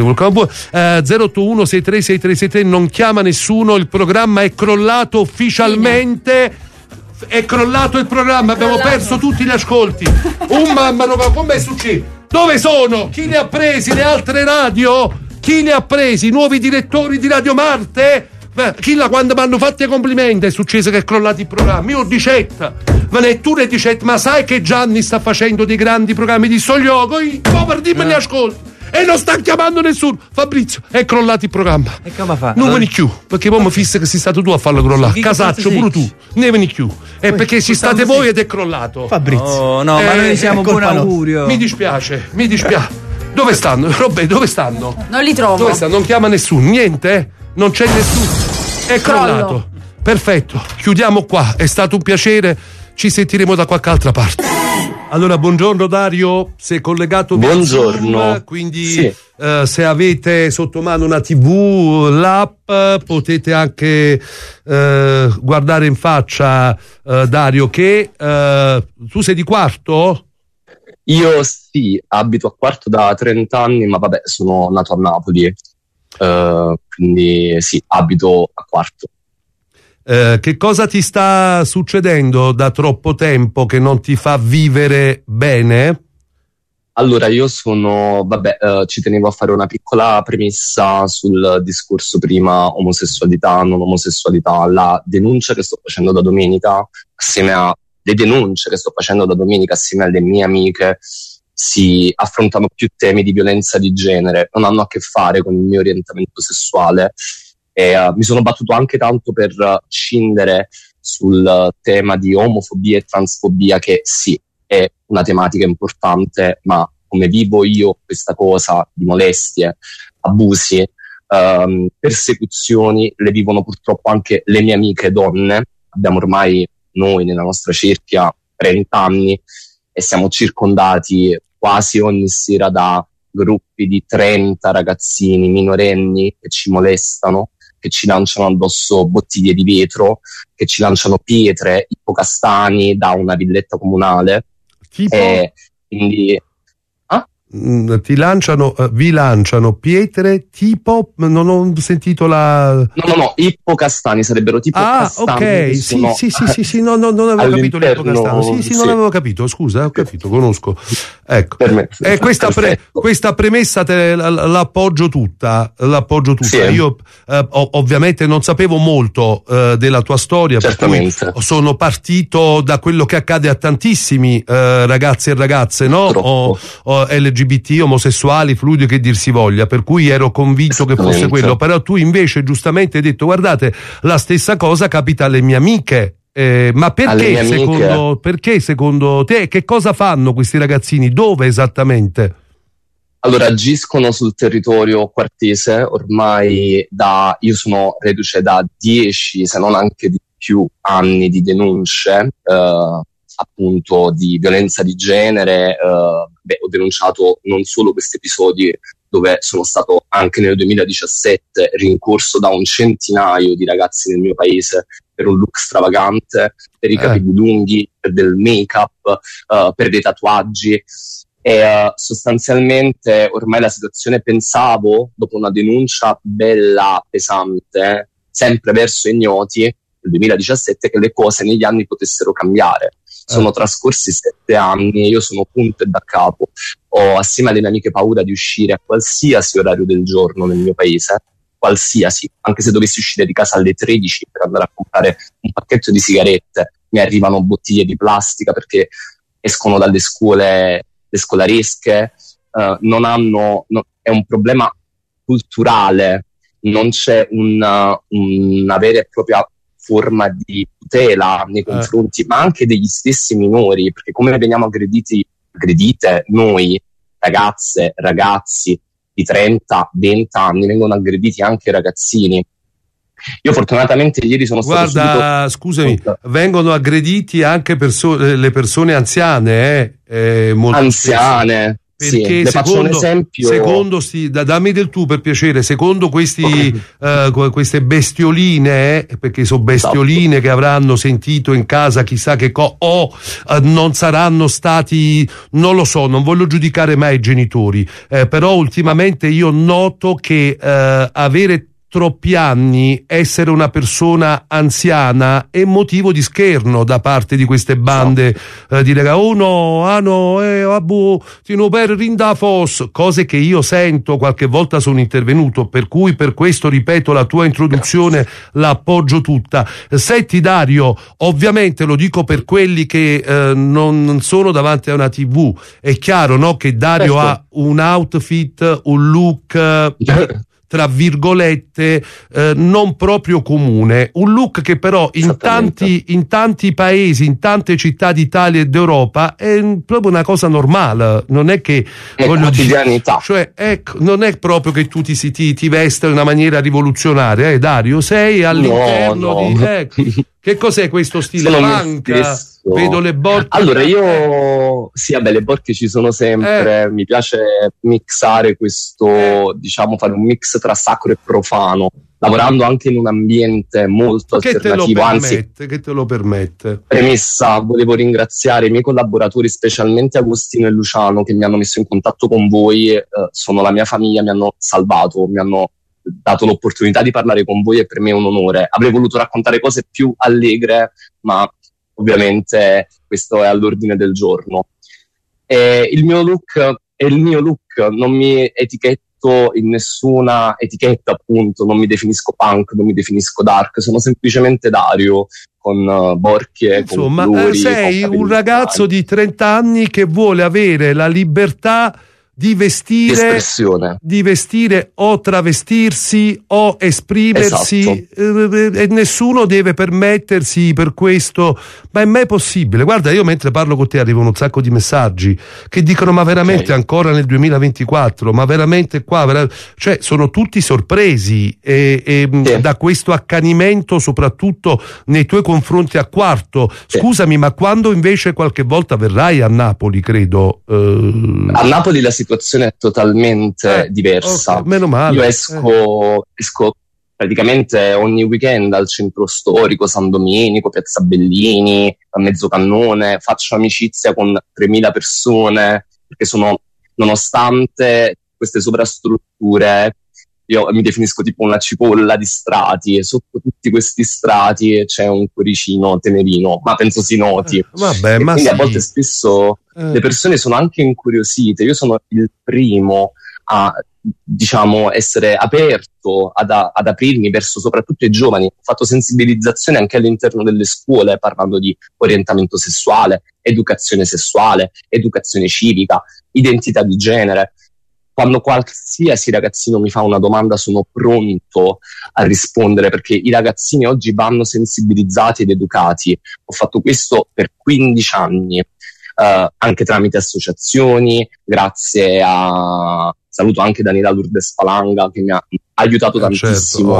081 636373, non chiama nessuno, il programma è crollato ufficialmente. È crollato il programma, abbiamo perso tutti gli ascolti. Com'è successo? Dove sono? Chi li ha presi? Le altre radio? Chi li ha presi? I nuovi direttori di Radio Marte? Quando mi hanno fatto i complimenti è successo che è crollato il programma. Io dicetta, ma sai che Gianni sta facendo dei grandi programmi di Soglioco? Per dimmi gli ascolti. E non sta chiamando nessuno. Fabrizio, è crollato il programma. E come fa? Non veni più, perché poi mi fissa che sei stato tu a farlo crollare. Casaccio, pure tu. Ne veni più. È perché ci state voi ed è crollato. Fabrizio. No, ma noi siamo buon augurio. Mi dispiace. Dove stanno? Robè, dove stanno? Non li trovo. Dove stanno? Non chiama nessuno, niente? Non c'è nessuno. È crollato. Perfetto, chiudiamo qua. È stato un piacere. Ci sentiremo da qualche altra parte. Allora, buongiorno Dario, sei collegato via Zoom, quindi sì. Se avete sotto mano una TV, l'app, potete anche guardare in faccia Dario che tu sei di Quarto? Io sì, abito a Quarto da 30 anni, ma vabbè, sono nato a Napoli, quindi sì, abito a Quarto. Che cosa ti sta succedendo da troppo tempo che non ti fa vivere bene? Allora, io ci tenevo a fare una piccola premessa sul discorso prima omosessualità, non omosessualità. La denuncia che sto facendo da domenica, assieme alle mie amiche, si affrontano più temi di violenza di genere, non hanno a che fare con il mio orientamento sessuale. E mi sono battuto anche tanto per scindere sul tema di omofobia e transfobia, che sì, è una tematica importante, ma come vivo io questa cosa di molestie, abusi, persecuzioni, le vivono purtroppo anche le mie amiche donne. Abbiamo ormai noi nella nostra cerchia 30 anni e siamo circondati quasi ogni sera da gruppi di 30 ragazzini minorenni che ci molestano, che ci lanciano addosso bottiglie di vetro, che ci lanciano pietre, ippocastani da una villetta comunale. Tipo? Quindi vi lanciano pietre tipo, non ho sentito la... No, ippocastani sarebbero tipo castani. Ok, sì, non avevo capito l'ippocastano. Sì, non avevo capito, scusa, ho capito, conosco. Ecco. Questa premessa l'appoggio tutta. Sì. Io ovviamente non sapevo molto della tua storia, certamente. Sono partito da quello che accade a tantissimi ragazzi e ragazze, no? O LGBT, omosessuali, fluidi, che dir si voglia, per cui ero convinto che fosse quello. Però tu invece giustamente hai detto: guardate, la stessa cosa capita alle mie amiche. Ma perché secondo te? Che cosa fanno questi ragazzini? Dove esattamente? Allora, agiscono sul territorio quartese ormai io sono reduce da 10, se non anche di più, anni di denunce appunto di violenza di genere. Ho denunciato non solo questi episodi, dove sono stato anche nel 2017 rincorso da un centinaio di ragazzi nel mio paese per un look stravagante, per i capelli lunghi, per del make-up, per dei tatuaggi. E sostanzialmente ormai la situazione, pensavo, dopo una denuncia bella pesante, sempre verso ignoti, nel 2017, che le cose negli anni potessero cambiare. Sono trascorsi 7 anni e io sono punto e da capo. Ho, assieme alle mie amiche, paura di uscire a qualsiasi orario del giorno nel mio paese, qualsiasi, anche se dovessi uscire di casa alle 13 per andare a comprare un pacchetto di sigarette, mi arrivano bottiglie di plastica perché escono dalle scuole, le scolaresche, è un problema culturale, non c'è una vera e propria forma di tutela nei confronti, ma anche degli stessi minori, perché come veniamo aggredite noi ragazze, ragazzi di 30, 20 anni, vengono aggrediti anche ragazzini. Io fortunatamente ieri sono stato scusami, vengono aggrediti anche le persone anziane, molto anziane. Spesso. Perché le faccio un esempio. Secondo dammi del tu per piacere, secondo queste bestioline, perché sono bestioline che avranno sentito in casa chissà che non saranno stati, non lo so, non voglio giudicare mai i genitori, però ultimamente io noto che avere troppi anni, essere una persona anziana è motivo di scherno da parte di queste bande, dire ti no per rindafos, cose che io sento, qualche volta sono intervenuto, per cui per questo ripeto la tua introduzione la appoggio tutta. Senti Dario, ovviamente lo dico per quelli che non sono davanti a una TV, è chiaro, no, che Dario ha un outfit, un look tra virgolette non proprio comune, un look che però in tanti paesi, in tante città d'Italia e d'Europa è proprio una cosa normale, non è che quotidianità, cioè non è proprio che tu ti vesti in una maniera rivoluzionaria, Dario, sei all'interno di che cos'è questo stile punk? Vedo le borchie. Allora io le borchie ci sono sempre, mi piace mixare questo, diciamo fare un mix tra sacro e profano, lavorando anche in un ambiente molto alternativo, che te lo permette. Premessa, volevo ringraziare i miei collaboratori, specialmente Agostino e Luciano, che mi hanno messo in contatto con voi, sono la mia famiglia, mi hanno salvato, mi hanno dato l'opportunità di parlare con voi e per me è un onore. Avrei voluto raccontare cose più allegre, ma ovviamente questo è all'ordine del giorno. Il mio look è il mio look, non mi etichetto in nessuna etichetta, appunto, non mi definisco punk, non mi definisco dark, sono semplicemente Dario con borchie, insomma, con colori, sei un ragazzo di 30 anni che vuole avere la libertà di vestire o travestirsi o esprimersi, e nessuno deve permettersi per questo, ma è mai possibile? Guarda, io mentre parlo con te arrivano un sacco di messaggi che dicono ma veramente ancora nel 2024, ma veramente qua, cioè sono tutti sorpresi da questo accanimento, soprattutto nei tuoi confronti a Quarto. Scusami, ma quando invece qualche volta verrai a Napoli, credo a Napoli la situazione è totalmente diversa. Meno male. Io esco praticamente ogni weekend al centro storico, San Domenico, Piazza Bellini, a Mezzocannone, faccio amicizia con 3.000 persone, perché nonostante queste sovrastrutture, io mi definisco tipo una cipolla di strati, e sotto tutti questi strati c'è un cuoricino tenerino, ma penso si noti. Vabbè, ma quindi a volte spesso le persone sono anche incuriosite. Io sono il primo a, diciamo, essere aperto ad aprirmi verso soprattutto i giovani. Ho fatto sensibilizzazione anche all'interno delle scuole, parlando di orientamento sessuale, educazione civica, identità di genere. Quando qualsiasi ragazzino mi fa una domanda sono pronto a rispondere, perché i ragazzini oggi vanno sensibilizzati ed educati. Ho fatto questo per 15 anni, anche tramite associazioni, grazie a... Saluto anche Daniela Lourdes Falanga che mi ha aiutato tantissimo.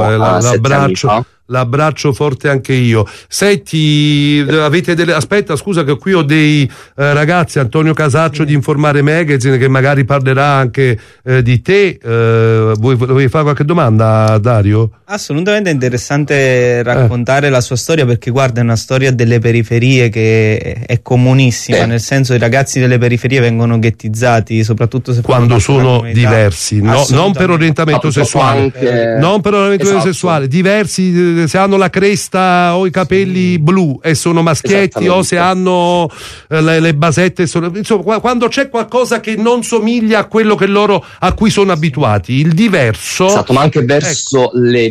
L'abbraccio forte anche io. Senti, avete aspetta, scusa che qui ho dei ragazzi, Antonio Casaccio di Informare Magazine, che magari parlerà anche di te. Vuoi fare qualche domanda, Dario? Assolutamente interessante raccontare la sua storia, perché guarda, è una storia delle periferie che è comunissima, nel senso i ragazzi delle periferie vengono ghettizzati, soprattutto se quando sono diversi, non per orientamento sessuale, non per orientamento sessuale, diversi, se hanno la cresta o i capelli blu e sono maschietti, o se hanno le basette, insomma, quando c'è qualcosa che non somiglia a quello che a cui sono abituati, il diverso. Esatto, ma anche verso le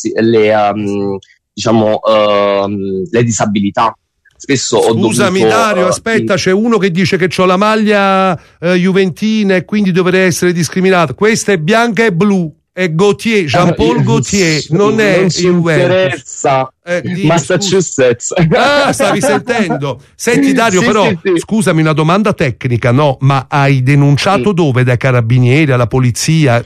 disabilità. Spesso Scusami Dario, aspetta, c'è uno che dice che c'ho la maglia juventina e quindi dovrei essere discriminato. Questa è bianca e blu. è Gautier, Jean-Paul Gaultier, non è Juventus. Massachusetts. Stavi sentendo. Senti Dario, però scusami, una domanda tecnica, no? Ma hai denunciato dove? Dai carabinieri, alla polizia?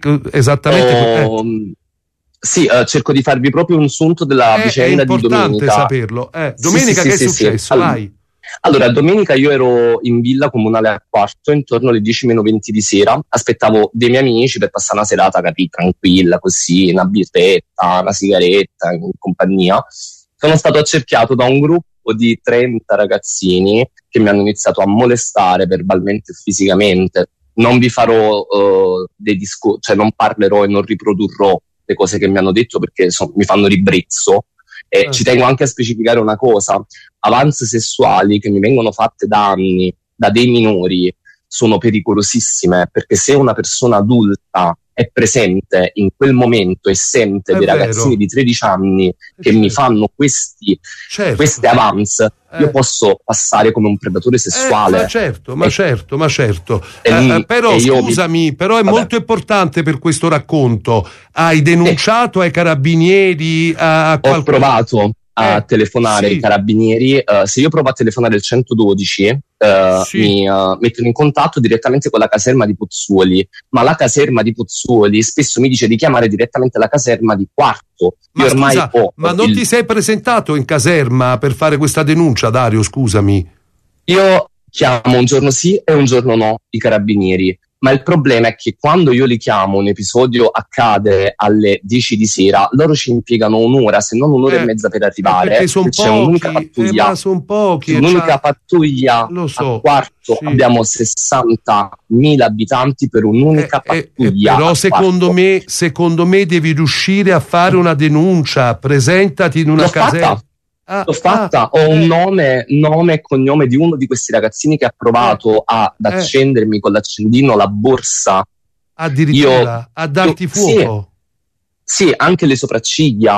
Esattamente? Sì, cerco di farvi proprio un sunto della vicenda di domenica. È importante saperlo. Domenica che è successo? Vai. Allora, domenica io ero in villa comunale a Quarto, intorno alle 10:20 di sera, aspettavo dei miei amici per passare una serata, tranquilla, così, una birretta, una sigaretta, in compagnia. Sono stato accerchiato da un gruppo di 30 ragazzini che mi hanno iniziato a molestare verbalmente e fisicamente. Non vi farò dei discorsi, cioè non parlerò e non riprodurrò le cose che mi hanno detto perché mi fanno ribrezzo. E ci tengo anche a specificare una cosa: avanze sessuali che mi vengono fatte da anni da dei minori sono pericolosissime, perché se una persona adulta è presente in quel momento e sente dei ragazzini di 13 anni che mi fanno queste avance, io posso passare come un predatore sessuale. Ma certo. Però scusami, però è molto importante per questo racconto. Hai denunciato ai carabinieri? Ho provato a telefonare ai carabinieri. Se io provo a telefonare il 112 mi mettono in contatto direttamente con la caserma di Pozzuoli, ma la caserma di Pozzuoli spesso mi dice di chiamare direttamente la caserma di Quarto. Ma scusa, ma non ti sei presentato in caserma per fare questa denuncia, Dario? Scusami. Io chiamo un giorno sì e un giorno no i carabinieri, ma il problema è che quando io li chiamo, un episodio accade alle 10 di sera, loro ci impiegano un'ora, se non un'ora e mezza per arrivare. C'è un'unica pattuglia. Sono pochi. Un'unica pattuglia a Quarto. Abbiamo 60.000 abitanti per un'unica pattuglia. Però secondo me devi riuscire a fare una denuncia. Presentati in una caserma. L'ho fatta, ho un nome e cognome di uno di questi ragazzini che ha provato ad accendermi con l'accendino la borsa. Addirittura a darti fuoco? Sì, anche le sopracciglia,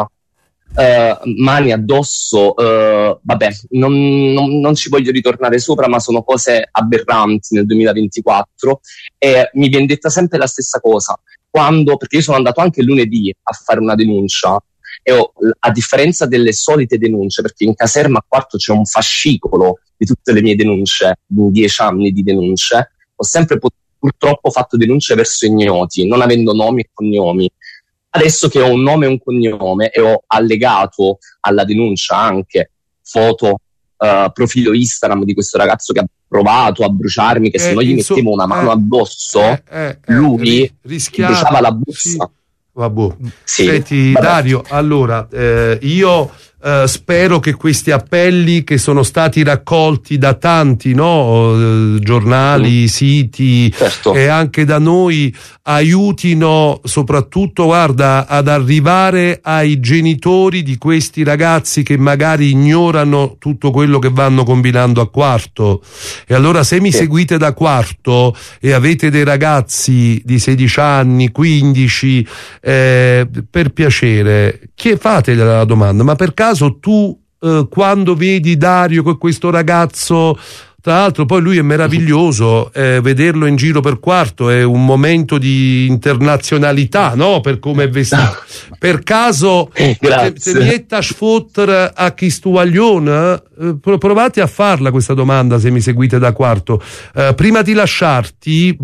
mani addosso. Vabbè, non ci voglio ritornare sopra, ma sono cose aberranti nel 2024 e mi viene detta sempre la stessa cosa. Perché io sono andato anche lunedì a fare una denuncia. E a differenza delle solite denunce, perché in caserma a Quarto c'è un fascicolo di tutte le mie denunce, in 10 anni di denunce, ho sempre purtroppo fatto denunce verso ignoti, non avendo nomi e cognomi. Adesso che ho un nome e un cognome e ho allegato alla denuncia anche foto, profilo Instagram di questo ragazzo che ha provato a bruciarmi, che se non gli mettevo una mano addosso, lui bruciava la busta. Vabbè. Senti Dario, allora io spero che questi appelli che sono stati raccolti da tanti giornali, siti e anche da noi aiutino soprattutto, guarda, ad arrivare ai genitori di questi ragazzi che magari ignorano tutto quello che vanno combinando a Quarto. E allora se mi seguite da Quarto e avete dei ragazzi di 16 anni, 15, per piacere, fate la domanda: ma per caso tu quando vedi Dario con questo ragazzo, tra l'altro poi lui è meraviglioso, vederlo in giro per Quarto è un momento di internazionalità, no? Per come è vestito. Per caso se mietta sfotter a chi stuaglione, provate a farla questa domanda se mi seguite da Quarto. Prima di lasciarti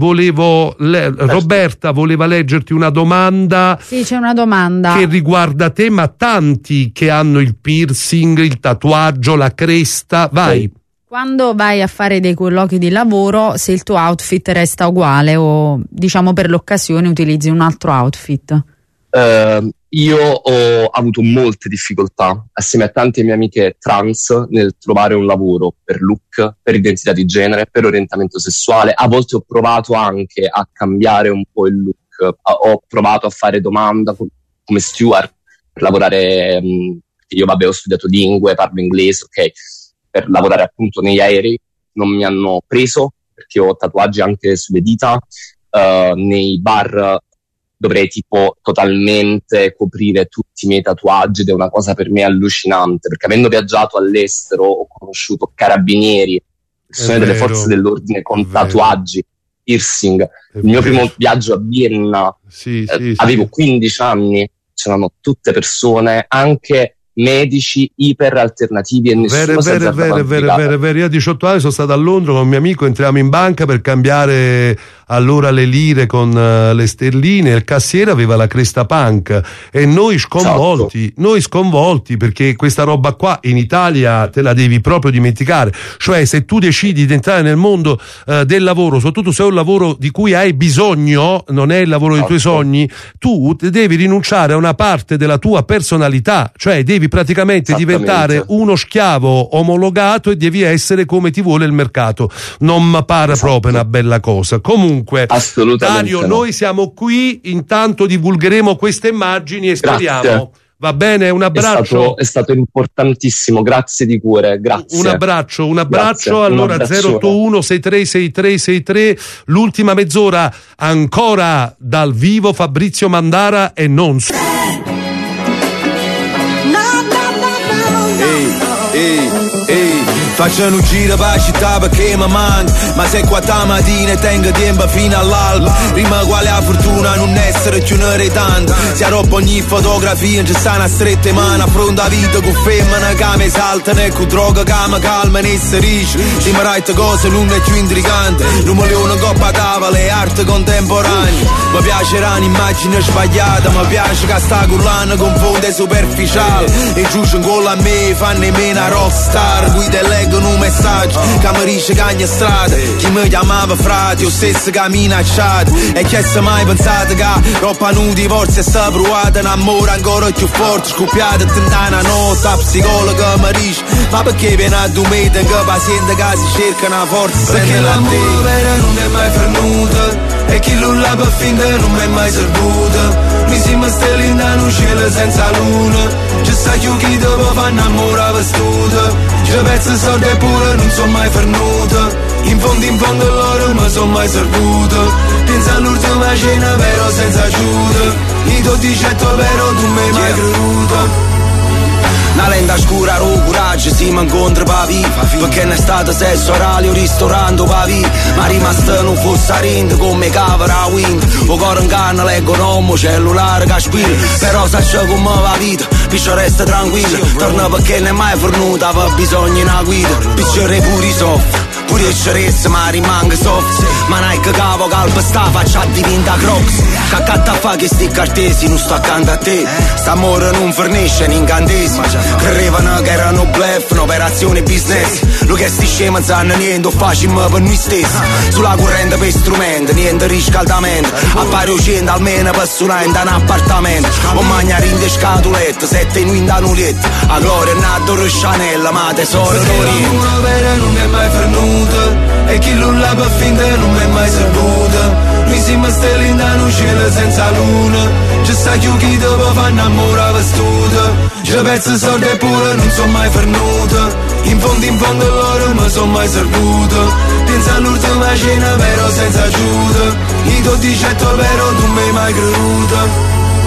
Roberta voleva leggerti una domanda. Sì, c'è una domanda che riguarda te, ma tanti che hanno il piercing, il tatuaggio, la cresta. Vai. Quando vai a fare dei colloqui di lavoro, se il tuo outfit resta uguale o diciamo per l'occasione utilizzi un altro outfit? Io ho avuto molte difficoltà assieme a tante mie amiche trans nel trovare un lavoro per look, per identità di genere, per orientamento sessuale. A volte ho provato anche a cambiare un po' il look, ho provato a fare domanda come steward per lavorare, io ho studiato lingue, parlo inglese, ok, per lavorare appunto negli aerei. Non mi hanno preso perché ho tatuaggi anche sulle dita. Nei bar dovrei tipo totalmente coprire tutti i miei tatuaggi ed è una cosa per me allucinante, perché avendo viaggiato all'estero ho conosciuto carabinieri, persone delle forze dell'ordine con tatuaggi piercing. Il mio primo viaggio a Vienna, avevo 15 anni, c'erano tutte persone, anche medici iper alternativi e nessuno si azzardava a giudicare. Vero. Io a 18 anni sono stato a Londra con un mio amico, entriamo in banca per cambiare allora le lire con le sterline, il cassiere aveva la cresta punk e noi sconvolti perché questa roba qua in Italia te la devi proprio dimenticare. Cioè, se tu decidi di entrare nel mondo del lavoro, soprattutto se è un lavoro di cui hai bisogno, non è il lavoro dei tuoi sogni, tu devi rinunciare a una parte della tua personalità, cioè devi praticamente diventare uno schiavo omologato e devi essere come ti vuole il mercato. Non mi pare proprio una bella cosa. Comunque, Dario, no. Noi siamo qui, intanto divulgheremo queste immagini e speriamo. Grazie. Va bene, un abbraccio. È stato importantissimo, grazie di cuore, grazie. Un abbraccio. Grazie, allora 081 636363, l'ultima mezz'ora ancora dal vivo Fabrizio Mandara e non Faccio un giro per la città perché mi manca, ma se qua stamattina e tengo tempo fino all'alba, prima quale la fortuna non essere più un retante. Si arroba ogni fotografia, non ci sta una stretta mano, affronta la vita con femmine che mi saltano e con droga che mi calma e si riesce. Si mi right cose l'una è più intrigante, non mi leone coppa tavola e arte contemporanea. Mi piacerà un'immagine sbagliata, mi piace che sta cullando confonde superficiale e giusto con a me fanno meno a rockstar, guida e leggono un messaggio che mi dice cagna strada, chi mi chiamava frate, io stesso che mi minacciato e chi è mai pensato che troppa nu divorzio e sta provata un amore ancora più forte, scoppiata tentana notte, la psicologa mi dice ma perché viene a domenica che paziente che si cerca una forza, perché l'amore vero non è mai fernuto e chi l'ulla per finta non è mai servuto. Mi siamo stelle in un cielo senza luna, ci sta più chi dopo fa innamorare vestuto, ci pezzi soldi e pure non sono mai fernuto, in fondo loro mi sono mai servuto, pensa all'ultima cena però senza aiuto, i tuoi dicetto però tu mi hai mai creduto. Una lenta scura, coraggio, si mi incontra per vivere, perché non è stato sesso orario, ristorante per vivere, ma rimasto non fosse rinde come cavera a wind, o cuore in canna leggo nomo, cellulare che spilla, però saccio come va la vita, piccio resta tranquillo, torna perché non è mai fornuta, aveva bisogno di una guida, picciore pure soffre, pure il cerezza ma rimanga soft, ma non è che capo calpa sta faccia diventa crocs, che accanto a fa che sti cartesi non sto accanto a te, st'amore non fornisce incantesimi, credevano che erano bluff, un'operazione business, lo che sti scema zanno niente, facile per noi stessi, sulla corrente per strumenti, niente riscaldamento, appare 100 almeno per suonare in un appartamento, o mangiare in scatolette, 7 in anulette, a gloria è nato Chanel, ma tesoro d'Oriente. L'amore non è mai fernuto, e chi l'ulla per finta non è mai servuto, noi siamo stelle in un cielo senza luna, ci sta più chi dopo fa innamorare vestuto, ci pezzi soldi e pure non sono mai fernuto, in fondo loro mi sono mai servuto, pensa all'ultima cena però senza aiuto, i tuoi dicetto però tu mi hai mai creduto.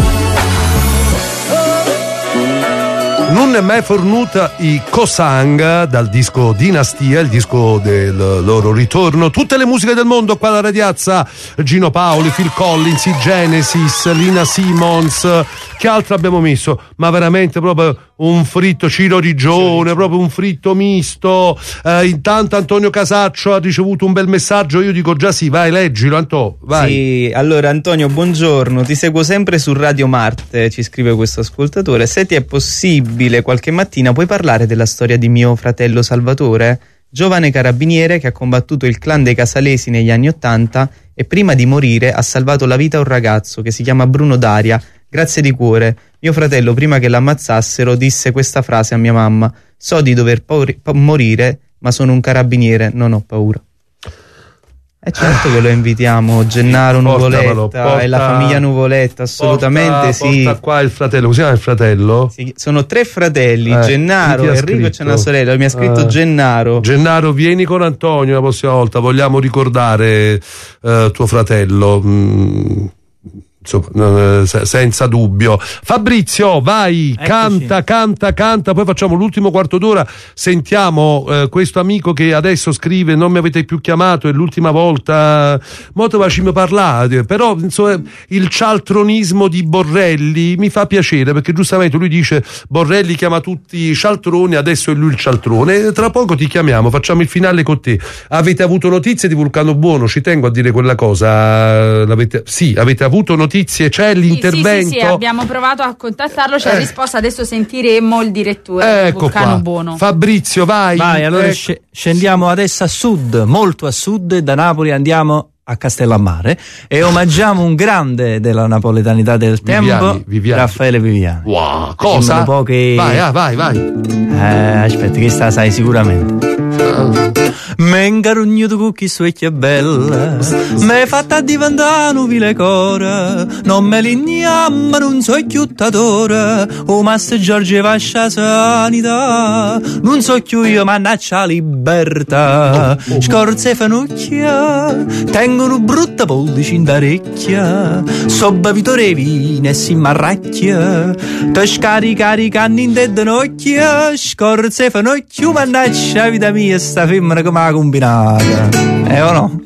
Non è mai fornuta i Kosang dal disco Dinastia, il disco del loro ritorno. Tutte le musiche del mondo qua alla Radiazza, Gino Paoli, Phil Collins, i Genesis, Lina Simmons. Che altro abbiamo messo? Ma veramente proprio un fritto, Ciro Rigione, proprio un fritto misto. Intanto Antonio Casaccio ha ricevuto un bel messaggio, io dico già sì, vai, leggilo Antonio, vai. Sì, allora Antonio, buongiorno, ti seguo sempre su Radio Marte, ci scrive questo ascoltatore, se ti è possibile qualche mattina puoi parlare della storia di mio fratello Salvatore, giovane carabiniere che ha combattuto il clan dei Casalesi negli anni '80 e prima di morire ha salvato la vita a un ragazzo che si chiama Bruno Daria. Grazie di cuore. Mio fratello, prima che l'ammazzassero, disse questa frase a mia mamma: so di dover morire, ma sono un carabiniere, non ho paura. E certo che lo invitiamo, Gennaro Nuvoletta e la famiglia Nuvoletta, assolutamente sì. Porta qua il fratello, come si chiama il fratello? Sì, sono 3 fratelli, Gennaro, Enrico e c'è una sorella, mi ha scritto Gennaro. Gennaro, vieni con Antonio la prossima volta, vogliamo ricordare tuo fratello. insomma, senza dubbio. Fabrizio, vai, canta, poi facciamo l'ultimo quarto d'ora, sentiamo questo amico che adesso scrive: non mi avete più chiamato, è l'ultima volta, molto facciamo parlare, però insomma, il cialtronismo di Borrelli mi fa piacere, perché giustamente lui dice Borrelli chiama tutti cialtroni, adesso è lui il cialtrone, tra poco ti chiamiamo, facciamo il finale con te. Avete avuto notizie di Vulcano Buono? Ci tengo a dire quella cosa. Avete avuto notizie? C'è l'intervento? Sì, abbiamo provato a contattarlo, c'è la risposta, adesso sentiremo il direttore di Vulcano Buono. Fabrizio, vai. Allora scendiamo adesso a sud, molto a sud, e da Napoli andiamo a Castellammare e omaggiamo un grande della napoletanità del tempo, Raffaele Viviani. Wow, cosa? Vai. Aspetta, che sta sai sicuramente. M'è ingarugnato con chi suecchia bella, m'è fatta diventare nubile cora, non me l'igniamma, non so più t'adora, o Master Giorgio vascia sanità, non so più io mannaccia libertà, scorze fanucchia, tengono brutta pollice in d'orecchia, sobba vitore vine e si marracchia, te scaricaricano in te d'nocchia, scorze fanucchia, mannaccia vita mia, sta femmina che m'ha combinata, o no?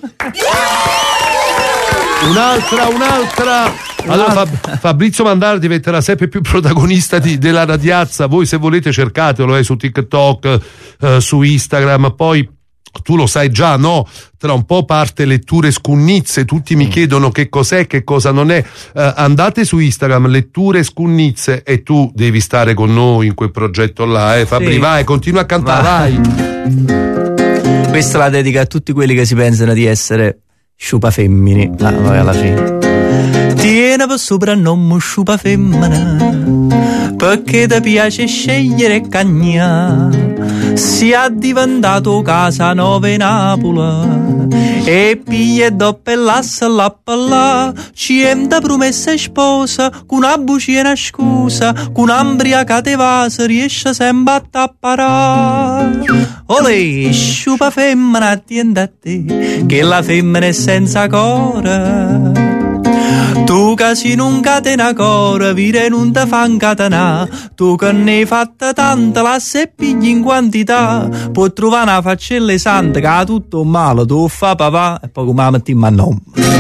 Un'altra. Allora Fabrizio Mandara diventerà sempre più protagonista della radiazza. Voi se volete cercatelo su TikTok, su Instagram. Poi tu lo sai già, no? Tra un po' parte Letture Scunnizze, tutti mi chiedono che cos'è, che cosa non è. Andate su Instagram, Letture Scunnizze, e tu devi stare con noi in quel progetto là, Fabri, vai, continua a cantare, vai. Questa la dedica a tutti quelli che si pensano di essere sciupa femmini. Poi alla fine tiene per soprannome sciupa femmina, perché ti piace scegliere cagna, sia diventato casa nove Napoli e piglia e doppellassa la palla, ci entra promessa sposa con una bucina scusa, con un'ambriaca te vasa riesce sempre a tapparare. Olè, sciupa femmina attenda a te, che la femmina è senza cora. Tu che si non catena cora, vire non te fa incatenà. Tu che ne hai fatta tanta, la se pigli in quantità. Puoi trovare una faccella santa che ha tutto male, tu fa papà e poi come la metti in mano.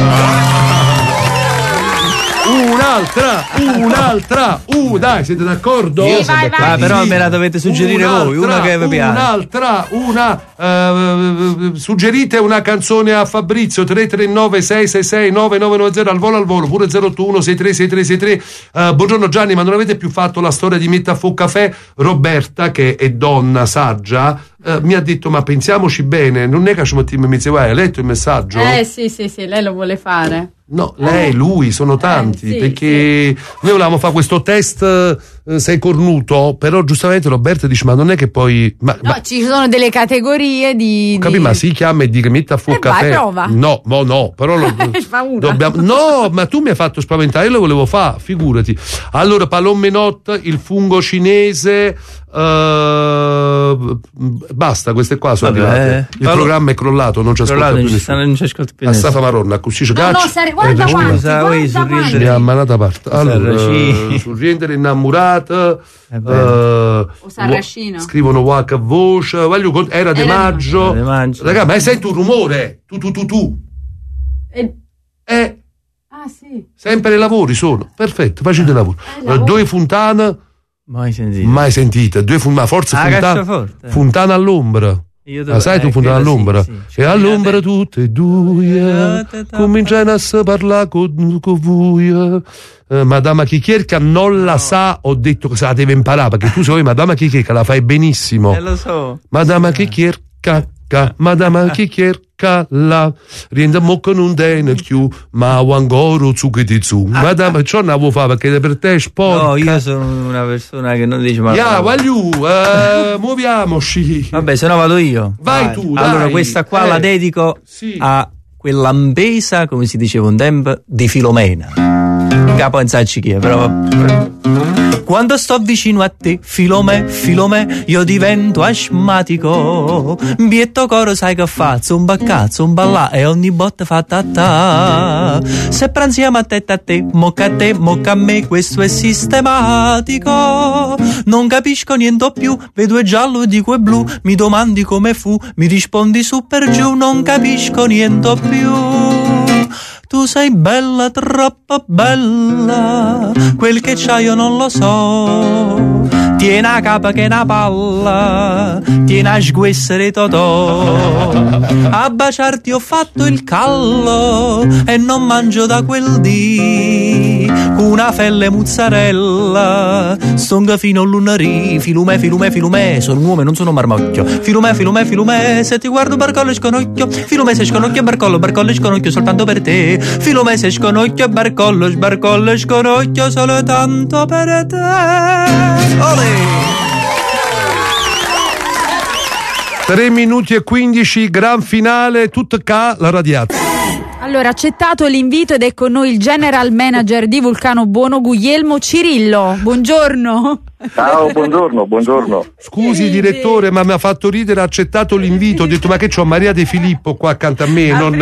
Un'altra, dai, siete d'accordo? Sì, vai. Però me la dovete suggerire voi, una che vi piace. Suggerite una canzone a Fabrizio, 339 666 9990, al volo, pure 081 636363. Buongiorno Gianni, ma non avete più fatto la storia di Metta a Fu Caffè? Roberta, che è donna saggia, mi ha detto: ma pensiamoci bene, non è che ci mettiamo in mezzo. Hai letto il messaggio? Sì, lei lo vuole fare. No, lei, lui, sono tanti, perché noi volevamo fare questo test, sei cornuto, però giustamente Roberta dice: ma non è che poi... ci sono delle categorie di... ma si chiama e dica Metta a Fu Caffè. Vai, prova. No, però dobbiamo... No, ma tu mi hai fatto spaventare, io lo volevo fare, figurati. Allora, Palom Menot, il fungo cinese... basta, queste qua sono arrivate. Il programma è crollato, non c'è ascolta più nessuno. Non c'è ascolta più nessuno. A Stafa Maronna, così c'è guarda mi ha manata parte. Allora, sul riendere innamorata, scrivono Waka Voce, era De Maggio. Raga, ma senti un rumore? Tu. Sì. Sempre lavori sono. Perfetto, facete lavoro. Due Fontana. Mai sentita. Ma forse Fontana all'ombra. Sai tu Fontana all'ombra? Sì, e all'ombra tutte e due cominciano a parlare con voi. Madama Chichierca non la sa, ho detto che se la deve imparare, perché tu sei Madama Chichierca, la fai benissimo. Lo so. Madama Chichierca, Madama Chichierca la riendiamo con un dene più, ma wangoro zucchiti Madama, ciò non avevo fatto perché per te è sporca. No, io sono una persona che non dice muoviamoci. Vabbè, se no vado io. Vai tu, dai. Allora questa qua la dedico a quell'ambesa, come si diceva un tempo, di Filomena. capo non sa chi è, però quando sto vicino a te, Filomè, io divento asmatico. Bietto coro sai che fa, zumba cazzo, un ballà e ogni botta fa ta. Se pranziamo a te, mocca a me, questo è sistematico. Non capisco niente più, vedo è giallo e dico è blu, mi domandi come fu, mi rispondi su per giù, non capisco niente più. Tu sei bella, troppo bella, quel che c'hai io non lo so. Tieni a capa che è una palla, tieni a sguessere totò. A baciarti ho fatto il callo e non mangio da quel dì. Una felle mozzarella, stonga fino a lunarì. Filumè, sono un uomo e non sono un marmocchio. Filumè, se ti guardo barcollo e sconocchio. Filumè se sconocchio barcollo e sconocchio soltanto per te. Filumè se sconocchio barcollo e sconocchio soltanto per te. Olè! 3 minuti e 15, gran finale, tutto ca la radiazza. Allora, accettato l'invito ed è con noi il general manager di Vulcano Buono, Guglielmo Cirillo. Buongiorno. Ciao, buongiorno. Scusi direttore, ma mi ha fatto ridere, ha accettato l'invito, ho detto ma che c'ho Maria De Filippo qua accanto a me, No,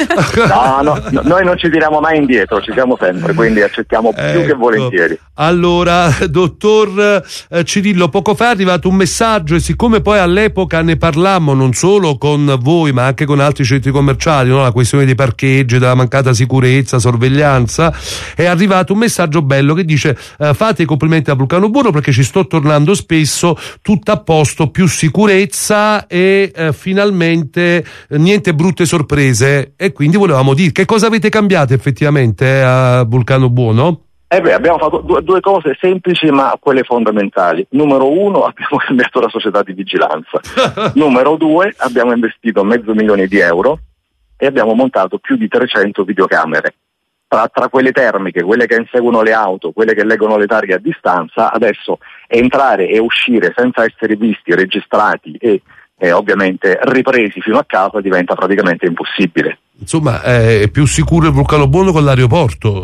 noi non ci tiriamo mai indietro, ci siamo sempre, quindi accettiamo più che volentieri. Allora, dottor Cirillo, poco fa è arrivato un messaggio e siccome poi all'epoca ne parlammo non solo con voi ma anche con altri centri commerciali, no? La questione dei parcheggi, della mancata sicurezza, sorveglianza, è arrivato un messaggio bello che dice fate i complimenti a Vulcano Buono perché ci sto tornando spesso, tutto a posto, più sicurezza e finalmente niente brutte sorprese, e quindi volevamo dire che cosa avete cambiato effettivamente a Vulcano Buono? Abbiamo fatto due cose semplici ma quelle fondamentali. Numero 1, abbiamo cambiato la società di vigilanza. Numero 2, abbiamo investito €500.000 e abbiamo montato più di 300 videocamere. Tra quelle termiche, quelle che inseguono le auto, quelle che leggono le targhe a distanza, adesso entrare e uscire senza essere visti, registrati e ovviamente ripresi fino a casa diventa praticamente impossibile. Insomma, è più sicuro il Vulcano Buono con l'aeroporto?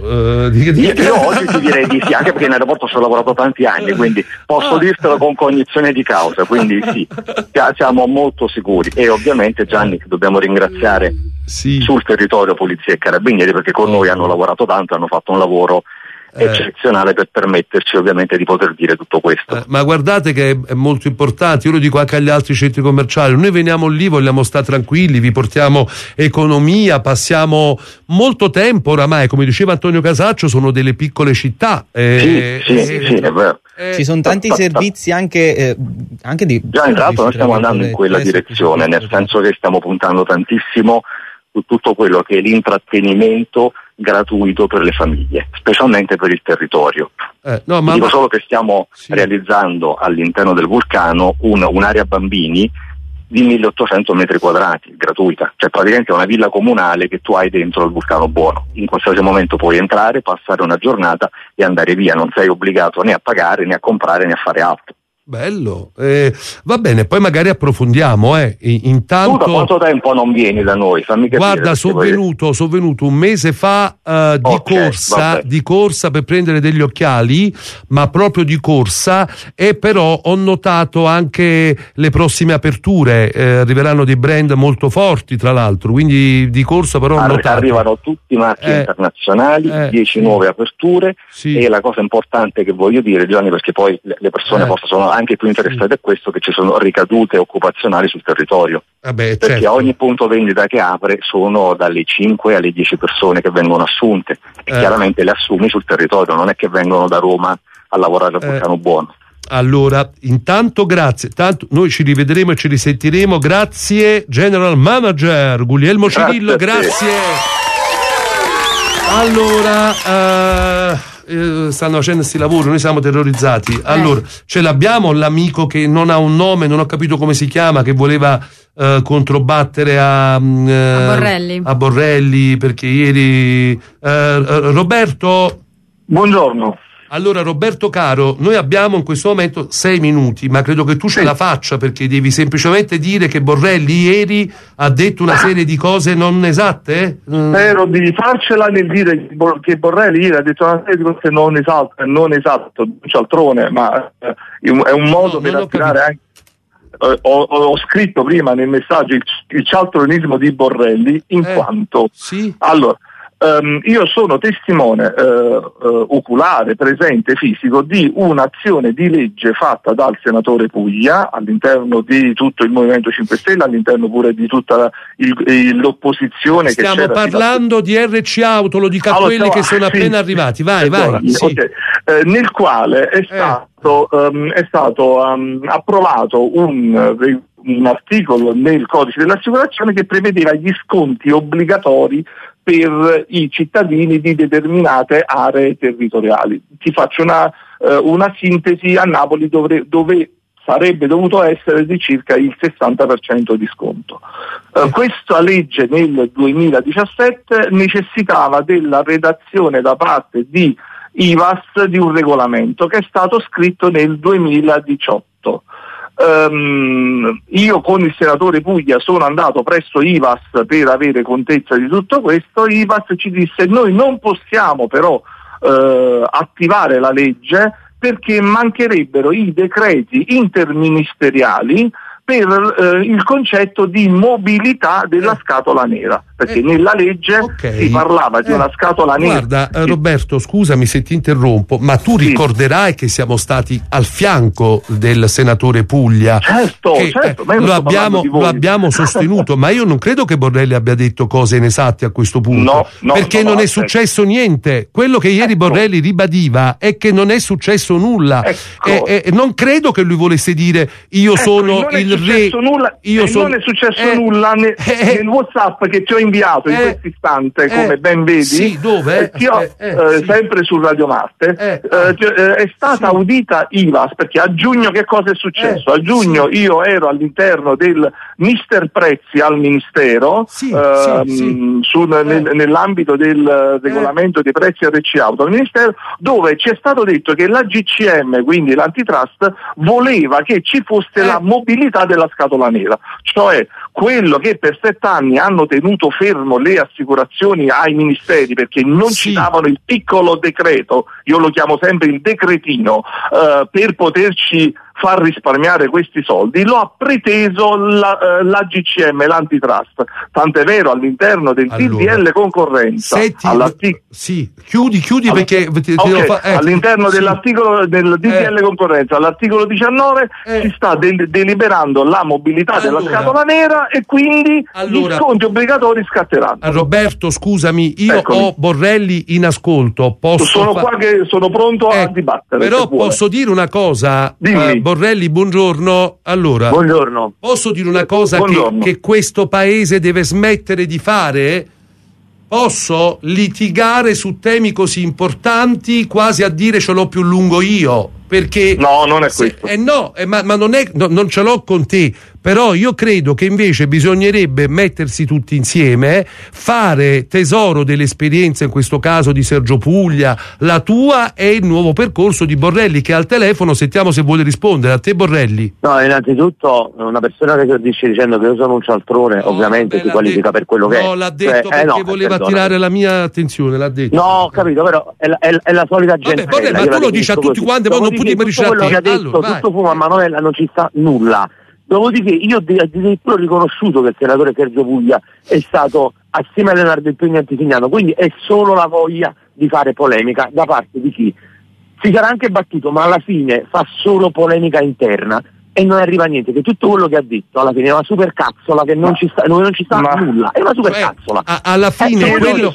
Io oggi ti direi di sì, anche perché in aeroporto ci ho lavorato tanti anni, quindi posso dirtelo con cognizione di causa, quindi sì, siamo molto sicuri. E ovviamente Gianni, che dobbiamo ringraziare sul territorio Polizia e Carabinieri, perché con noi hanno lavorato tanto, hanno fatto un lavoro eccezionale per permetterci ovviamente di poter dire tutto questo. Ma guardate che è molto importante, io lo dico anche agli altri centri commerciali, noi veniamo lì, vogliamo stare tranquilli, vi portiamo economia, passiamo molto tempo oramai, come diceva Antonio Casaccio, sono delle piccole città. Sì, è vero. Ci sono tanti servizi anche di... Già, intanto noi stiamo andando in quella direzione, nel senso che stiamo puntando tantissimo su tutto quello che è l'intrattenimento gratuito per le famiglie, specialmente per il territorio. Dico solo che stiamo realizzando all'interno del Vulcano un'area bambini di 1800 metri quadrati, gratuita, cioè praticamente una villa comunale che tu hai dentro il Vulcano Buono. In qualsiasi momento puoi entrare, passare una giornata e andare via, non sei obbligato né a pagare né a comprare né a fare altro. Bello, va bene, poi magari approfondiamo. Intanto, tu da quanto tempo non vieni da noi? Fammi capire. Guarda, sono venuto un mese fa di corsa per prendere degli occhiali, ma proprio di corsa, e però ho notato anche le prossime aperture, arriveranno dei brand molto forti tra l'altro, quindi di corsa però ho notato. Arrivano tutti i marchi internazionali, 10 nuove aperture, e la cosa importante che voglio dire, Gianni, perché poi le persone sono anche più interessate a questo, che ci sono ricadute occupazionali sul territorio, perché ogni punto vendita che apre sono dalle 5 alle 10 persone che vengono assunte, e chiaramente le assumi sul territorio, non è che vengono da Roma a lavorare a Vulcano Buono. Allora, intanto grazie, tanto noi ci rivedremo e ci risentiremo. Grazie General Manager Guglielmo Cirillo, grazie. Allora, stanno facendo questi lavori, noi siamo terrorizzati. Allora, ce l'abbiamo l'amico che non ha un nome, non ho capito come si chiama, che voleva controbattere a Borrelli, perché ieri Roberto, buongiorno. Allora Roberto caro, noi abbiamo in questo momento 6 minuti, ma credo che tu ce la faccia, perché devi semplicemente dire che Borrelli ieri ha detto una serie di cose non esatte? Spero di farcela nel dire che Borrelli ieri ha detto una serie di cose non esatto, cialtrone, ma è un modo per attirare anche. Ho scritto prima nel messaggio il cialtronismo di Borrelli in quanto allora io sono testimone oculare, presente, fisico di un'azione di legge fatta dal senatore Puglia all'interno di tutto il Movimento 5 Stelle, all'interno pure di tutta l'opposizione. Stiamo parlando di RC Auto, lo dica a quelli che sono appena arrivati. Vai. Okay. Nel quale è stato approvato un articolo nel codice dell'assicurazione che prevedeva gli sconti obbligatori per i cittadini di determinate aree territoriali. Ti faccio una sintesi: a Napoli dove sarebbe dovuto essere di circa il 60% di sconto. Questa legge nel 2017 necessitava della redazione da parte di IVAS di un regolamento che è stato scritto nel 2018. Io con il senatore Puglia sono andato presso IVAS per avere contezza di tutto questo. IVAS ci disse: noi non possiamo però attivare la legge perché mancherebbero i decreti interministeriali per il concetto di mobilità della scatola nera, perché nella legge si parlava di una scatola nera. Guarda Roberto, scusami se ti interrompo, ma tu ricorderai che siamo stati al fianco del senatore Puglia. Certo, ma io lo abbiamo sostenuto, ma io non credo che Borrelli abbia detto cose inesatte a questo punto, perché non è successo niente. Quello che ieri Borrelli ribadiva è che non è successo nulla, e non credo che lui volesse dire io sono il re. Non è successo nulla nel WhatsApp che ti ho inviato in questo istante, come ben vedi. Sì, dove? Sempre su Radio Marte. È stata audita IVAS, perché a giugno che cosa è successo? A giugno io ero all'interno del Mister Prezzi al Ministero, nell'ambito del regolamento dei prezzi RC Auto al Ministero, dove ci è stato detto che la GCM, quindi l'antitrust, voleva che ci fosse la mobilità della scatola nera, cioè quello che per 7 anni hanno tenuto fermo le assicurazioni ai ministeri perché non ci davano il piccolo decreto, io lo chiamo sempre il decretino, per poterci far risparmiare questi soldi, lo ha preteso la GCM, l'antitrust, tant'è vero all'interno del DDL concorrenza. Chiudi perché all'interno dell'articolo del DDL concorrenza, all'articolo 19 si sta deliberando la mobilità della scatola nera e quindi gli sconti obbligatori scatteranno. Roberto, scusami, io ho Borrelli in ascolto, sono qua che sono pronto a dibattere. Però posso dire una cosa? Borrelli, buongiorno. Allora, buongiorno. Posso dire una cosa che questo paese deve smettere di fare? Posso litigare su temi così importanti quasi a dire ce l'ho più lungo io? Perché no, non è questo. Ma non ce l'ho con te. Però io credo che invece bisognerebbe mettersi tutti insieme, fare tesoro dell'esperienza, in questo caso di Sergio Puglia, la tua e il nuovo percorso di Borrelli, che è al telefono. Sentiamo se vuole rispondere. A te, Borrelli. No, innanzitutto una persona che dice dicendo che io sono un cialtrone, ovviamente si qualifica per quello che è. No, l'ha detto perché voleva attirare la mia attenzione, l'ha detto. No, ho capito, però è la solita gente. Vabbè, ma tu lo dici a tutti quanti, poi non puoi dire a quello che ha detto, tutto fumo a Manuela, non ci sta nulla. Dopodiché io addirittura ho riconosciuto che il senatore Sergio Puglia è stato assieme a Leonardo Impegno Antisignano, quindi è solo la voglia di fare polemica da parte di chi si sarà anche battuto, ma alla fine fa solo polemica interna e non arriva a niente, che tutto quello che ha detto alla fine è una super cazzola che non ci sta nulla, è una super cazzola. Alla fine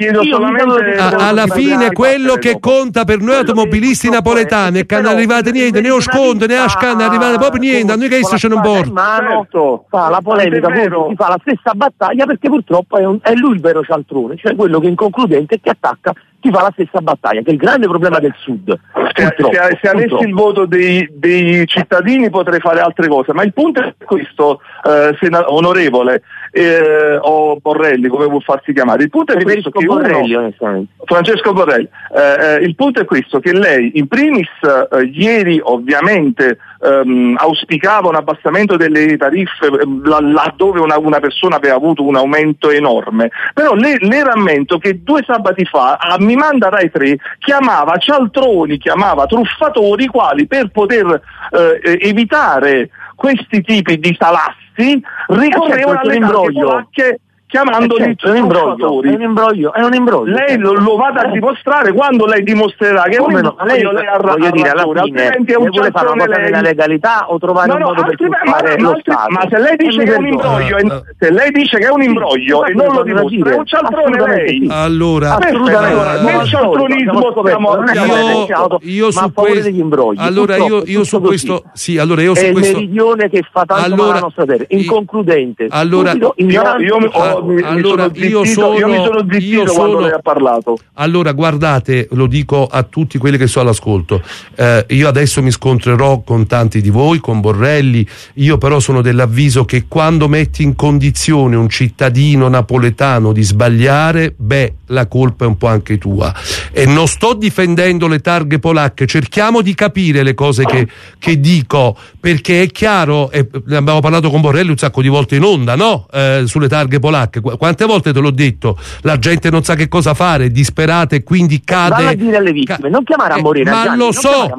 quello che conta per noi automobilisti napoletani è che non arrivate niente, né sconto né a scanna, arrivate proprio niente, a noi che ce non importa. Fa la polemica, si fa la stessa battaglia perché purtroppo è lui il vero cialtrone, cioè quello che inconcludente e che attacca chi fa la stessa battaglia, che è il grande problema del Sud. Se avessi il voto dei cittadini potrei fare altre cose, ma il punto è questo, onorevole, o Borrelli, come vuol farsi chiamare. Il punto è questo, che Borrelli, onestamente. Francesco Borrelli. Il punto è questo, che lei in primis ieri ovviamente auspicava un abbassamento delle tariffe laddove una persona aveva avuto un aumento enorme, però le rammento che 2 sabati fa mi manda Rai 3 chiamava cialtroni, chiamava truffatori, quali per poter evitare questi tipi di salassi ricorrevano alle targhe polacche chiamandoli truffatori. È un imbroglio. Lei lo vada a dimostrare quando lei dimostrerà che come no? Lei ha ragione, altrimenti è un vuole fare una cosa nella legalità o trovare un modo per truffare lo Stato. Ma se lei dice che è un imbroglio, se lei dice che è un imbroglio e non lo dimostra, è un cialtrone lei. Allora, nel cialtronismo io su questo, allora io su questo, sì, allora io su è questo il meridione che fa tanto male alla nostra terra, inconcludente, allora io mi sono zittito quando lei ha parlato. Allora guardate, lo dico a tutti quelli che sono all'ascolto, io adesso mi scontrerò con tanti di voi, con Borrelli, io però sono dell'avviso che quando metti in condizione un cittadino napoletano di sbagliare, la colpa è un po' anche tua, e non sto difendendo le targhe polacche, cerchiamo di capire le cose che dico, perché è chiaro, ne abbiamo parlato con Borrelli un sacco di volte in onda, no? Sulle targhe polacche, quante volte te l'ho detto, la gente non sa che cosa fare, è disperata e quindi cade. Vanno a dire alle vittime, non chiamare a Morena, ma Gianni, lo so,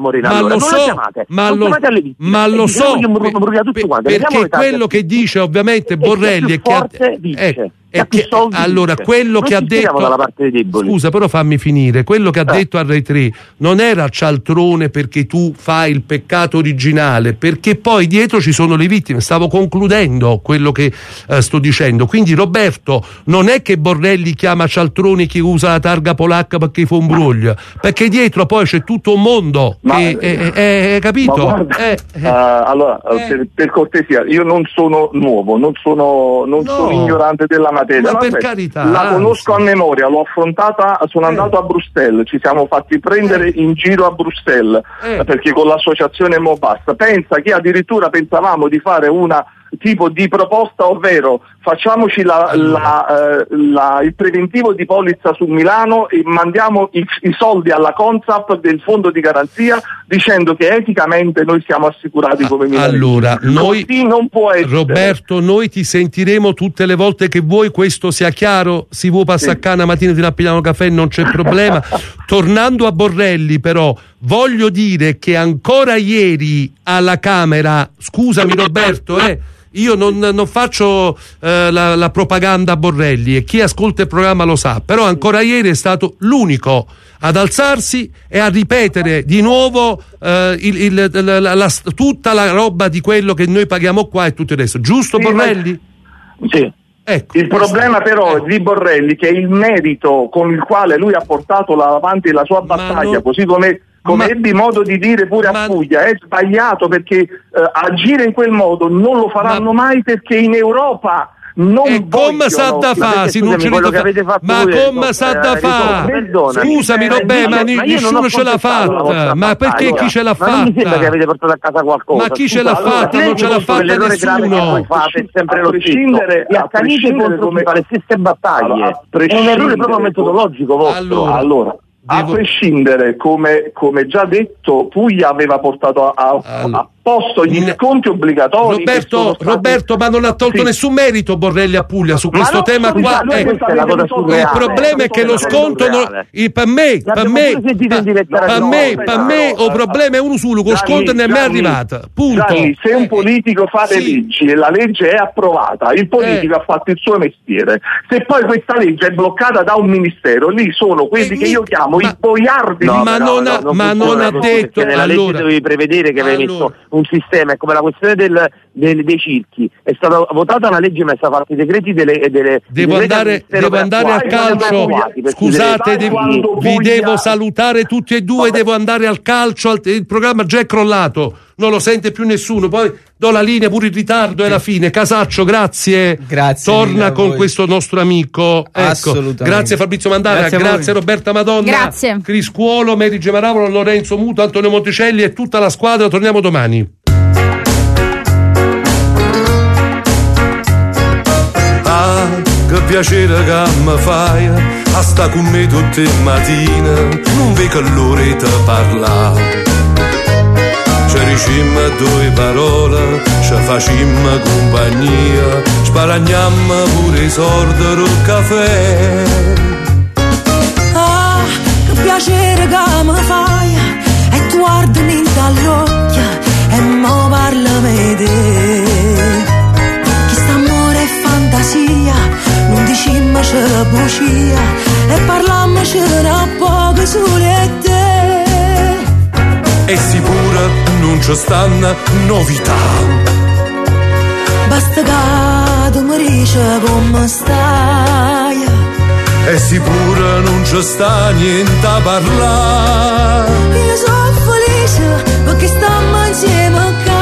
perché quello che dice ovviamente Borrelli è che allora quello che ha detto dalla parte dei deboli. Scusa, però fammi finire. Quello che ha detto a Rai 3 non era cialtrone perché tu fai il peccato originale, perché poi dietro ci sono le vittime. Stavo concludendo quello che sto dicendo. Quindi Roberto, non è che Borrelli chiama cialtroni chi usa la targa polacca perché fa un broglio, perché dietro poi c'è tutto un mondo capito? Allora, per cortesia, io non sono nuovo, non sono ignorante della materia, ma per carità, la conosco a memoria, l'ho affrontata, sono andato a Bruxelles, ci siamo fatti prendere in giro a Bruxelles perché con l'associazione Mobasta pensa che addirittura pensavamo di fare una tipo di proposta, ovvero facciamoci il preventivo di polizza su Milano e mandiamo i soldi alla Consap del fondo di garanzia dicendo che eticamente noi siamo assicurati come milanesi. Allora, noi così non può essere. Roberto, noi ti sentiremo tutte le volte che vuoi, questo sia chiaro, si vuoi passare a casa mattina ti appigliamo un caffè, non c'è problema. Tornando a Borrelli, però voglio dire che ancora ieri alla Camera, scusami Roberto, io non faccio la propaganda a Borrelli e chi ascolta il programma lo sa, però ancora ieri è stato l'unico ad alzarsi e a ripetere di nuovo tutta la roba di quello che noi paghiamo qua e tutto il resto, giusto Borrelli? Sì. Ecco, il problema però di Borrelli che il merito con il quale lui ha portato avanti la sua battaglia, così come ebbi modo di dire pure a Puglia, è sbagliato perché agire in quel modo non lo faranno mai, perché in Europa non come sa da fa, ma come sa da fa? Scusami Robè, ma nessuno ce l'ha fatta, ma perché chi ce l'ha fatta? Ma non mi sembra che avete portato a casa qualcosa. Ma chi ce l'ha fatta? Non ce l'ha fatta nessuno. Fate sempre lo stesso e accanite contro chi fa le stesse battaglie. È un errore proprio metodologico vostro. Allora, a prescindere, come già detto, Puglia aveva portato a posto gli sconti obbligatori. Roberto, ma non ha tolto nessun merito Borrelli a Puglia su questo tema qua. Il problema è che lo sconto per me il problema è uno solo, lo sconto non è mai arrivato. Punto. Gianni, se un politico fa le leggi e la legge è approvata, il politico ha fatto il suo mestiere. Se poi questa legge è bloccata da un ministero, lì sono quelli che io chiamo i boiardi. Ma non ha detto, nella legge dovevi prevedere che avevi messo un sistema, è come la questione dei circhi, è stata votata una legge ma è stata fatta i decreti devo andare al calcio, scusate, vi devo salutare tutti e due, devo andare al calcio, il programma già è crollato, non lo sente più nessuno, poi do la linea pure in ritardo, è la fine. Casaccio, grazie torna con questo nostro amico, ecco. Grazie Fabrizio Mandara, grazie Roberta Madonna, grazie Cris Cuolo, Mary Gemaravolo, Lorenzo Muto, Antonio Monticelli e tutta la squadra. Torniamo domani. piacere che mi fai a sta con me tutte le mattine, non vedo l'ora di parlare. Ci dicemmo due parole, ci facemmo compagnia, sparagnammo pure i soldi del caffè. Ah, che piacere che mi fai, e tu guardami dall'occhio e mo parlami di te. Chi sta amore e fantasia, non dicimmo c'è bugia, e parlammoci un poco sole te. E sicura non ci stanno novità. Basta che tu mi dici come stai. E sicura non ci sta niente a parlare. Io sono felice perché stiamo insieme a casa.